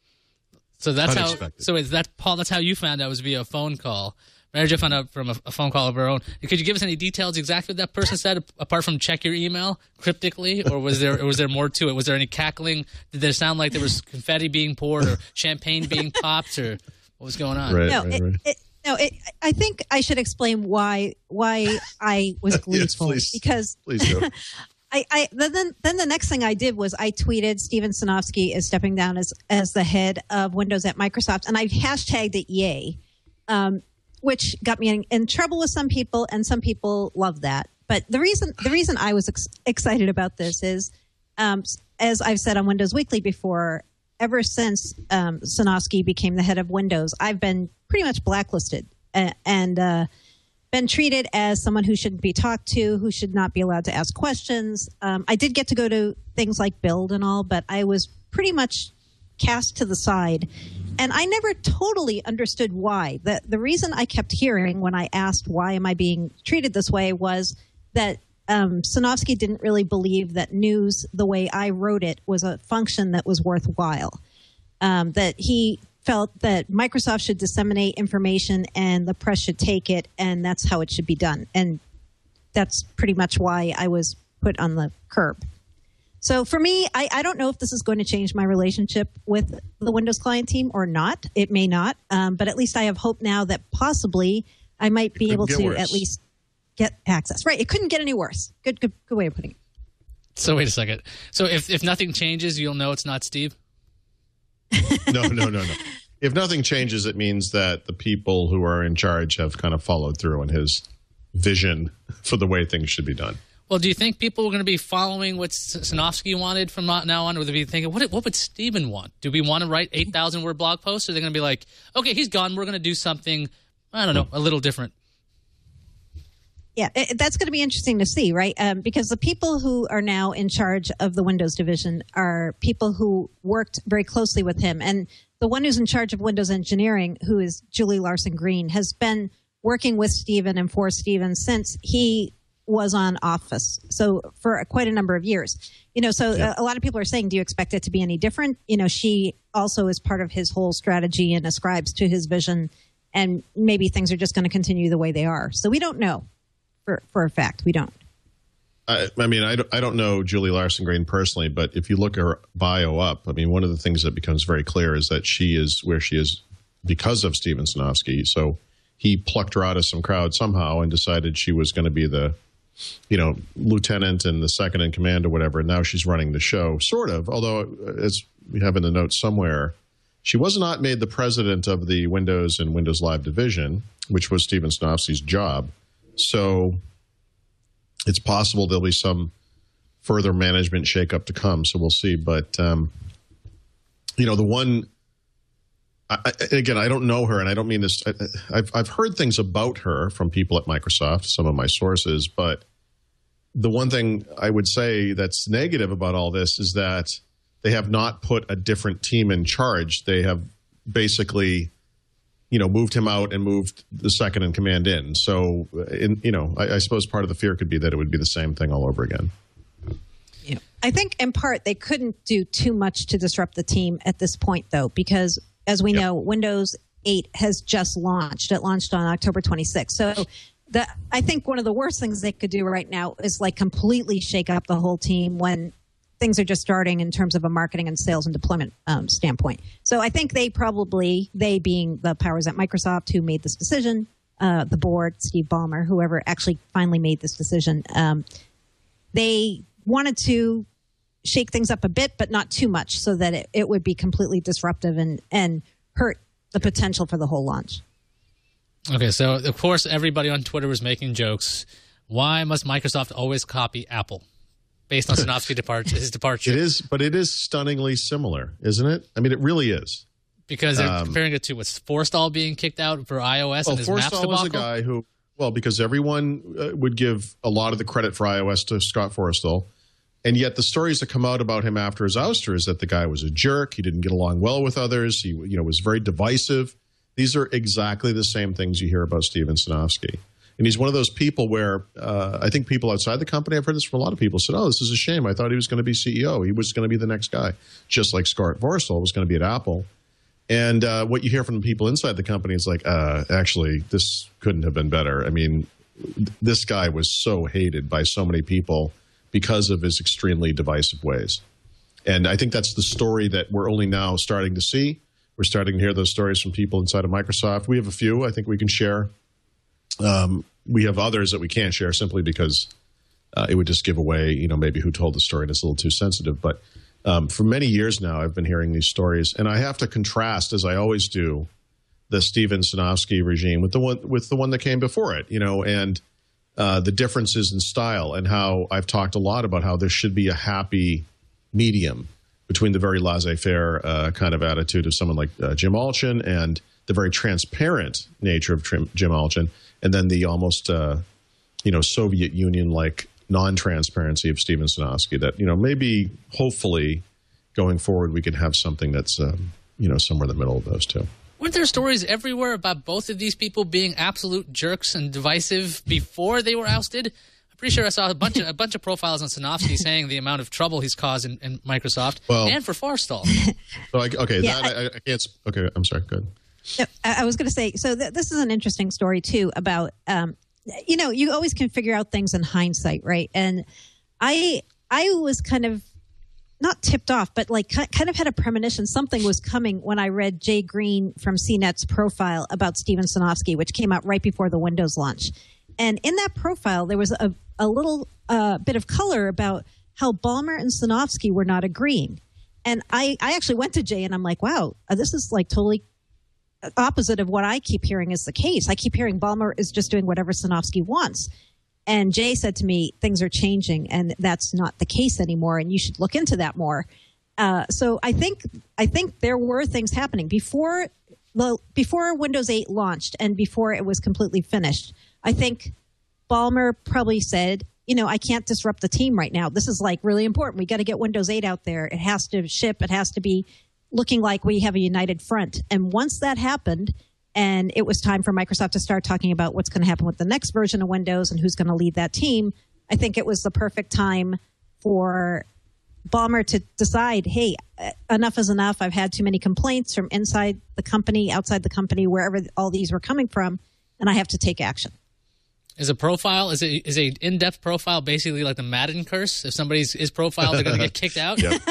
Speaker 1: So that's how.
Speaker 5: Unexpected.
Speaker 1: So is that Paul? That's how you found out was via a phone call. Mary Jo found out from a, a phone call of her own. Could you give us any details exactly what that person said, apart from check your email cryptically, or was there or was there more to it? Was there any cackling? Did there sound like there was confetti being poured or champagne being popped, or what was going on?
Speaker 5: Right,
Speaker 6: No,
Speaker 5: right,
Speaker 6: it,
Speaker 5: right.
Speaker 6: it, no. It, I think I should explain why why I was gleeful
Speaker 5: Yes, please.
Speaker 6: because
Speaker 5: Please do.
Speaker 6: I, I then then the next thing I did was I tweeted Steven Sinofsky is stepping down as as the head of Windows at Microsoft, and I hashtagged it yay, um, which got me in, in trouble with some people, and some people love that. But the reason the reason I was ex- excited about this is, um, as I've said on Windows Weekly before, ever since um, Sinofsky became the head of Windows, I've been pretty much blacklisted uh, and. Uh, been treated as someone who shouldn't be talked to, who should not be allowed to ask questions. Um, I did get to go to things like Build and all, but I was pretty much cast to the side. And I never totally understood why. The, the reason I kept hearing when I asked why am I being treated this way was that um, Sinofsky didn't really believe that news, the way I wrote it, was a function that was worthwhile. Um, that he felt that Microsoft should disseminate information and the press should take it, and that's how it should be done. And that's pretty much why I was put on the curb. So for me, I, I don't know if this is going to change my relationship with the Windows client team or not. It may not, um, but at least I have hope now that possibly I might be
Speaker 5: couldn't
Speaker 6: able
Speaker 5: get
Speaker 6: to
Speaker 5: worse.
Speaker 6: at least get access. Right, it couldn't get any worse. Good, good, good way of putting it.
Speaker 1: So wait a second. So if if nothing changes, you'll know it's not Steve.
Speaker 5: No, no, no, no. If nothing changes, it means that the people who are in charge have kind of followed through on his vision for the way things should be done.
Speaker 1: Well, do you think people are going to be following what Sinofsky wanted from now on, or they be thinking, what, what would Steven want? Do we want to write eight thousand word blog posts, or are they going to be like, okay, he's gone, we're going to do something, I don't know, a little different?
Speaker 6: Yeah, it, that's going to be interesting to see, right? Um, because the people who are now in charge of the Windows division are people who worked very closely with him. And the one who's in charge of Windows engineering, who is Julie Larson Green, has been working with Steven and for Steven since he was on Office. So for quite a number of years. You know, so
Speaker 5: Yeah.
Speaker 6: a, a lot of people are saying, do you expect it to be any different? You know, she also is part of his whole strategy and ascribes to his vision. And maybe things are just going to continue the way they are. So we don't know. For, for a fact, we don't.
Speaker 5: I, I mean, I don't, I don't know Julie Larson Green personally, but if you look her bio up, I mean, one of the things that becomes very clear is that she is where she is because of Steven Sinofsky. So he plucked her out of some crowd somehow and decided she was going to be the, you know, lieutenant and the second in command or whatever. And now she's running the show, sort of. Although, as we have in the notes somewhere, She was not made the president of the Windows and Windows Live division, which was Steven Sinofsky's job. So it's possible there'll be some further management shakeup to come. So we'll see. But, um, you know, the one, I, I, again, I don't know her, and I don't mean this. I, I've, I've heard things about her from people at Microsoft, some of my sources, but the one thing I would say that's negative about all this is that they have not put a different team in charge. They have basically, you know, moved him out and moved the second in command in. So, in, you know, I, I suppose part of the fear could be that it would be the same thing all over again.
Speaker 6: Yeah. I think in part they couldn't do too much to disrupt the team at this point, though, because as we yep. know, Windows eight has just launched. It launched on October twenty-sixth. So the, I think one of the worst things they could do right now is like completely shake up the whole team when things are just starting in terms of a marketing and sales and deployment um, standpoint. So I think they probably, they being the powers at Microsoft who made this decision, uh, the board, Steve Ballmer, whoever actually finally made this decision, um, they wanted to shake things up a bit, but not too much so that it, it would be completely disruptive and, and hurt the potential for the whole launch.
Speaker 1: Okay, so of course everybody on Twitter was making jokes. Why must Microsoft always copy Apple? Based on Sinofsky departure, his departure.
Speaker 5: It is, but it is stunningly similar, isn't it? I mean, it really is.
Speaker 1: Because they're
Speaker 5: um,
Speaker 1: comparing it to what's Forstall being kicked out for iOS
Speaker 5: well,
Speaker 1: and his Maps
Speaker 5: Forstall
Speaker 1: debacle?
Speaker 5: was a guy who, well, because everyone uh, would give a lot of the credit for iOS to Scott Forstall, and yet the stories that come out about him after his ouster is that the guy was a jerk. He didn't get along well with others. He, you know, was very divisive. These are exactly the same things you hear about Steven Sinofsky. And he's one of those people where uh, I think people outside the company, I've heard this from a lot of people, said, oh, this is a shame. I thought he was going to be C E O. He was going to be the next guy, just like Scott Forstall was going to be at Apple. And uh, what you hear from the people inside the company is like, uh, actually, this couldn't have been better. I mean, th- this guy was so hated by so many people because of his extremely divisive ways. And I think that's the story that we're only now starting to see. We're starting to hear those stories from people inside of Microsoft. We have a few I think we can share. Um, we have others that we can't share simply because uh, it would just give away, you know, maybe who told the story and it's a little too sensitive. But um, for many years now, I've been hearing these stories, and I have to contrast, as I always do, the Steven Sinofsky regime with the one with the one that came before it, you know, and uh, the differences in style, and how I've talked a lot about how there should be a happy medium between the very laissez-faire uh, kind of attitude of someone like uh, Jim Allchin and the very transparent nature of Jim Allchin, and then the almost, uh, you know, Soviet Union-like non-transparency of Steven Sinofsky. That, you know, maybe, hopefully, going forward, we can have something that's, um, you know, somewhere in the middle of those two.
Speaker 1: Weren't there stories everywhere about both of these people being absolute jerks and divisive before they were ousted? I'm pretty sure I saw a bunch of a bunch of profiles on Sinofsky saying the amount of trouble he's caused in, in Microsoft well, and for Forstall.
Speaker 5: So I, okay,
Speaker 6: yeah,
Speaker 5: that, I, I can't. Okay, I'm sorry. Go ahead.
Speaker 6: No, I was going to say, so th- this is an interesting story, too, about, um, you know, you always can figure out things in hindsight, right? And I I was kind of, not tipped off, but like kind of had a premonition something was coming when I read Jay Green from C NET's profile about Steven Sinofsky, which came out right before the Windows launch. And in that profile, there was a, a little uh, bit of color about how Ballmer and Sinofsky were not agreeing. And I, I actually went to Jay and I'm like, wow, this is like totally opposite of what I keep hearing is the case. I keep hearing Ballmer is just doing whatever Sinofsky wants. And Jay said to me, things are changing and that's not the case anymore. And you should look into that more. Uh, so I think, I think there were things happening before the, before Windows eight launched and before it was completely finished. I think Ballmer probably said, you know, I can't disrupt the team right now. This is like really important. We got to get Windows eight out there. It has to ship. It has to be looking like we have a united front. And once that happened and it was time for Microsoft to start talking about what's going to happen with the next version of Windows and who's going to lead that team, I think it was the perfect time for Ballmer to decide, hey, enough is enough. I've had too many complaints from inside the company, outside the company, wherever all these were coming from, and I have to take action.
Speaker 1: Is a profile, is it is a in-depth profile basically like the Madden curse? If somebody's is profiled, they're going to get kicked out?
Speaker 5: Yep.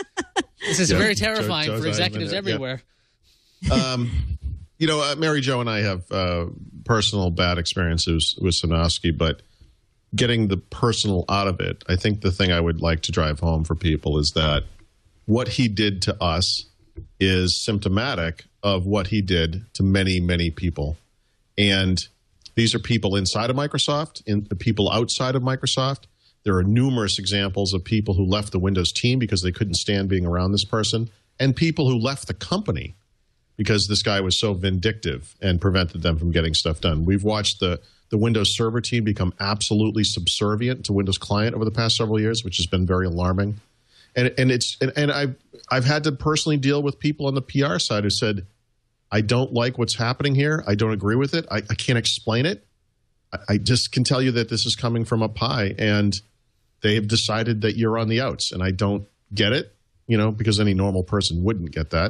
Speaker 1: This is
Speaker 5: Yep.
Speaker 1: very terrifying
Speaker 5: Joe,
Speaker 1: for executives Ivan, everywhere.
Speaker 5: Yep. Um, you know, uh, Mary Jo and I have uh, personal bad experiences with Sinofsky, but getting the personal out of it, I think the thing I would like to drive home for people is that what he did to us is symptomatic of what he did to many, many people. And these are people inside of Microsoft, and the people outside of Microsoft. There are numerous examples of people who left the Windows team because they couldn't stand being around this person, and people who left the company because this guy was so vindictive and prevented them from getting stuff done. We've watched the, the Windows Server team become absolutely subservient to Windows Client over the past several years, which has been very alarming. And and it's and, and I've I've had to personally deal with people on the P R side who said, I don't like what's happening here. I don't agree with it. I, I can't explain it. I, I just can tell you that this is coming from up high, and they have decided that you're on the outs, and I don't get it, you know, because any normal person wouldn't get that.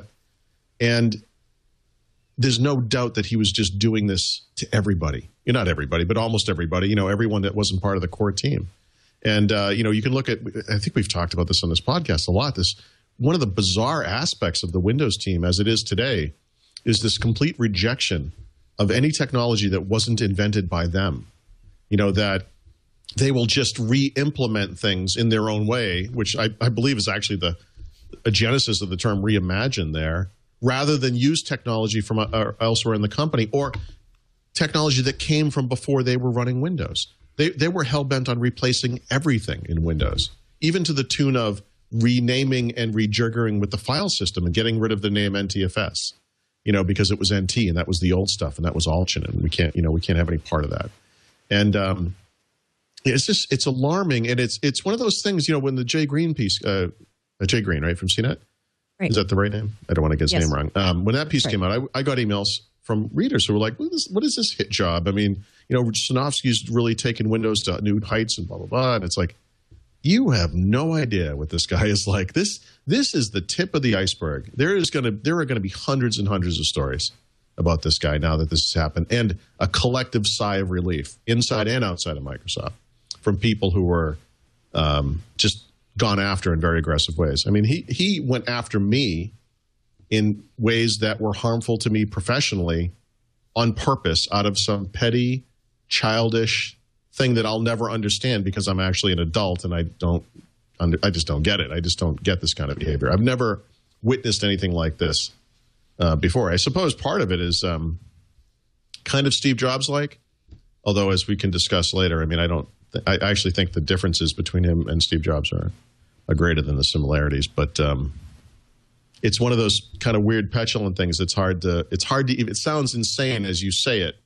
Speaker 5: And there's no doubt that he was just doing this to everybody. You're not everybody, but almost everybody, you know, everyone that wasn't part of the core team. And, uh, you know, you can look at, I think we've talked about this on this podcast a lot, this one of the bizarre aspects of the Windows team as it is today is this complete rejection of any technology that wasn't invented by them. You know, that they will just re-implement things in their own way, which I, I believe is actually the a genesis of the term reimagine there, rather than use technology from uh, elsewhere in the company or technology that came from before they were running Windows. They, they were hell-bent on replacing everything in Windows, even to the tune of renaming and rejiggering with the file system and getting rid of the name N T F S, you know, because it was N T and that was the old stuff and that was Alchin, and we can't, you know, we can't have any part of that. And um, it's just, it's alarming, and it's it's one of those things, you know, when the Jay Green piece, uh, uh, Jay Green, right, from C net? Right. Is that the right name? I don't want to get his yes. name wrong. Um, when that piece right. came out, I, I got emails from readers who were like, what is, what is this hit job? I mean, you know, Sinofsky's really taken Windows to new heights and blah, blah, blah. And it's like, you have no idea what this guy is like. This this is the tip of the iceberg. There is going to there are going to be hundreds and hundreds of stories about this guy now that this has happened, and a collective sigh of relief inside and outside of Microsoft from people who were um, just gone after in very aggressive ways. I mean, he he went after me in ways that were harmful to me professionally on purpose out of some petty, childish thing that I'll never understand because I'm actually an adult and I don't, under, I just don't get it. I just don't get this kind of behavior. I've never witnessed anything like this uh, before. I suppose part of it is um, kind of Steve Jobs-like, although as we can discuss later, I mean, I don't, th- I actually think the differences between him and Steve Jobs are, are greater than the similarities. But um, it's one of those kind of weird, petulant things that's hard to, it's hard to, it sounds insane as you say it.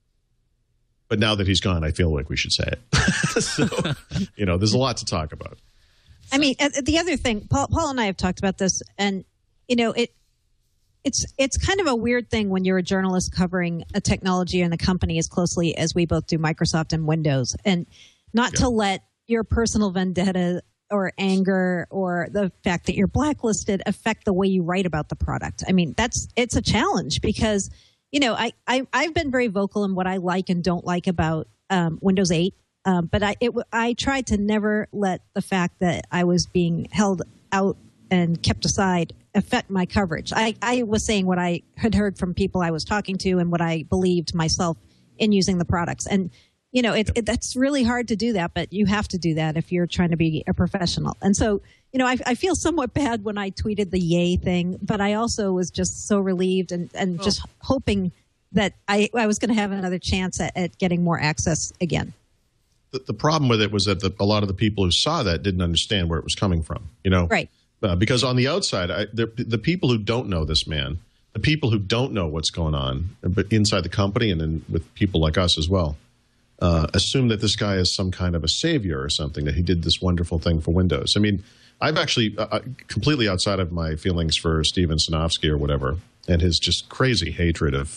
Speaker 5: But now that he's gone, I feel like we should say it. So, you know, there's a lot to talk about.
Speaker 6: I mean, the other thing, Paul, Paul and I have talked about this, and you know, it it's it's kind of a weird thing when you're a journalist covering a technology and a company as closely as we both do Microsoft and Windows, and not yeah. to let your personal vendetta or anger or the fact that you're blacklisted affect the way you write about the product. I mean, that's it's a challenge because. You know, I, I, I've been very vocal in what I like and don't like about um, Windows eight, um, but I it, I tried to never let the fact that I was being held out and kept aside affect my coverage. I, I was saying what I had heard from people I was talking to and what I believed myself in using the products. And, you know, it, it, that's really hard to do that, but you have to do that if you're trying to be a professional. And so, you know, I, I feel somewhat bad when I tweeted the yay thing, but I also was just so relieved and, and oh. just hoping that I, I was going to have another chance at, at getting more access again.
Speaker 5: The, the problem with it was that the, a lot of the people who saw that didn't understand where it was coming from, you know?
Speaker 6: Right.
Speaker 5: Uh, because on the outside, I, the, the people who don't know this man, the people who don't know what's going on but inside the company and then with people like us as well, uh, assume that this guy is some kind of a savior or something, that he did this wonderful thing for Windows. I mean, I've actually uh, completely outside of my feelings for Steven Sinofsky or whatever, and his just crazy hatred of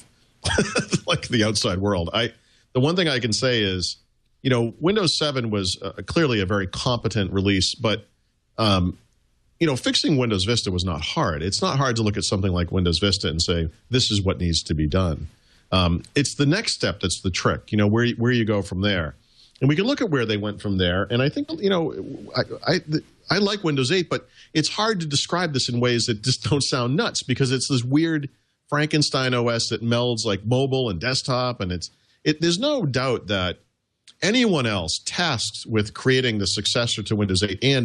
Speaker 5: like the outside world. I the one thing I can say is, you know, Windows seven was uh, clearly a very competent release, but um, you know, fixing Windows Vista was not hard. It's not hard to look at something like Windows Vista and say this is what needs to be done. Um, it's the next step that's the trick. You know, where where you go from there, and we can look at where they went from there. And I think, you know, I. I the, I like Windows eight, but it's hard to describe this in ways that just don't sound nuts because it's this weird Frankenstein O S that melds like mobile and desktop. And it's it, there's no doubt that anyone else tasked with creating the successor to Windows eight and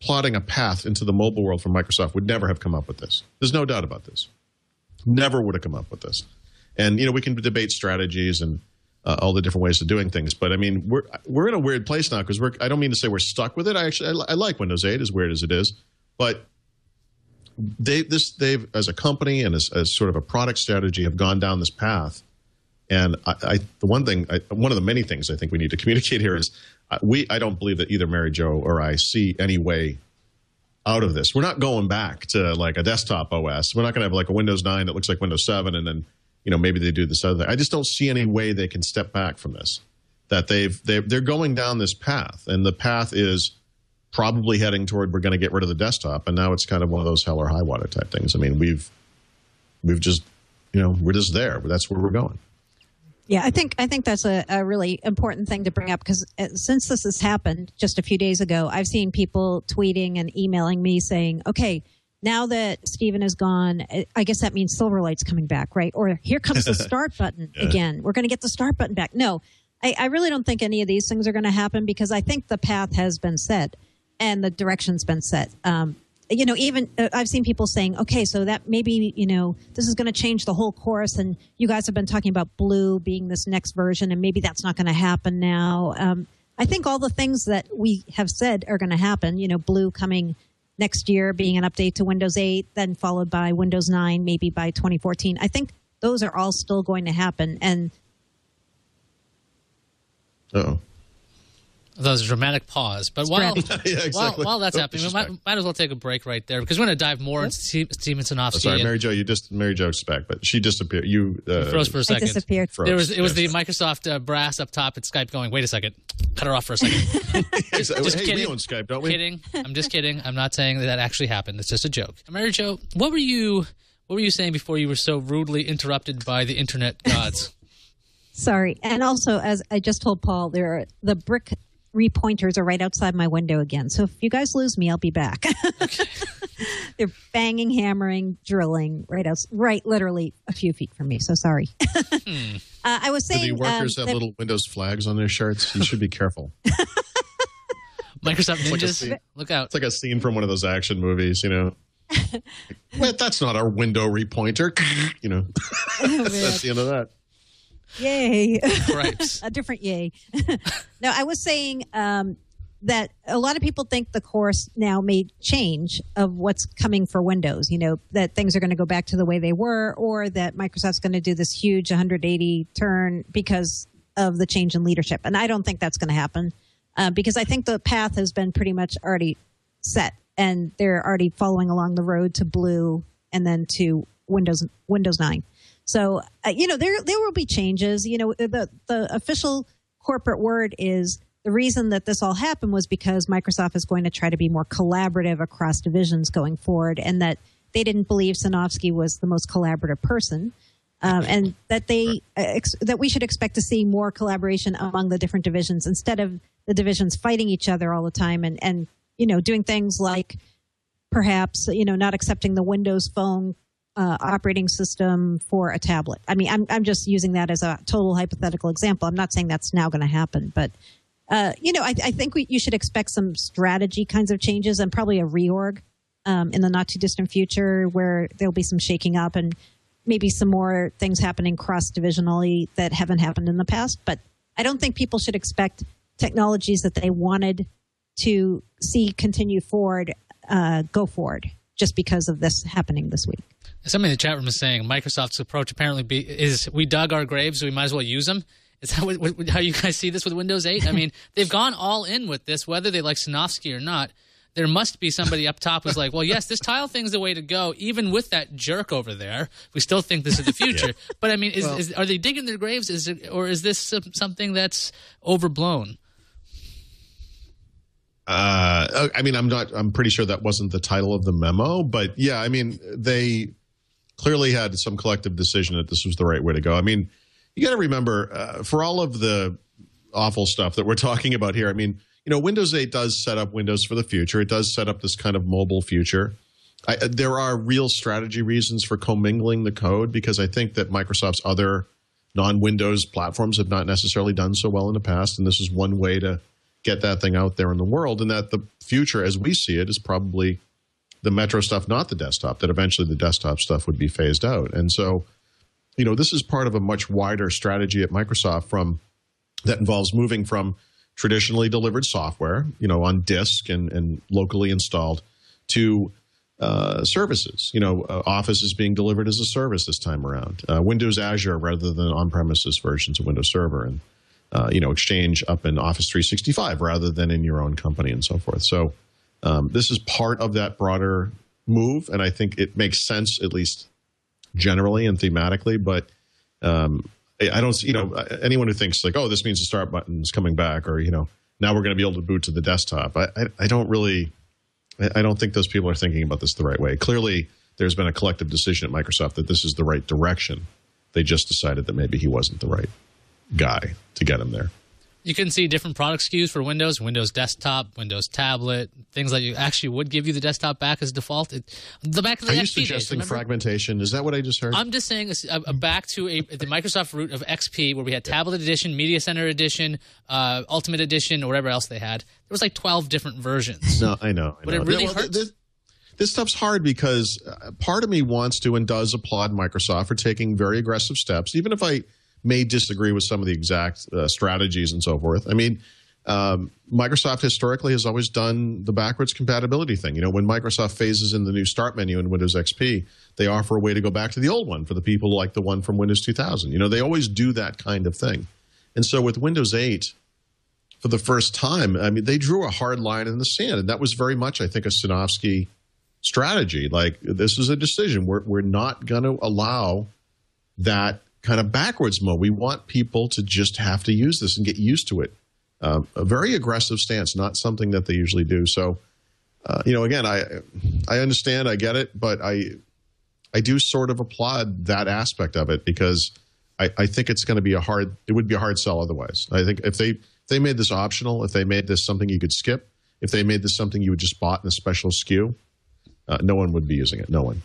Speaker 5: plotting a path into the mobile world from Microsoft would never have come up with this. There's no doubt about this. Never would have come up with this. And, you know, we can debate strategies and uh, all the different ways of doing things. But, I mean, we're we're in a weird place now because we're I don't mean to say we're stuck with it. I actually I, I like Windows eight, as weird as it is. But they this they've, as a company and as, as sort of a product strategy, have gone down this path. And I, I the one thing, I, one of the many things I think we need to communicate here is uh, we I don't believe that either Mary Jo or I see any way out of this. We're not going back to like a desktop O S. We're not going to have like a Windows nine that looks like Windows seven, and then, you know, maybe they do this other thing. I just don't see any way they can step back from this. That they've they've they're going down this path, and the path is probably heading toward we're going to get rid of the desktop, and now it's kind of one of those hell or high water type things. I mean, we've we've just, you know, we're just there. That's where we're going.
Speaker 6: Yeah, I think I think that's a, a really important thing to bring up because since this has happened just a few days ago, I've seen people tweeting and emailing me saying, okay, now that Stephen is gone, I guess that means Silverlight's coming back, right? Or here comes the start button yeah. again. We're going to get the start button back. No, I, I really don't think any of these things are going to happen because I think the path has been set and the direction's been set. Um, you know, even uh, I've seen people saying, okay, so that maybe, you know, this is going to change the whole course. And you guys have been talking about Blue being this next version, and maybe that's not going to happen now. Um, I think all the things that we have said are going to happen, you know, Blue coming next year, being an update to Windows eight, then followed by Windows nine, maybe by twenty fourteen. I think those are all still going to happen. And
Speaker 5: Uh-oh.
Speaker 1: That was a dramatic pause. But while,
Speaker 5: yeah, exactly.
Speaker 1: while, while that's
Speaker 5: oh,
Speaker 1: happening, we might, might as well take a break right there because we're going to dive more into Stephen Sinofsky.
Speaker 5: Oh, sorry, Mary Jo, you just Mary Jo's back, but she disappeared. You uh,
Speaker 1: froze for a second.
Speaker 6: I disappeared.
Speaker 5: Froze.
Speaker 1: There was it was
Speaker 5: yes.
Speaker 1: the Microsoft uh, brass up top at Skype going, wait a second, cut her off for a second. just, just
Speaker 5: hey,
Speaker 1: kidding.
Speaker 5: we own Skype, don't we?
Speaker 1: Kidding. I'm just kidding. I'm not saying that that actually happened. It's just a joke. Mary Jo, what were you what were you saying before you were so rudely interrupted by the internet gods?
Speaker 6: Sorry. And also, as I just told Paul, there are the brick repointers are right outside my window again. So if you guys lose me, I'll be back.
Speaker 1: Okay.
Speaker 6: They're banging, hammering, drilling right out, right, literally a few feet from me. So sorry.
Speaker 1: hmm.
Speaker 6: uh, I was saying,
Speaker 5: do the workers
Speaker 6: um,
Speaker 5: have little Windows flags on their shirts? You should be careful.
Speaker 1: Microsoft
Speaker 5: like
Speaker 1: Ninjas, look out!
Speaker 5: It's like a scene from one of those action movies, you know. Well, that's not our window repointer, you know.
Speaker 6: Oh,
Speaker 5: that's the end of that.
Speaker 6: Yay.
Speaker 1: Cripes.
Speaker 6: A different yay. No, I was saying um, that a lot of people think the course now may change of what's coming for Windows, you know, that things are going to go back to the way they were, or that Microsoft's going to do this huge one hundred eighty turn because of the change in leadership. And I don't think that's going to happen uh, because I think the path has been pretty much already set, and they're already following along the road to Blue and then to Windows Windows nine. So, uh, you know, there there will be changes. You know, the the official corporate word is the reason that this all happened was because Microsoft is going to try to be more collaborative across divisions going forward, and that they didn't believe Sinofsky was the most collaborative person, um, and that they uh, ex- that we should expect to see more collaboration among the different divisions instead of the divisions fighting each other all the time and, and you know, doing things like perhaps, you know, not accepting the Windows Phone Uh, operating system for a tablet. I mean, I'm I'm just using that as a total hypothetical example. I'm not saying that's now going to happen, but uh, you know, I, I think we, you should expect some strategy kinds of changes and probably a reorg um, in the not too distant future where there'll be some shaking up and maybe some more things happening cross divisionally that haven't happened in the past. But I don't think people should expect technologies that they wanted to see continue forward uh, go forward just because of this happening this week.
Speaker 1: Somebody in the chat room is saying Microsoft's approach apparently be, is we dug our graves, so we might as well use them. Is that what, what, how you guys see this with Windows eight? I mean, they've gone all in with this, whether they like Sinofsky or not. There must be somebody up top who's like, well, yes, this tile thing's the way to go, even with that jerk over there. We still think this is the future. yeah. But, I mean, is, well, is, are they digging their graves, is it, or is this something that's overblown?
Speaker 5: Uh, I mean, I'm not. I'm pretty sure that wasn't the title of the memo, but yeah, I mean, they clearly had some collective decision that this was the right way to go. I mean, you got to remember, uh, for all of the awful stuff that we're talking about here, I mean, you know, Windows eight does set up Windows for the future. It does set up this kind of mobile future. I, there are real strategy reasons for commingling the code because I think that Microsoft's other non-Windows platforms have not necessarily done so well in the past, and this is one way to get that thing out there in the world, and that the future, as we see it, is probably the Metro stuff, not the desktop, that eventually the desktop stuff would be phased out. And so, you know, this is part of a much wider strategy at Microsoft from that involves moving from traditionally delivered software, you know, on disk and, and locally installed, to uh, services. You know, uh, Office is being delivered as a service this time around. Uh, Windows Azure rather than on-premises versions of Windows Server, and uh, you know, Exchange up in Office three sixty-five rather than in your own company and so forth. So um, this is part of that broader move, and I think it makes sense, at least generally and thematically. But um, I don't see, you know, anyone who thinks like, oh, this means the start button is coming back, or, you know, now we're going to be able to boot to the desktop. I, I, I don't really, I don't think those people are thinking about this the right way. Clearly, there's been a collective decision at Microsoft that this is the right direction. They just decided that maybe he wasn't the right guy to get him there.
Speaker 1: You can see different product S K Us for Windows, Windows Desktop, Windows Tablet, things that you actually would give you the desktop back as default. It, the back of the
Speaker 5: Are you
Speaker 1: X P days,
Speaker 5: suggesting
Speaker 1: remember?
Speaker 5: fragmentation? Is that what I just heard?
Speaker 1: I'm just saying a, a back to a, the Microsoft root of X P, where we had Tablet Edition, Media Center Edition, uh, Ultimate Edition, or whatever else they had. There was like twelve different versions.
Speaker 5: No, I know. I
Speaker 1: But
Speaker 5: know.
Speaker 1: it really
Speaker 5: Well,
Speaker 1: hurts.
Speaker 5: This, this stuff's hard because uh, part of me wants to and does applaud Microsoft for taking very aggressive steps, even if I may disagree with some of the exact uh, strategies and so forth. I mean, um, Microsoft historically has always done the backwards compatibility thing. You know, when Microsoft phases in the new Start menu in Windows X P, they offer a way to go back to the old one for the people like the one from Windows two thousand. You know, they always do that kind of thing. And so with Windows eight, for the first time, I mean, they drew a hard line in the sand, and that was very much, I think, a Sinofsky strategy. Like, this is a decision. We're, we're not going to allow that kind of backwards mode. We want people to just have to use this and get used to it. Um, a very aggressive stance, not something that they usually do. So, uh, you know, again, I I understand, I get it, but I I do sort of applaud that aspect of it, because I, I think it's going to be a hard, it would be a hard sell otherwise. I think if they if they made this optional, if they made this something you could skip, if they made this something you would just bought in a special S K U, uh, no one would be using it. No one.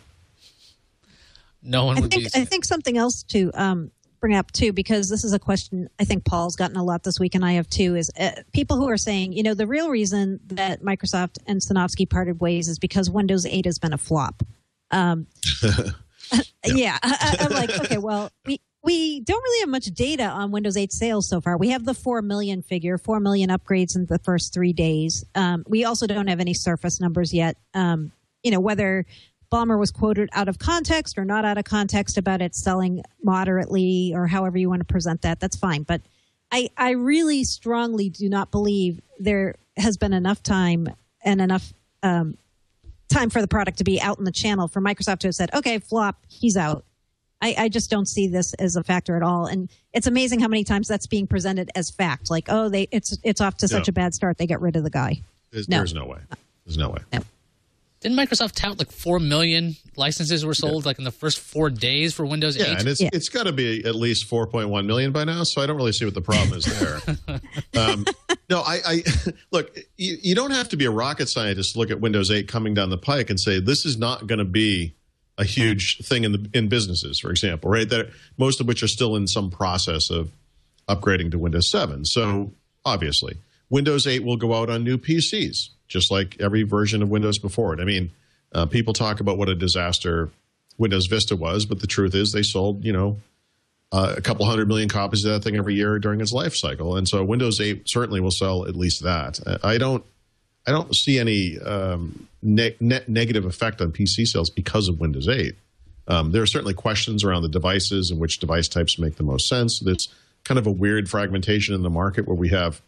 Speaker 1: No one
Speaker 6: I
Speaker 1: would
Speaker 6: think
Speaker 1: be.
Speaker 6: I think something else to um, bring up too, because this is a question I think Paul's gotten a lot this week, and I have too, is uh, people who are saying, you know, the real reason that Microsoft and Sinofsky parted ways is because Windows eight has been a flop. Um, yeah, yeah I, I'm like, okay, well, we we don't really have much data on Windows eight sales so far. We have the four million figure, four million upgrades in the first three days. Um, we also don't have any Surface numbers yet. Um, you know, whether Ballmer was quoted out of context or not out of context about it selling moderately, or however you want to present that, that's fine. But I, I really strongly do not believe there has been enough time and enough um, time for the product to be out in the channel for Microsoft to have said, okay, flop, he's out. I, I just don't see this as a factor at all. And it's amazing how many times that's being presented as fact. Like, oh, they it's it's off to such
Speaker 5: No.
Speaker 6: a bad start, they get rid of the guy.
Speaker 5: There's
Speaker 6: No.
Speaker 5: there's no way. There's no way.
Speaker 6: No.
Speaker 1: Didn't Microsoft tout like four million licenses were sold like in the first four days for Windows
Speaker 5: Yeah,
Speaker 1: eight?
Speaker 5: and it's
Speaker 6: Yeah.
Speaker 5: it's got to be at least four point one million by now. So I don't really see what the problem is there. um, no, I, I look. You, you don't have to be a rocket scientist to look at Windows eight coming down the pike and say this is not going to be a huge thing in the in businesses, for example, right? That most of which are still in some process of upgrading to Windows seven. So obviously, Windows eight will go out on new P Cs, just like every version of Windows before it. I mean, uh, people talk about what a disaster Windows Vista was, but the truth is they sold, you know, uh, a couple hundred million copies of that thing every year during its life cycle. And so Windows eight certainly will sell at least that. I don't I don't see any um, ne- net negative effect on P C sales because of Windows eight. Um, there are certainly questions around the devices and which device types make the most sense. There's kind of a weird fragmentation in the market where we have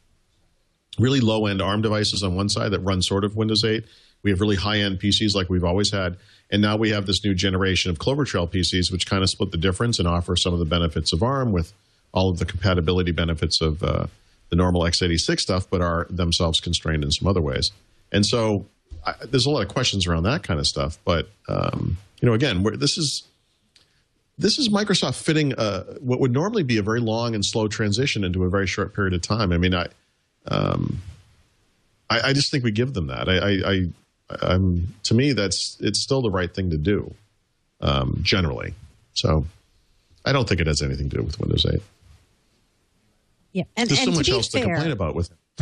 Speaker 5: really low-end ARM devices on one side that run sort of Windows eight. We have really high-end P Cs like we've always had. And now we have this new generation of Clover Trail P Cs, which kind of split the difference and offer some of the benefits of ARM with all of the compatibility benefits of uh, the normal x eighty-six stuff, but are themselves constrained in some other ways. And so I, there's a lot of questions around that kind of stuff. But, um, you know, again, we're, this is this is Microsoft fitting uh, what would normally be a very long and slow transition into a very short period of time. I mean, I Um, I, I just think we give them that. I, I, I, I'm to me, that's it's still the right thing to do, um, generally. So I don't think it has anything to do with Windows eight.
Speaker 6: Yeah, and,
Speaker 5: There's
Speaker 6: and
Speaker 5: so much
Speaker 6: to be
Speaker 5: else
Speaker 6: fair,
Speaker 5: to complain about with it.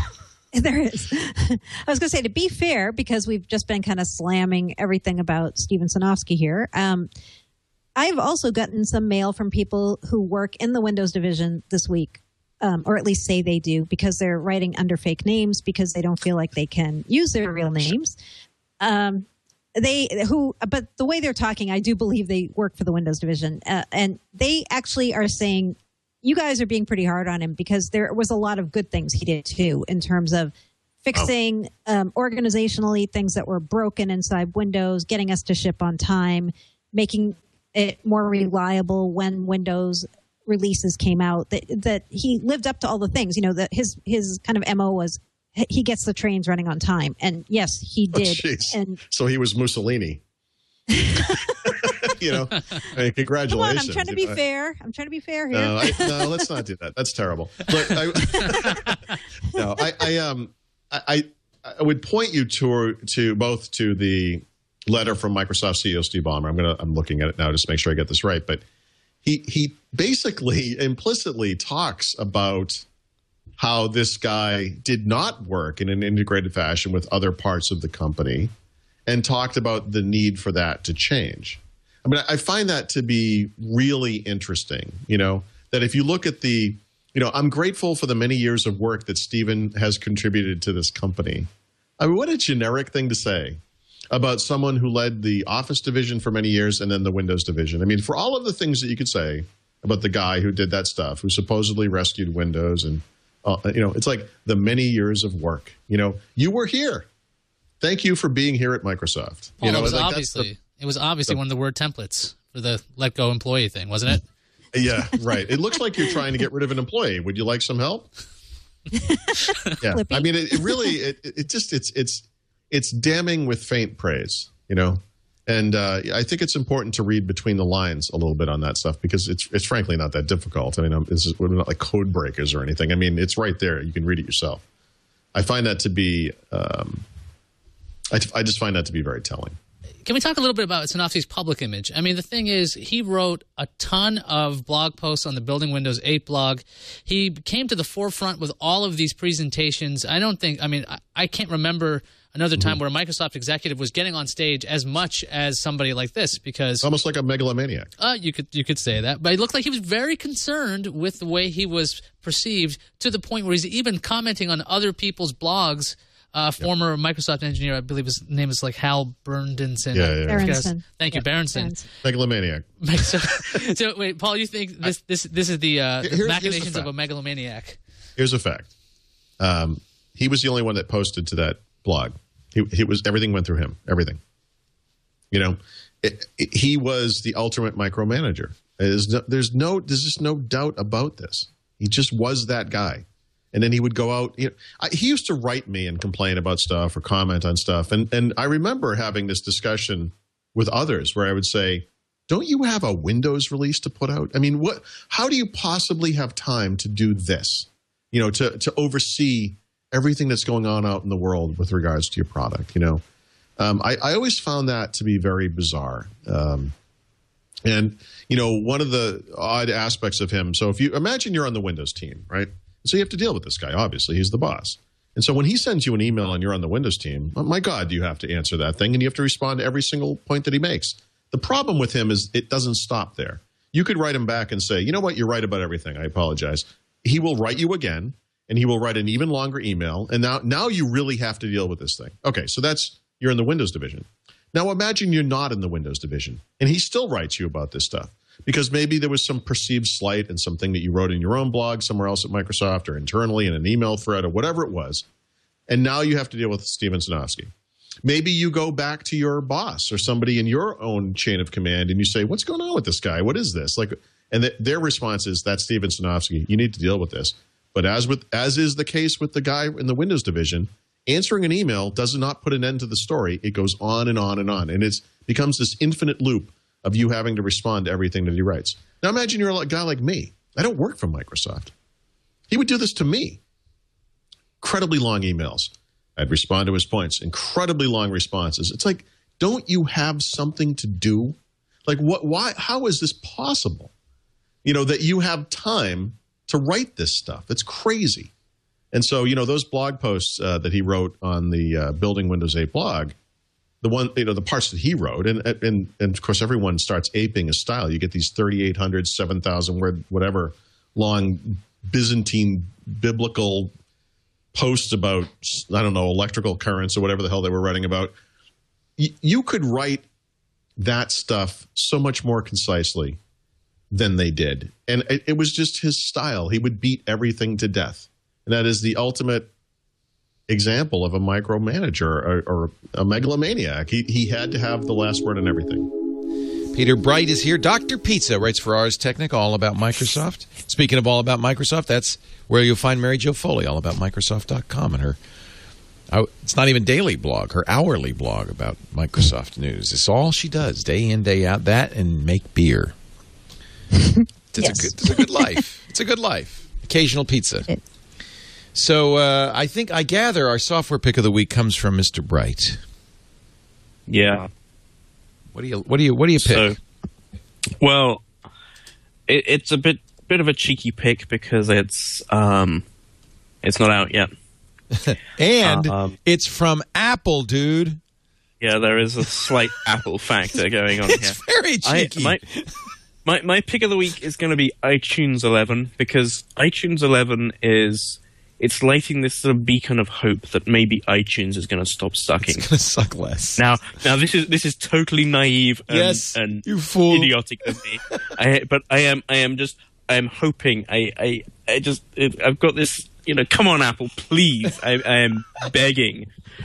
Speaker 6: There is. I was going to say, to be fair, because we've just been kind of slamming everything about Steven Sinofsky here, um, I've also gotten some mail from people who work in the Windows division this week, um, or at least say they do, because they're writing under fake names because they don't feel like they can use their real names. Um, they who, but the way they're talking, I do believe they work for the Windows division, uh, and they actually are saying, you guys are being pretty hard on him because there was a lot of good things he did too in terms of fixing oh. um, organizationally things that were broken inside Windows, getting us to ship on time, making it more reliable when Windows releases came out. That that he lived up to all the things. You know, that his his kind of M O was he gets the trains running on time, and yes, he did.
Speaker 5: Oh, and so he was Mussolini. You know, I mean, congratulations.
Speaker 6: Come on, I'm trying to be
Speaker 5: you know,
Speaker 6: fair. I'm trying to be fair here.
Speaker 5: No, I, no, let's not do that. That's terrible. Look, I, no, I, I um, I, I would point you to to both to the letter from Microsoft C E O Steve Ballmer. I'm gonna I'm looking at it now just to make sure I get this right. But he he basically implicitly talks about how this guy did not work in an integrated fashion with other parts of the company, and talked about the need for that to change. I mean, I find that to be really interesting, you know, that if you look at the, you know, I'm grateful for the many years of work that Stephen has contributed to this company. I mean, what a generic thing to say about someone who led the Office division for many years and then the Windows division. I mean, for all of the things that you could say about the guy who did that stuff, who supposedly rescued Windows and, uh, you know, it's like the many years of work. You know, you were here. Thank you for being here at Microsoft.
Speaker 1: Well,
Speaker 5: you know,
Speaker 1: it was
Speaker 5: like
Speaker 1: obviously
Speaker 5: the,
Speaker 1: it was obviously
Speaker 5: the,
Speaker 1: one of the word templates for the let go employee thing, wasn't it?
Speaker 5: Yeah, right. It looks like you're trying to get rid of an employee. Would you like some help? Yeah, I mean, it, it really, it, it just, it's, it's, it's damning with faint praise, you know. And uh, I think it's important to read between the lines a little bit on that stuff because it's, it's frankly not that difficult. I mean, this is, we're not like code breakers or anything. I mean, it's right there. You can read it yourself. I find that to be. Um, I, I just find that to be very telling.
Speaker 1: Can we talk a little bit about Sinofsky's public image? I mean, the thing is, he wrote a ton of blog posts on the Building Windows eight blog. He came to the forefront with all of these presentations. I don't think – I mean, I, I can't remember another time mm-hmm. where a Microsoft executive was getting on stage as much as somebody like this because –
Speaker 5: almost like a megalomaniac.
Speaker 1: Uh, you could you could say that. But it looked like he was very concerned with the way he was perceived to the point where he's even commenting on other people's blogs. Uh, former yep. Microsoft engineer, I believe his name is like Hal Berndenson.
Speaker 5: Yeah, yeah.
Speaker 6: Berenson.
Speaker 1: Thank you,
Speaker 6: yep.
Speaker 1: Berenson.
Speaker 5: Megalomaniac.
Speaker 1: So, so, wait, Paul, you think this this this is the, uh, the machinations of a megalomaniac?
Speaker 5: Here's a fact. Um, he was the only one that posted to that blog. He, he was everything went through him. Everything. You know, it, it, he was the ultimate micromanager. There's no, there's no, there's just no doubt about this. He just was that guy. And then he would go out. You know, I, he used to write me and complain about stuff or comment on stuff. And and I remember having this discussion with others where I would say, "Don't you have a Windows release to put out? I mean, what? How do you possibly have time to do this? You know, to to oversee everything that's going on out in the world with regards to your product. You know, um, I I always found that to be very bizarre. Um, and you know, one of the odd aspects of him. So if you imagine you're on the Windows team, right? So you have to deal with this guy. Obviously, he's the boss. And so when he sends you an email and you're on the Windows team, oh my God, you have to answer that thing, and you have to respond to every single point that he makes. The problem with him is it doesn't stop there. You could write him back and say, you know what, you're right about everything. I apologize. He will write you again, and he will write an even longer email. And now, now you really have to deal with this thing. Okay, so that's you're in the Windows division. Now imagine you're not in the Windows division, and he still writes you about this stuff. Because maybe there was some perceived slight in something that you wrote in your own blog somewhere else at Microsoft or internally in an email thread or whatever it was. And now you have to deal with Steven Sinofsky. Maybe you go back to your boss or somebody in your own chain of command and you say, what's going on with this guy? What is this? Like, and th- their response is, that's Steven Sinofsky. You need to deal with this. But as with as is the case with the guy in the Windows division, answering an email does not put an end to the story. It goes on and on and on. And it becomes this infinite loop of you having to respond to everything that he writes. Now imagine you're a guy like me. I don't work for Microsoft. He would do this to me. Incredibly long emails. I'd respond to his points. Incredibly long responses. It's like, don't you have something to do? Like, what? Why? How is this possible? You know, that you have time to write this stuff. It's crazy. And so, you know, those blog posts uh, that he wrote on the uh, Building Windows eight blog, the one, you know, the parts that he wrote, and, and, and of course, everyone starts aping his style. You get these thirty-eight hundred, seven thousand word, whatever, long Byzantine biblical posts about, I don't know, electrical currents or whatever the hell they were writing about. Y- you could write that stuff so much more concisely than they did. And it, it was just his style. He would beat everything to death. And that is the ultimate example of a micromanager or, or a megalomaniac. He, he had to have the last word on everything.
Speaker 3: Peter Bright is here. Doctor Pizza writes for Ars Technica all about Microsoft. Speaking of all about Microsoft, that's where you'll find Mary Jo Foley, all about Microsoft dot com, and her, it's not even daily blog, her hourly blog about Microsoft news. It's all she does, day in, day out, that and make beer. It's,
Speaker 6: Yes.
Speaker 3: a, good, it's a good life. It's a good life. Occasional pizza.
Speaker 6: It-
Speaker 3: So uh, I think, I gather our software pick of the week comes from Mister Bright.
Speaker 10: Yeah.
Speaker 3: What do you, what do you, what do you pick?
Speaker 10: So, well, it, it's a bit bit of a cheeky pick because it's um, it's not out yet.
Speaker 3: And
Speaker 10: um,
Speaker 3: it's from Apple, dude.
Speaker 10: Yeah, there is a slight Apple factor going on
Speaker 3: It's
Speaker 10: here.
Speaker 3: very cheeky.
Speaker 10: I, my, my my pick of the week is going to be iTunes eleven because iTunes eleven is it's lighting this sort of beacon of hope that maybe iTunes is going to stop sucking.
Speaker 3: It's going to suck less.
Speaker 10: Now, now this is this is totally naive and,
Speaker 3: Yes,
Speaker 10: and
Speaker 3: you fool.
Speaker 10: idiotic of me. I, but I am I am just I am hoping I I, I just I've got this, you know, come on Apple, please. I, I am begging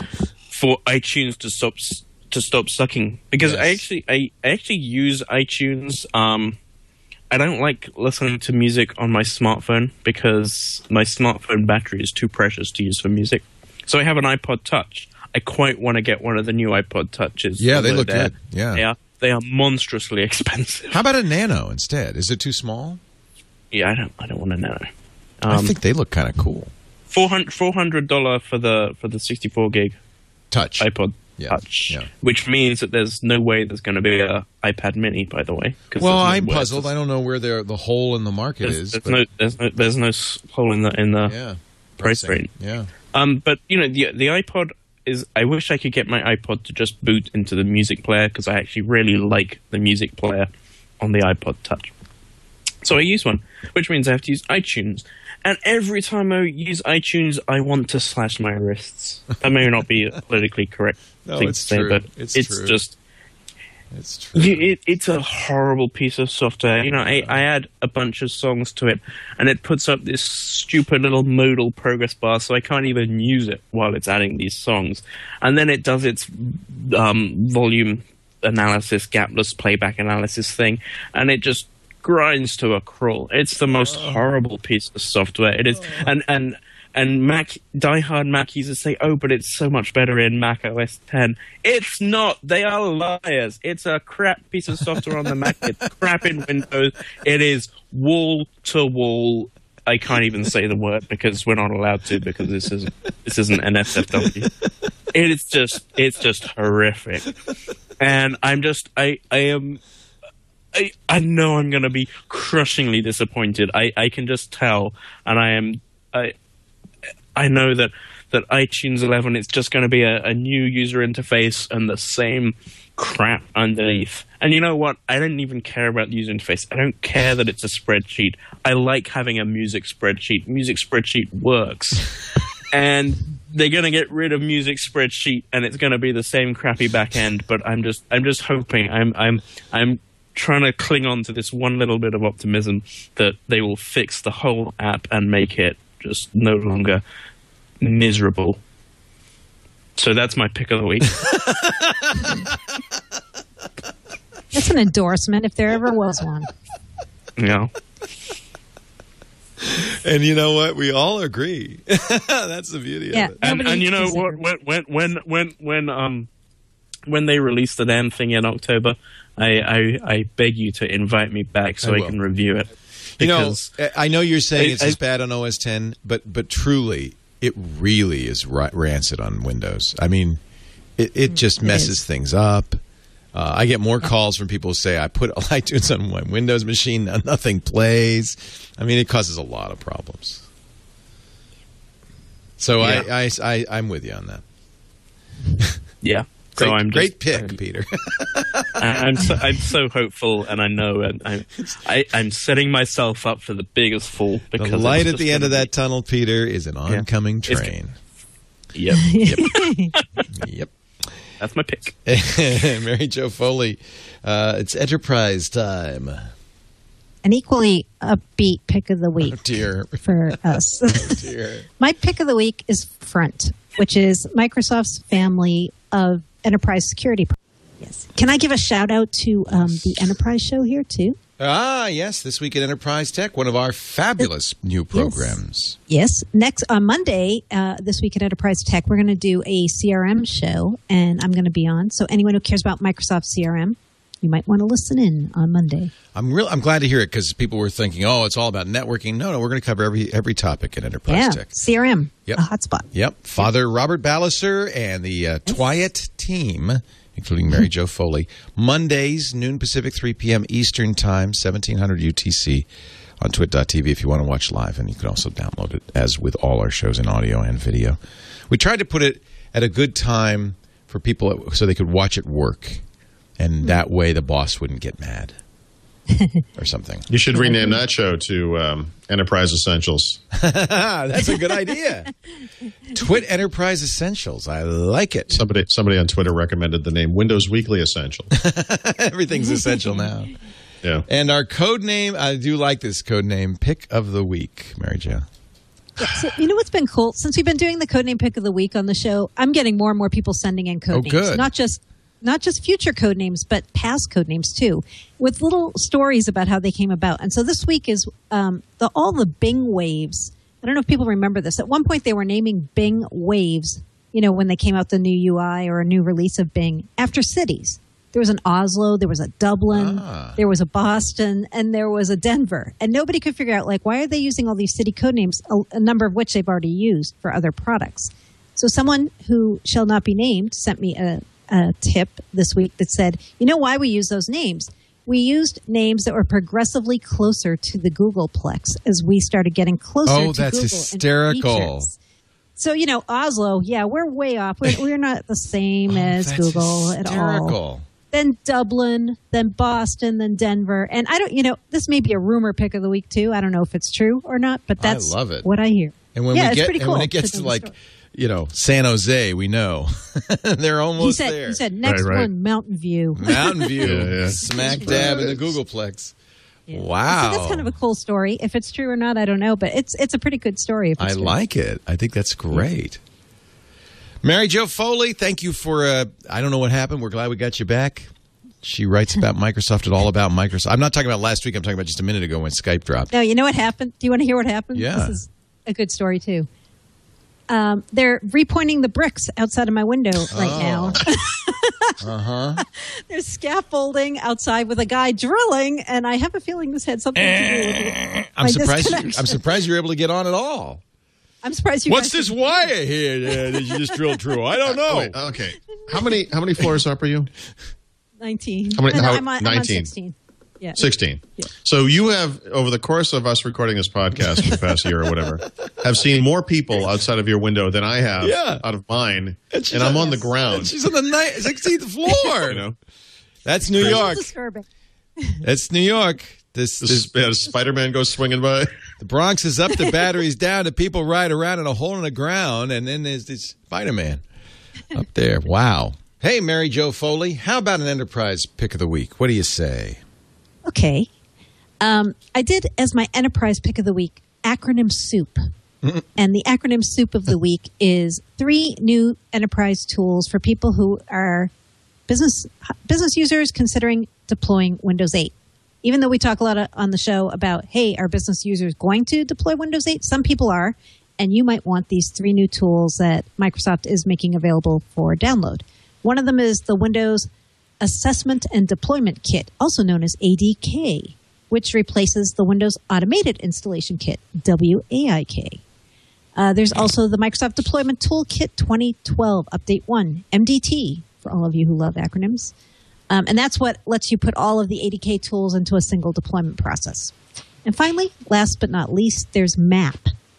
Speaker 10: for iTunes to stop to stop sucking because
Speaker 3: Yes.
Speaker 10: I actually I, I actually use iTunes. Um, I don't like listening to music on my smartphone because my smartphone battery is too precious to use for music. So I have an iPod Touch. I quite want to get one of the new iPod Touches.
Speaker 3: Yeah, they
Speaker 10: although
Speaker 3: look
Speaker 10: they're-
Speaker 3: good. Yeah.
Speaker 10: They are, they are monstrously expensive.
Speaker 3: How about a Nano instead? Is it too small?
Speaker 10: Yeah, I don't I don't want to know.
Speaker 3: I
Speaker 10: Um,
Speaker 3: think they look kind of cool.
Speaker 10: four hundred dollars for the for the sixty-four gig
Speaker 3: Touch.
Speaker 10: iPod
Speaker 3: Yeah,
Speaker 10: Touch,
Speaker 3: yeah.
Speaker 10: which means that there's no way there's going to be a iPad Mini, by the way. 'cause
Speaker 3: Well,
Speaker 10: there's no
Speaker 3: I'm
Speaker 10: way.
Speaker 3: puzzled. I don't know where the the hole in the market
Speaker 10: There's,
Speaker 3: is.
Speaker 10: there's
Speaker 3: but
Speaker 10: no there's no there's no s- hole in the in the
Speaker 3: yeah,
Speaker 10: price
Speaker 3: pricing.
Speaker 10: range.
Speaker 3: Yeah.
Speaker 10: Um, but you know the the iPod is. I wish I could get my iPod to just boot into the music player because I actually really like the music player on the iPod Touch. So I use one, which means I have to use iTunes. And every time I use iTunes, I want to slash my wrists. That may not be a politically correct
Speaker 3: No,
Speaker 10: thing
Speaker 3: it's
Speaker 10: to say,
Speaker 3: true.
Speaker 10: but
Speaker 3: It's
Speaker 10: it's,
Speaker 3: true.
Speaker 10: just
Speaker 3: It's true.
Speaker 10: you, it, it's a horrible piece of software. You know, I, I add a bunch of songs to it, and it puts up this stupid little modal progress bar, so I can't even use it while it's adding these songs. And then it does its um, volume analysis, gapless playback analysis thing, and it just grinds to a crawl. It's the most horrible piece of software. It is, and and and Mac diehard Mac users say, "Oh, but it's so much better in Mac O S ten." It's not. They are liars. It's a crap piece of software on the Mac. It's crap in Windows. It is wall to wall. I can't even say the word because we're not allowed to because this is this isn't an S F W. It is just it's just horrific, and I'm just I I am. I, I know I'm going to be crushingly disappointed. I, I can just tell, and I am I I know that, that iTunes eleven is just going to be a, a new user interface and the same crap underneath. And you know what? I don't even care about the user interface. I don't care that it's a spreadsheet. I like having a music spreadsheet. Music spreadsheet works, and they're going to get rid of music spreadsheet, and it's going to be the same crappy back end. But I'm just I'm just hoping. I'm I'm I'm. trying to cling on to this one little bit of optimism that they will fix the whole app and make it just no longer miserable. So that's my pick of the week.
Speaker 6: That's an endorsement if there ever was one.
Speaker 10: Yeah.
Speaker 3: And you know what? We all agree. That's the beauty
Speaker 6: Yeah.
Speaker 3: of it.
Speaker 10: And,
Speaker 6: Nobody
Speaker 10: and you know
Speaker 6: disagrees.
Speaker 10: what? When when when when when um when they release the damn thing in October, I I, I beg you to invite me back so
Speaker 3: I
Speaker 10: I,
Speaker 3: will.
Speaker 10: can review it.
Speaker 3: You know,
Speaker 10: Because
Speaker 3: I know you're saying
Speaker 10: I-
Speaker 3: it's
Speaker 10: I-
Speaker 3: as bad on O S ten, but but truly, it really is ra- rancid on Windows. I mean, it, it just messes
Speaker 6: is.
Speaker 3: things up. Uh, I get more calls from people who say, I put iTunes on my Windows machine, and nothing plays. I mean, it causes a lot of problems. So
Speaker 10: Yeah.
Speaker 3: I, I, I, I'm with you on that.
Speaker 10: Yeah.
Speaker 3: Great,
Speaker 10: so I'm
Speaker 3: great
Speaker 10: just,
Speaker 3: pick,
Speaker 10: um,
Speaker 3: Peter.
Speaker 10: I- I'm so, I'm so hopeful, and I know, and I'm I, I'm setting myself up for the biggest fall because
Speaker 3: The light
Speaker 10: it's
Speaker 3: at
Speaker 10: just
Speaker 3: the end of
Speaker 10: gonna
Speaker 3: that tunnel, Peter, is an oncoming
Speaker 10: It's-
Speaker 3: train.
Speaker 10: be- Yep,
Speaker 3: Yep. Yep.
Speaker 10: that's my pick.
Speaker 3: Mary Jo Foley, uh, it's Enterprise time.
Speaker 6: An equally upbeat pick of the week
Speaker 3: Oh, dear.
Speaker 6: for us.
Speaker 3: Oh, dear.
Speaker 6: My pick of the week is Front, which is Microsoft's family of enterprise security. Yes. Can I give a shout out to um, the Enterprise show here too?
Speaker 3: Ah, yes, This Week at Enterprise Tech, one of our fabulous new programs.
Speaker 6: Yes. Next on Monday, uh, this week at Enterprise Tech, we're going to do a C R M show, and I'm going to be on. So anyone who cares about Microsoft C R M, you might want to listen in on Monday.
Speaker 3: I'm real. I'm glad to hear it because people were thinking, "Oh, it's all about networking." No, no, we're going to cover every every topic in Enterprise
Speaker 6: Yeah,
Speaker 3: Tech.
Speaker 6: C R M,
Speaker 3: Yep.
Speaker 6: a hotspot.
Speaker 3: Yep. Father Robert Balliser and the uh, Twyett team, including Mary Jo Foley, Mondays, noon Pacific, three p.m. Eastern Time, seventeen hundred U T C on twit dot t v if you want to watch live. And you can also download it, as with all our shows in audio and video. We tried to put it at a good time for people so they could watch at work. And that way the boss wouldn't get mad or something.
Speaker 5: You should rename that show to um, Enterprise Essentials.
Speaker 3: That's a good idea. Twit Enterprise Essentials. I like it.
Speaker 5: Somebody, somebody on Twitter recommended the name Windows Weekly Essentials.
Speaker 3: Everything's essential now.
Speaker 5: Yeah.
Speaker 3: And our code name, I do like this code name, Pick of the Week, Mary Jo.
Speaker 6: Yeah, so you know what's been cool? Since we've been doing the Codename Pick of the Week on the show, I'm getting more and more people sending in code
Speaker 3: Oh,
Speaker 6: names.
Speaker 3: good.
Speaker 6: Not just not just future code names, but past code names too, with little stories about how they came about. And so this week is um, the all the Bing waves. I don't know if people remember this. At one point, they were naming Bing waves, you know, when they came out the new U I or a new release of Bing, after cities. There was an Oslo, there was a Dublin,
Speaker 3: Ah.
Speaker 6: there was a Boston, and there was a Denver. And nobody could figure out, like, why are they using all these city code names, a, a number of which they've already used for other products? So someone who shall not be named sent me a, a tip this week that said, you know why we use those names? We used names that were progressively closer to the Googleplex as we started getting closer
Speaker 3: Oh,
Speaker 6: to
Speaker 3: that's
Speaker 6: Google and
Speaker 3: hysterical.
Speaker 6: features. So, you know, Oslo, yeah, we're way off. We're, we're not the same as
Speaker 3: That's
Speaker 6: Google at all.
Speaker 3: hysterical.
Speaker 6: Then Dublin, then Boston, then Denver. And I don't, you know, this may be a rumor pick of the week too. I don't know if it's true or not, but that's
Speaker 3: I love it.
Speaker 6: what I hear.
Speaker 3: And when
Speaker 6: yeah,
Speaker 3: we
Speaker 6: it's
Speaker 3: get
Speaker 6: pretty
Speaker 3: and
Speaker 6: cool
Speaker 3: when it gets
Speaker 6: to
Speaker 3: to
Speaker 6: know the
Speaker 3: like,
Speaker 6: story.
Speaker 3: you know, San Jose, we know. They're almost
Speaker 6: He said,
Speaker 3: there.
Speaker 6: he said, next
Speaker 5: Right, right.
Speaker 6: one, Mountain View.
Speaker 3: Mountain View,
Speaker 5: Yeah, yeah.
Speaker 3: smack dab in the Googleplex.
Speaker 6: Yeah.
Speaker 3: Wow.
Speaker 6: So that's kind of a cool story. If it's true or not, I don't know, but it's it's a pretty good story. If it's
Speaker 3: I
Speaker 6: true.
Speaker 3: like it. I think that's great. Mary Jo Foley, thank you for, uh, I don't know what happened. We're glad we got you back. She writes about Microsoft at All About Microsoft. I'm not talking about last week. I'm talking about just a minute ago when Skype dropped.
Speaker 6: No, you know what happened? Do you want to hear what happened?
Speaker 3: Yeah.
Speaker 6: This is a good story, too. Um, they're repointing the bricks outside of my window right
Speaker 3: Oh.
Speaker 6: now.
Speaker 3: Uh-huh.
Speaker 6: There's scaffolding outside with a guy drilling, and I have a feeling this had something to do with it.
Speaker 3: I'm
Speaker 6: My
Speaker 3: surprised. You,
Speaker 6: disconnection.
Speaker 3: I'm surprised you're able to get on at all.
Speaker 6: I'm surprised you
Speaker 3: What's
Speaker 6: guys
Speaker 3: this wire here uh, that you just drilled through? I don't know.
Speaker 5: Oh, wait, okay. How many how many floors up are you?
Speaker 6: nineteen.
Speaker 5: How many-
Speaker 6: No,
Speaker 5: how-
Speaker 6: I'm, on, I'm on
Speaker 5: nineteen.
Speaker 6: sixteen. Yeah.
Speaker 5: sixteen.
Speaker 6: Yeah.
Speaker 5: So you have, over the course of us recording this podcast for the past year or whatever, have seen more people outside of your window than I have
Speaker 3: Yeah.
Speaker 5: out of mine.
Speaker 3: And she's
Speaker 5: And I'm
Speaker 3: on-
Speaker 5: on the ground.
Speaker 3: She's on the ni- sixteenth floor.
Speaker 5: You know,
Speaker 3: That's New York.
Speaker 6: Disturbing.
Speaker 3: That's New York. This,
Speaker 5: this,
Speaker 3: this
Speaker 5: yeah, Spider-Man goes swinging by.
Speaker 3: the Bronx is up, the battery's down, the people ride around in a hole in the ground, and then there's this Spider-Man up there. Wow. Hey, Mary Jo Foley, how about an enterprise pick of the week? What do you say?
Speaker 6: Okay. Um, I did, as my enterprise pick of the week, acronym soup. And the acronym soup of the week is three new enterprise tools for people who are business business users considering deploying Windows eight. Even though we talk a lot of, on the show about, hey, are business users going to deploy Windows eight? Some people are, and you might want these three new tools that Microsoft is making available for download. One of them is the Windows Assessment and Deployment Kit, also known as A D K, which replaces the Windows Automated Installation Kit, W A I K. Uh, there's also the Microsoft Deployment Toolkit twenty twelve Update one, M D T, for all of you who love acronyms. Um, and that's what lets you put all of the A D K tools into a single deployment process. And finally, last but not least, there's MAP,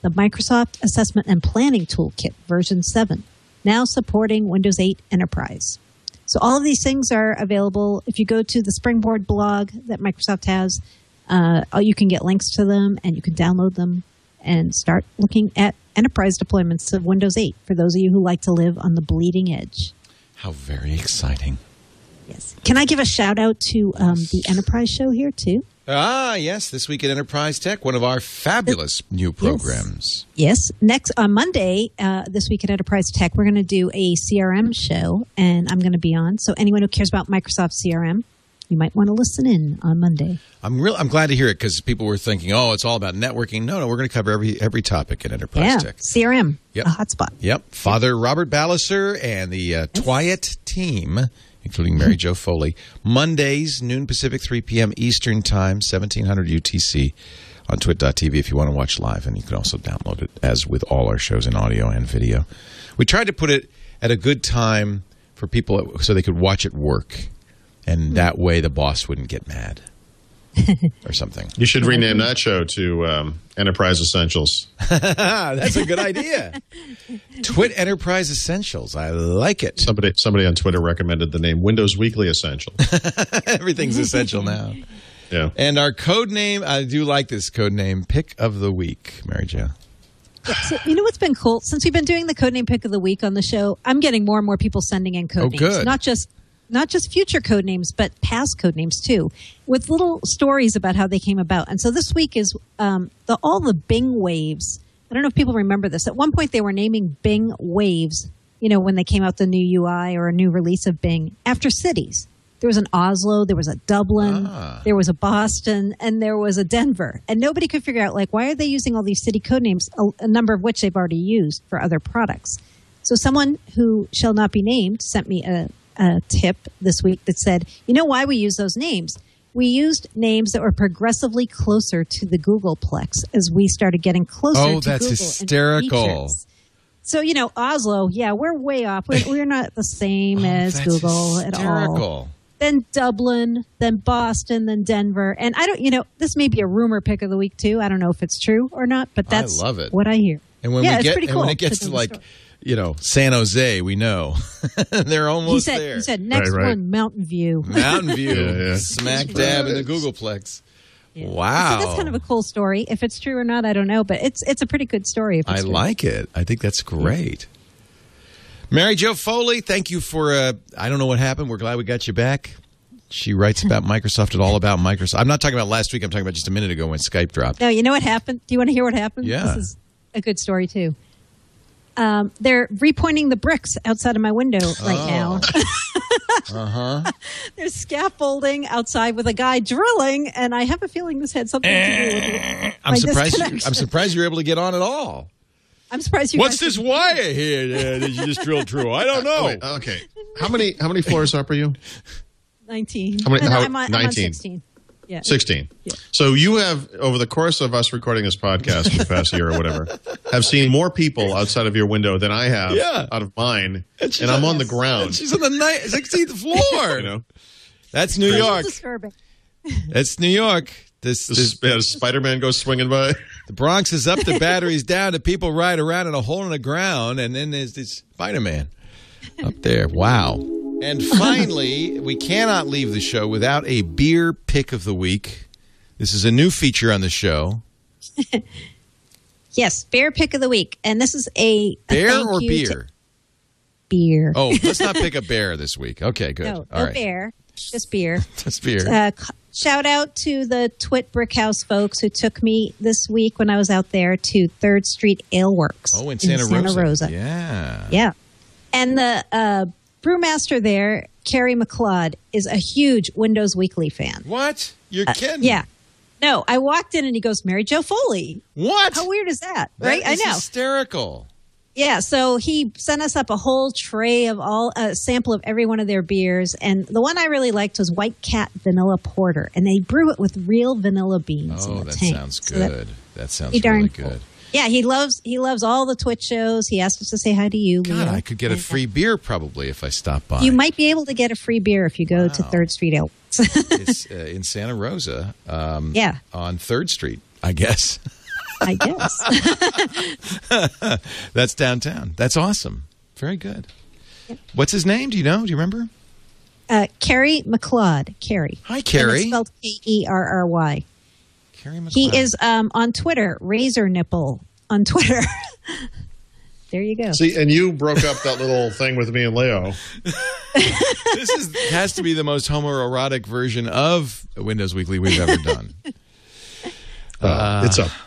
Speaker 6: the Microsoft Assessment and Planning Toolkit version seven, now supporting Windows eight Enterprise. So all of these things are available. If you go to the Springboard blog that Microsoft has, uh, you can get links to them and you can download them and start looking at enterprise deployments of Windows eight for those of you who like to live on the bleeding edge.
Speaker 3: How very exciting.
Speaker 6: Yes. Can I give a shout out to um, the Enterprise show here too?
Speaker 3: Ah, yes. This week at Enterprise Tech, one of our fabulous new programs.
Speaker 6: Yes. Next, on Monday, uh, this week at Enterprise Tech, we're going to do a C R M show, and I'm going to be on. So anyone who cares about Microsoft C R M, you might want to listen in on Monday.
Speaker 3: I'm real. I'm glad to hear it because people were thinking, oh, it's all about networking. No, no, we're going to cover every every topic at Enterprise
Speaker 6: yeah,
Speaker 3: Tech.
Speaker 6: C R M,
Speaker 3: yep.
Speaker 6: a hotspot.
Speaker 3: Yep. Father Robert Balliser and the uh, Twyet team, including Mary Jo Foley. Mondays, noon Pacific, three p.m. Eastern Time, seventeen hundred U T C on twit dot t v if you want to watch live. And you can also download it, as with all our shows in audio and video. We tried to put it at a good time for people so they could watch at work. And that way the boss wouldn't get mad or something.
Speaker 5: You should rename that show to um, Enterprise Essentials.
Speaker 3: That's a good idea. Twit Enterprise Essentials. I like it.
Speaker 5: Somebody somebody on Twitter recommended the name Windows Weekly Essentials.
Speaker 3: Everything's essential now.
Speaker 5: Yeah.
Speaker 3: And our code name, I do like this code name, Pick of the Week, Mary Jo.
Speaker 6: Yeah, so you know what's been cool? Since we've been doing the Codename Pick of the Week on the show, I'm getting more and more people sending in code
Speaker 3: oh,
Speaker 6: names.
Speaker 3: Good.
Speaker 6: Not just not just future code names, but past code names too, with little stories about how they came about. And so this week is um, the all the Bing waves. I don't know if people remember this. At one point, they were naming Bing waves, you know, when they came out the new U I or a new release of Bing, after cities. There was an Oslo, there was a Dublin, ah. there was a Boston, and there was a Denver. And nobody could figure out, like, why are they using all these city code names, a, a number of which they've already used for other products. So someone who shall not be named sent me a, a tip this week that said, you know why we use those names? We used names that were progressively closer to the Googleplex as we started getting closer
Speaker 3: oh,
Speaker 6: to
Speaker 3: that's
Speaker 6: Google.
Speaker 3: hysterical.
Speaker 6: So, you know, Oslo, yeah, we're way off. We're, we're not the same
Speaker 3: oh,
Speaker 6: as Google
Speaker 3: hysterical.
Speaker 6: at all. Then Dublin, then Boston, then Denver. And I don't, you know, this may be a rumor pick of the week too. I don't know if it's true or not, but that's
Speaker 3: I love it.
Speaker 6: what I hear.
Speaker 3: And when
Speaker 6: yeah,
Speaker 3: we get,
Speaker 6: it's pretty
Speaker 3: and
Speaker 6: cool
Speaker 3: when it gets to like, story. you know, San Jose, we know they're almost
Speaker 6: he said,
Speaker 3: there.
Speaker 6: He said next
Speaker 5: right, right.
Speaker 6: one, Mountain View.
Speaker 3: Mountain View,
Speaker 5: yeah, yeah.
Speaker 3: smack dab in the Googleplex.
Speaker 6: Yeah.
Speaker 3: Wow,
Speaker 6: So that's kind of a cool story. If it's true or not, I don't know, but it's it's a pretty good story. If it's
Speaker 3: I
Speaker 6: true.
Speaker 3: like it. I think that's great. Mary Jo Foley, thank you for. Uh, I don't know what happened. We're glad we got you back. She writes about Microsoft and all about Microsoft. I'm not talking about last week. I'm talking about just a minute ago when Skype dropped.
Speaker 6: No, you know what happened? Do you want to hear what happened?
Speaker 3: Yeah.
Speaker 6: This is a good story, too. Um, they're repointing the bricks outside of my window right
Speaker 3: oh.
Speaker 6: now.
Speaker 3: uh-huh.
Speaker 6: There's scaffolding outside with a guy drilling, and I have a feeling this had something to do with it.
Speaker 3: I'm surprised. You, I'm surprised you're able to get on at all.
Speaker 6: I'm surprised you.
Speaker 3: What's
Speaker 6: guys
Speaker 3: this wire here uh, that you just drilled through? I don't know.
Speaker 5: Wait, okay, how many how many floors up are you?
Speaker 6: nineteen.
Speaker 5: How many?
Speaker 6: No, no,
Speaker 5: how,
Speaker 6: I'm on,
Speaker 5: nineteen.
Speaker 6: I'm on sixteen. Yeah.
Speaker 5: sixteen.
Speaker 6: Yeah.
Speaker 5: So you have, over the course of us recording this podcast for the past year or whatever, have seen more people outside of your window than I have
Speaker 3: yeah.
Speaker 5: out of mine,
Speaker 3: and,
Speaker 5: and I'm on the ground.
Speaker 3: She's on the ni- sixteenth floor.
Speaker 5: You know,
Speaker 3: that's New York.
Speaker 6: Disturbing.
Speaker 3: That's New York. This, this
Speaker 5: yeah, Spider-Man goes swinging by.
Speaker 3: The Bronx is up, the battery's down, the people ride around in a hole in the ground, and then there's this Spider-Man up there. Wow. And finally, we cannot leave the show without a beer pick of the week. This is a new feature on the show.
Speaker 6: Yes, beer pick of the week. And this is a, a
Speaker 3: bear or beer?
Speaker 6: To- beer.
Speaker 3: Oh, let's not pick a bear this week. Okay, good.
Speaker 6: No,
Speaker 3: All
Speaker 6: no
Speaker 3: right.
Speaker 6: bear. Just beer.
Speaker 3: Just beer.
Speaker 6: Uh, shout out to the Twit Brickhouse folks who took me this week when I was out there to Third Street Ale Works.
Speaker 3: Oh, in Santa,
Speaker 6: in Santa
Speaker 3: Rosa.
Speaker 6: Rosa.
Speaker 3: Yeah.
Speaker 6: Yeah. And the uh, brewmaster there, Carrie McLeod, is a huge Windows Weekly fan.
Speaker 3: What? You're
Speaker 6: Uh,
Speaker 3: kidding?
Speaker 6: yeah. No, I walked in and he goes, Mary Jo Foley.
Speaker 3: What?
Speaker 6: How weird is that?
Speaker 3: That
Speaker 6: right?
Speaker 3: is
Speaker 6: I know.
Speaker 3: hysterical.
Speaker 6: Yeah, so he sent us up a whole tray of all a uh, sample of every one of their beers, and the one I really liked was White Cat Vanilla Porter, and they brew it with real vanilla beans.
Speaker 3: Oh,
Speaker 6: in the
Speaker 3: that
Speaker 6: tank.
Speaker 3: sounds
Speaker 6: So that,
Speaker 3: good. That sounds
Speaker 6: pretty darn
Speaker 3: really
Speaker 6: cool.
Speaker 3: good.
Speaker 6: Yeah, he loves he loves all the Twitch shows. He asked us to say hi to you.
Speaker 3: God,
Speaker 6: Leo.
Speaker 3: I could get a
Speaker 6: And, uh,
Speaker 3: free beer probably if I stop by.
Speaker 6: You might be able to get a free beer if you go
Speaker 3: Wow.
Speaker 6: to Third Street Ale.
Speaker 3: It's uh, in Santa Rosa. Um,
Speaker 6: Yeah.
Speaker 3: On Third Street, I guess.
Speaker 6: I guess.
Speaker 3: That's downtown. That's awesome. Very good. Yep. What's his name? Do you know? Do you remember?
Speaker 6: Uh, Kerry McLeod. Kerry.
Speaker 3: Hi, Kerry.
Speaker 6: And it's spelled K E R R Y.
Speaker 3: Kerry McLeod.
Speaker 6: He is um, on Twitter, Razor Nipple on Twitter. There you go.
Speaker 5: See, and you broke up that little thing with me and Leo.
Speaker 3: This is has to be the most homoerotic version of Windows Weekly we've ever done.
Speaker 5: Uh, uh, it's up.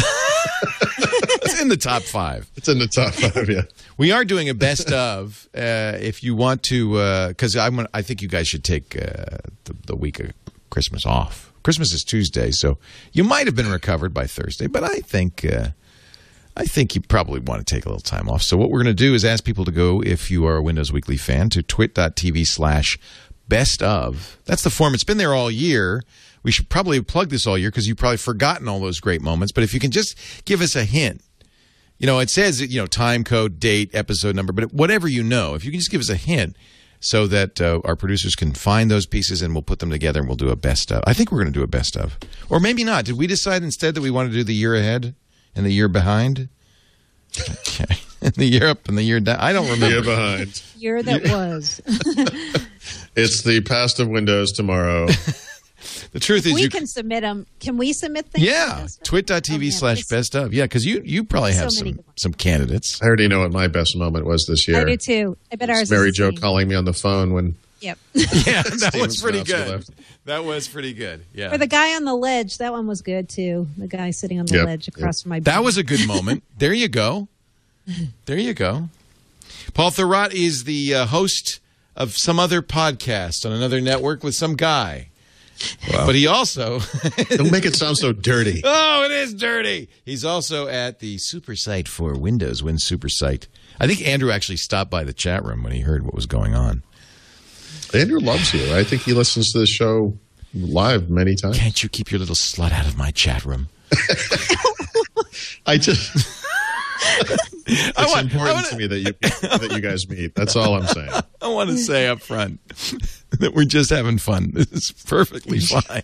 Speaker 3: It's in the top five.
Speaker 5: It's in the top five, yeah.
Speaker 3: We are doing a best of. Uh, if you want to, because uh, I'm, I think you guys should take uh, the, the week of Christmas off. Christmas is Tuesday, so you might have been recovered by Thursday, but I think uh, I think you probably want to take a little time off. So what we're going to do is ask people to go, if you are a Windows Weekly fan, to twit.tv slash best of. That's the form. It's been there all year. We should probably plug this all year because you've probably forgotten all those great moments. But if you can just give us a hint. You know, it says, you know, time code, date, episode number, but whatever you know, if you can just give us a hint so that uh, our producers can find those pieces and we'll put them together and we'll do a best of. I think we're going to do a best of. Or maybe not. Did we decide instead that we want to do the year ahead and the year behind? Okay. The year up and the year down. I don't remember.
Speaker 5: Year behind.
Speaker 6: Year that was.
Speaker 5: It's the past of Windows tomorrow.
Speaker 3: The truth is,
Speaker 6: we
Speaker 3: you
Speaker 6: can submit them. Can we submit things?
Speaker 3: Yeah, twit.tv oh, slash best of. Yeah, because you, you probably have so some, some candidates.
Speaker 5: I already know what my best moment was this year.
Speaker 6: I do too. I bet ours
Speaker 5: it's Mary
Speaker 6: is
Speaker 5: Jo calling me on the phone when.
Speaker 6: Yep.
Speaker 3: Yeah, that was pretty good. That was pretty good. Yeah.
Speaker 6: Or the guy on the ledge. That one was good too. The guy sitting on the
Speaker 5: yep.
Speaker 6: ledge across
Speaker 5: yep.
Speaker 6: from my bed.
Speaker 3: That was a good moment. There you go. There you go. Paul Thurrott is the uh, host of some other podcast on another network with some guy. Wow. But he also...
Speaker 5: Don't make it sound so dirty.
Speaker 3: Oh, it is dirty. He's also at the super site for Windows, Win Super Site. I think Andrew actually stopped by the chat room when he heard what was going on.
Speaker 5: Andrew loves you. I think he listens to the show live many times.
Speaker 3: Can't you keep your little slut out of my chat room?
Speaker 5: I just... It's
Speaker 3: I want,
Speaker 5: important
Speaker 3: I want
Speaker 5: to me that you that you guys meet. That's all I'm saying.
Speaker 3: I want to say up front that we're just having fun. This is perfectly fine.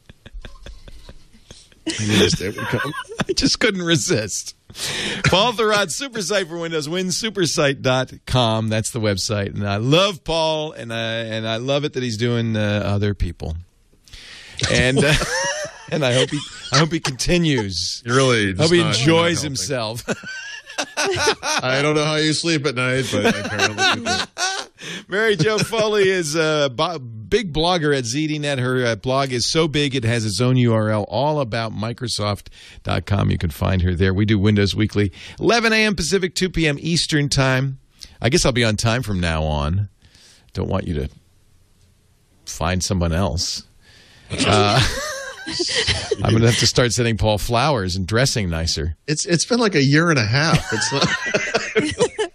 Speaker 3: I just couldn't resist. Paul Thurrott, Super Site for Windows, win super site dot com. That's the website. And I love Paul, and I, and I love it that he's doing uh, other people. And uh, and I hope he I hope he continues.
Speaker 5: You really
Speaker 3: I hope he enjoys himself.
Speaker 5: I don't know how you sleep at night, but apparently you do.
Speaker 3: Mary Jo Foley is a bo- big blogger at Z D Net. Her uh, blog is so big it has its own U R L, all about Microsoft dot com. You can find her there. We do Windows Weekly, eleven a.m. Pacific, two p.m. Eastern Time. I guess I'll be on time from now on. Don't want you to find someone else. Uh, I'm going to have to start sending Paul flowers and dressing nicer.
Speaker 5: It's It's been like a year and a half. It's not...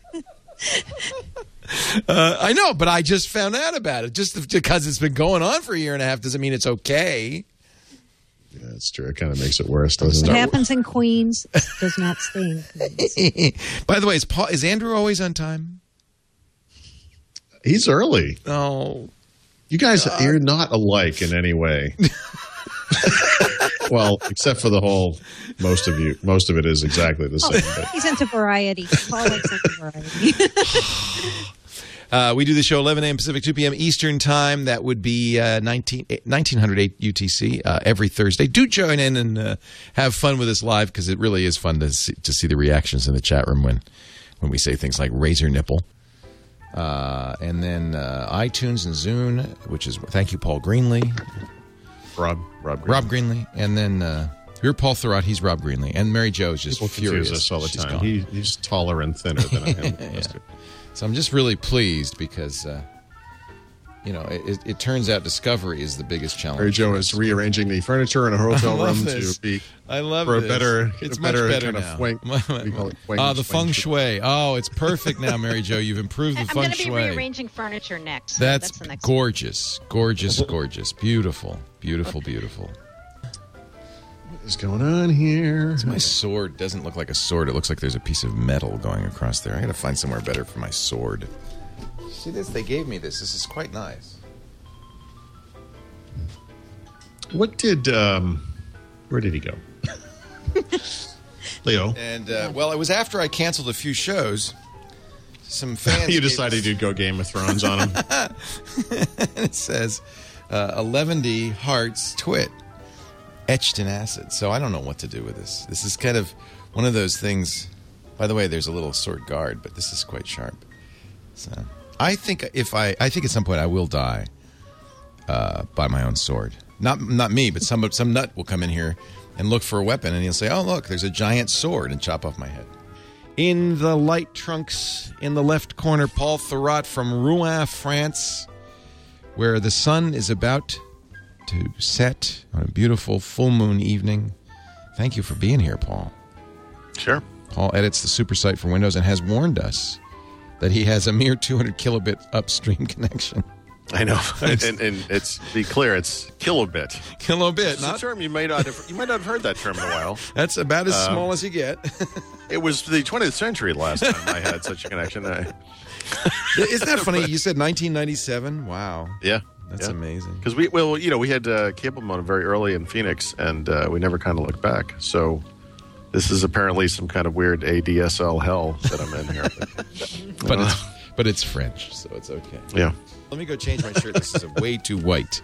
Speaker 3: uh, I know, but I just found out about it. Just because it's been going on for a year and a half doesn't mean it's okay.
Speaker 5: Yeah, that's true. It kind of makes it worse, doesn't
Speaker 6: it?
Speaker 5: It
Speaker 6: happens in Queens. Does not stay in Queens.
Speaker 3: By the way, is, Paul, is Andrew always on time?
Speaker 5: He's early.
Speaker 3: Oh.
Speaker 5: You guys, God. You're not alike in any way. Well, except for the whole, most of you, most of it is exactly the same.
Speaker 6: Oh, he's into variety. Paul likes into variety.
Speaker 3: uh, we do the show eleven a.m. Pacific, two p.m. Eastern Time. That would be uh, nineteen, nineteen hundred eight U T C uh, every Thursday. Do join in and uh, have fun with us live because it really is fun to see, to see the reactions in the chat room when, when we say things like razor nipple. Uh, and then uh, iTunes and Zune, which is thank you, Paul Greenlee.
Speaker 5: Rob, Rob, Greenlee.
Speaker 3: Rob Greenlee, and then uh, you're Paul Thurrott. He's Rob Greenlee, and Mary Jo is just
Speaker 5: People
Speaker 3: furious.
Speaker 5: Us all the
Speaker 3: She's
Speaker 5: time. He, he's taller and thinner than I am.
Speaker 3: Yeah. So I'm just really pleased because uh, you know it, it turns out discovery is the biggest challenge.
Speaker 5: Mary Jo is rearranging the furniture in a hotel room
Speaker 3: this.
Speaker 5: to be.
Speaker 3: I love
Speaker 5: for
Speaker 3: this.
Speaker 5: a better.
Speaker 3: It's
Speaker 5: a
Speaker 3: much
Speaker 5: better,
Speaker 3: better
Speaker 5: kind
Speaker 3: now.
Speaker 5: Of wing, we call it wing,
Speaker 3: oh, the feng shui. Oh, it's perfect now, Mary Jo. You've improved the
Speaker 7: I'm
Speaker 3: feng
Speaker 7: going
Speaker 3: shui.
Speaker 7: to be rearranging furniture next. So
Speaker 3: that's,
Speaker 7: that's the next
Speaker 3: gorgeous, gorgeous, gorgeous, beautiful, beautiful, beautiful.
Speaker 5: What is going on here?
Speaker 3: My sword doesn't look like a sword. It looks like there's a piece of metal going across there. I got to find somewhere better for my sword. See this? They gave me this. This is quite nice.
Speaker 5: What did? Um, where did he go? Leo.
Speaker 3: And, uh, well, it was after I canceled a few shows. Some fans.
Speaker 5: You
Speaker 3: gave
Speaker 5: decided
Speaker 3: us-
Speaker 5: you'd go Game of Thrones on them.
Speaker 3: it says uh, eleven D hearts twit etched in acid. So I don't know what to do with this. This is kind of one of those things. By the way, there's a little sword guard, but this is quite sharp. So I think if I, I think at some point I will die uh, by my own sword. Not not me, but some some nut will come in here and look for a weapon, and he'll say, "Oh, look, there's a giant sword," and chop off my head. In the light trunks in the left corner, Paul Thurrott from Rouen, France, where the sun is about to set on a beautiful full moon evening. Thank you for being here, Paul.
Speaker 9: Sure.
Speaker 3: Paul edits the super site for Windows and has warned us that he has a mere two hundred kilobit upstream connection.
Speaker 9: I know, and, and, and it's be clear, it's kilobit.
Speaker 3: Kilobit,
Speaker 9: It's a
Speaker 3: not
Speaker 9: term you may not have you might not have heard that term in a while.
Speaker 3: that's about as
Speaker 9: Uh,
Speaker 3: small as you get.
Speaker 9: It was the twentieth century last time I had such a connection. I,
Speaker 3: Isn't that funny? You said nineteen ninety-seven. Wow,
Speaker 9: yeah,
Speaker 3: that's
Speaker 9: yeah.
Speaker 3: amazing.
Speaker 9: Because we, well, you know, we had uh, cable modem very early in Phoenix, and uh, we never kind of looked back. So this is apparently some kind of weird A D S L hell that I'm in here.
Speaker 3: But it's but it's French, so it's okay.
Speaker 9: Yeah.
Speaker 3: Let me go change my shirt. This is way too white.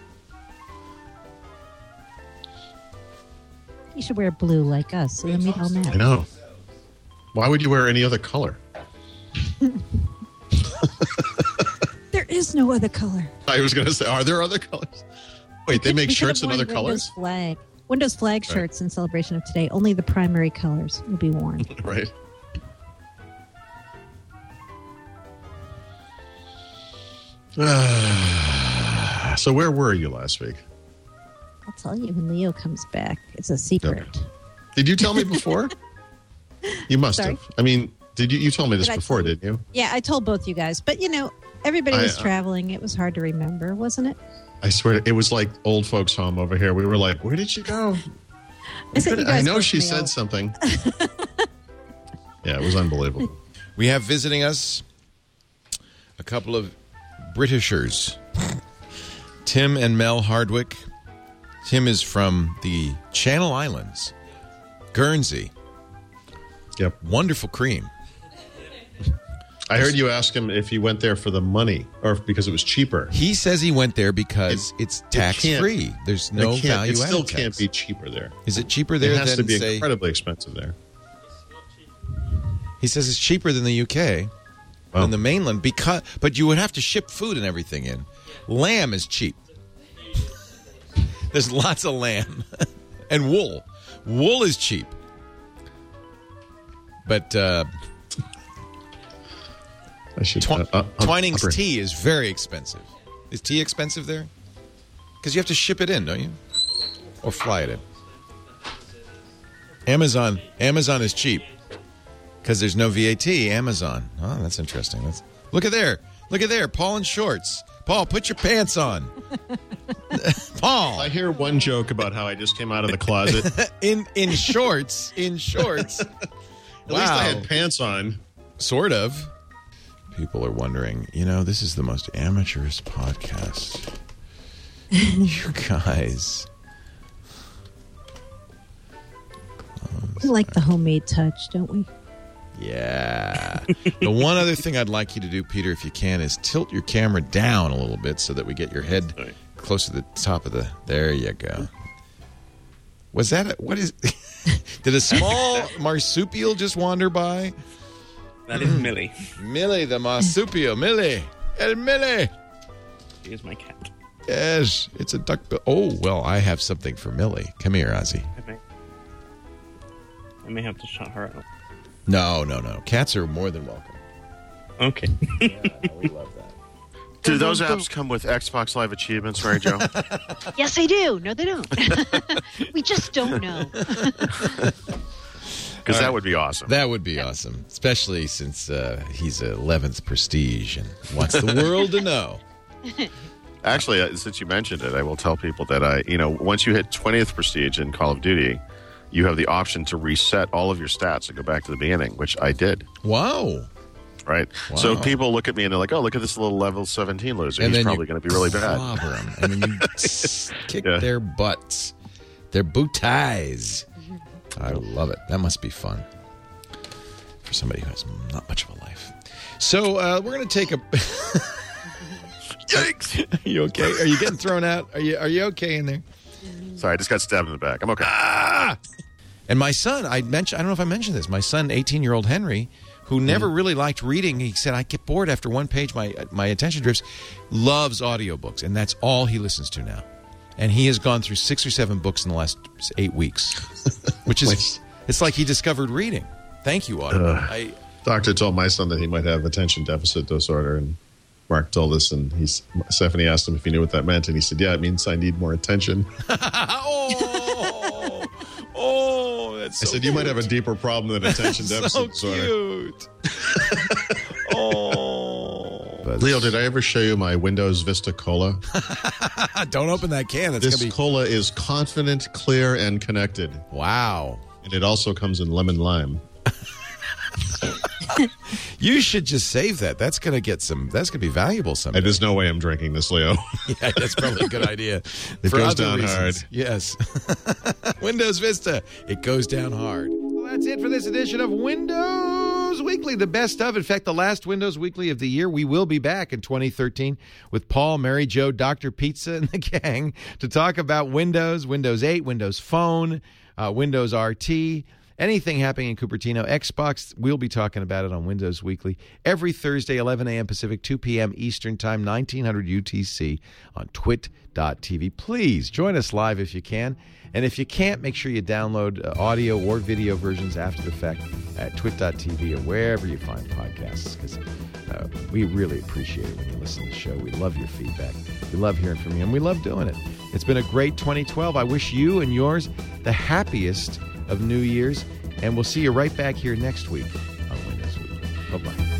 Speaker 6: You should wear blue like us, so then we'd all match.
Speaker 5: I know. Why would you wear any other color?
Speaker 6: There is no other color.
Speaker 5: I was going to say, are there other colors? Wait, they make
Speaker 6: We could have
Speaker 5: shirts in
Speaker 6: worn
Speaker 5: other
Speaker 6: Windows
Speaker 5: colors?
Speaker 6: Flag. Windows flag shirts in celebration of today. Only the primary colors will be worn.
Speaker 5: Right. So where were you last week?
Speaker 6: I'll tell you when Leo comes back. It's a secret.
Speaker 5: Did you tell me before? You must
Speaker 6: Sorry?
Speaker 5: have. I mean, did you? You told me this
Speaker 6: Did I
Speaker 5: before,
Speaker 6: tell you?
Speaker 5: didn't you?
Speaker 6: Yeah, I told both you guys. But, you know, everybody
Speaker 5: I-
Speaker 6: was
Speaker 5: uh,
Speaker 6: traveling. It was hard to remember, wasn't it?
Speaker 5: I swear, it was like old folks' home over here. We were like, "Where did she go?"
Speaker 6: I, sent you
Speaker 5: I
Speaker 6: guys
Speaker 5: know
Speaker 6: both
Speaker 5: she
Speaker 6: mail.
Speaker 5: said something. Yeah, it was unbelievable.
Speaker 3: We have visiting us a couple of Britishers, Tim and Mel Hardwick. Tim is from the Channel Islands, Guernsey.
Speaker 5: Yep.
Speaker 3: Wonderful cream.
Speaker 5: I heard you ask him if he went there for the money or if- because it was cheaper.
Speaker 3: He says he went there because
Speaker 5: It-
Speaker 3: it's
Speaker 5: it
Speaker 3: tax
Speaker 5: can't-
Speaker 3: free. There's
Speaker 5: It
Speaker 3: no
Speaker 5: can't-
Speaker 3: value
Speaker 5: It
Speaker 3: added
Speaker 5: still
Speaker 3: tax.
Speaker 5: can't be cheaper there.
Speaker 3: Is it cheaper there
Speaker 5: It has
Speaker 3: than
Speaker 5: to be
Speaker 3: say?
Speaker 5: incredibly expensive there.
Speaker 3: He says it's cheaper than the U K,
Speaker 5: Wow.
Speaker 3: than the mainland, because but you would have to ship food and everything in. Lamb is cheap. There's lots of lamb and wool. Wool is cheap, but uh,
Speaker 5: I should.
Speaker 3: Twi-
Speaker 5: uh, uh,
Speaker 3: Twining's
Speaker 5: upper-
Speaker 3: tea is very expensive. Is tea expensive there? Because you have to ship it in, don't you? Or fly it in. Amazon. Amazon is cheap because there's no V A T. Amazon. Oh, that's interesting. That's, look at there. Look at there. Paul in shorts. Paul, put your pants on. Paul.
Speaker 5: I hear one joke about how I just came out of the closet.
Speaker 3: in in shorts. In shorts.
Speaker 5: At least I
Speaker 3: Wow.
Speaker 5: had pants on.
Speaker 3: Sort of. People are wondering, you know, this is the most amateurist podcast. You guys.
Speaker 6: We like the homemade touch, don't we?
Speaker 3: Yeah. The one other thing I'd like you to do, Peter, if you can, is tilt your camera down a little bit so that we get your head close to the top of the. There you go. Was that a, what is? Did a small marsupial just wander by?
Speaker 10: That is Millie.
Speaker 3: Millie, the marsupial. Millie, El Millie.
Speaker 10: Here's my cat.
Speaker 3: Yes, it's a duck. Oh well, I have something for Millie. Come here, Ozzy.
Speaker 10: I may, I may have to shut her out.
Speaker 3: No, no, no. Cats are more than welcome.
Speaker 10: Okay.
Speaker 3: Yeah, we love that.
Speaker 9: Do those apps come with Xbox Live achievements, Mary Jo?
Speaker 7: Yes, they do. No, they don't. We just don't know.
Speaker 9: Because that would be awesome.
Speaker 3: That would be awesome, especially since uh, he's eleventh prestige and wants the world to know.
Speaker 9: Actually, uh, since you mentioned it, I will tell people that I, you know, once you hit twentieth prestige in Call of Duty, you have the option to reset all of your stats and go back to the beginning, which I did.
Speaker 3: Wow.
Speaker 9: Right.
Speaker 3: Wow.
Speaker 9: So people look at me and they're like, "Oh, look at this little level seventeen loser.
Speaker 3: And
Speaker 9: He's
Speaker 3: then
Speaker 9: probably
Speaker 3: you
Speaker 9: going to be really bad."
Speaker 3: clobber 'em, and then you kick
Speaker 9: Yeah.
Speaker 3: their butts, their booties. I love it. That must be fun for somebody who has not much of a life. So uh, we're going to take a. Yikes! Are you okay? Are you getting thrown out? Are you Are you okay in there?
Speaker 9: Sorry, I just got stabbed in the back. I'm okay.
Speaker 3: Ah! And my son, I mentioned. I don't know if I mentioned this. My son, eighteen-year-old Henry, who never really liked reading, he said, "I get bored after one page. My my attention drifts." Loves audiobooks, and that's all he listens to now. And he has gone through six or seven books in the last eight weeks, which is it's like he discovered reading. Thank you, Audible.
Speaker 5: Uh,
Speaker 3: I,
Speaker 5: doctor told my son that he might have attention deficit disorder, and Mark told us, and he's Stephanie asked him if he knew what that meant, and he said, "Yeah, it means I need more attention."
Speaker 3: oh, oh, that's. So
Speaker 5: I said,
Speaker 3: cute.
Speaker 5: "You might have a deeper problem than attention
Speaker 3: That's
Speaker 5: deficit
Speaker 3: so
Speaker 5: disorder."
Speaker 3: Cute. oh, but
Speaker 5: Leo, did I ever show you my Windows Vista Cola?
Speaker 3: Don't open that can. That's
Speaker 5: this
Speaker 3: gonna be...
Speaker 5: cola is confident, clear, and connected.
Speaker 3: Wow.
Speaker 5: And it also comes in lemon lime.
Speaker 3: You should just save that. That's gonna get some. That's gonna be valuable someday.
Speaker 5: There's no way I'm drinking this, Leo.
Speaker 3: Yeah, that's probably a good idea.
Speaker 5: It
Speaker 3: For
Speaker 5: goes
Speaker 3: other
Speaker 5: down
Speaker 3: reasons.
Speaker 5: hard.
Speaker 3: Yes. Windows Vista. It goes down hard. Well, that's it for this edition of Windows Weekly, the best of. In fact, the last Windows Weekly of the year. We will be back in twenty thirteen with Paul, Mary Jo, Doctor Pizza, and the gang to talk about Windows, Windows eight, Windows Phone, uh, Windows R T. Anything happening in Cupertino, Xbox, we'll be talking about it on Windows Weekly every Thursday, eleven a.m. Pacific, two p.m. Eastern Time, nineteen hundred U T C on twit dot t v. Please join us live if you can. And if you can't, make sure you download uh, audio or video versions after the fact at twit dot t v or wherever you find podcasts, because uh, we really appreciate it when you listen to the show. We love your feedback. We love hearing from you, and we love doing it. It's been a great twenty twelve. I wish you and yours the happiest of New Year's, and we'll see you right back here next week on Windows Week. Bye-bye.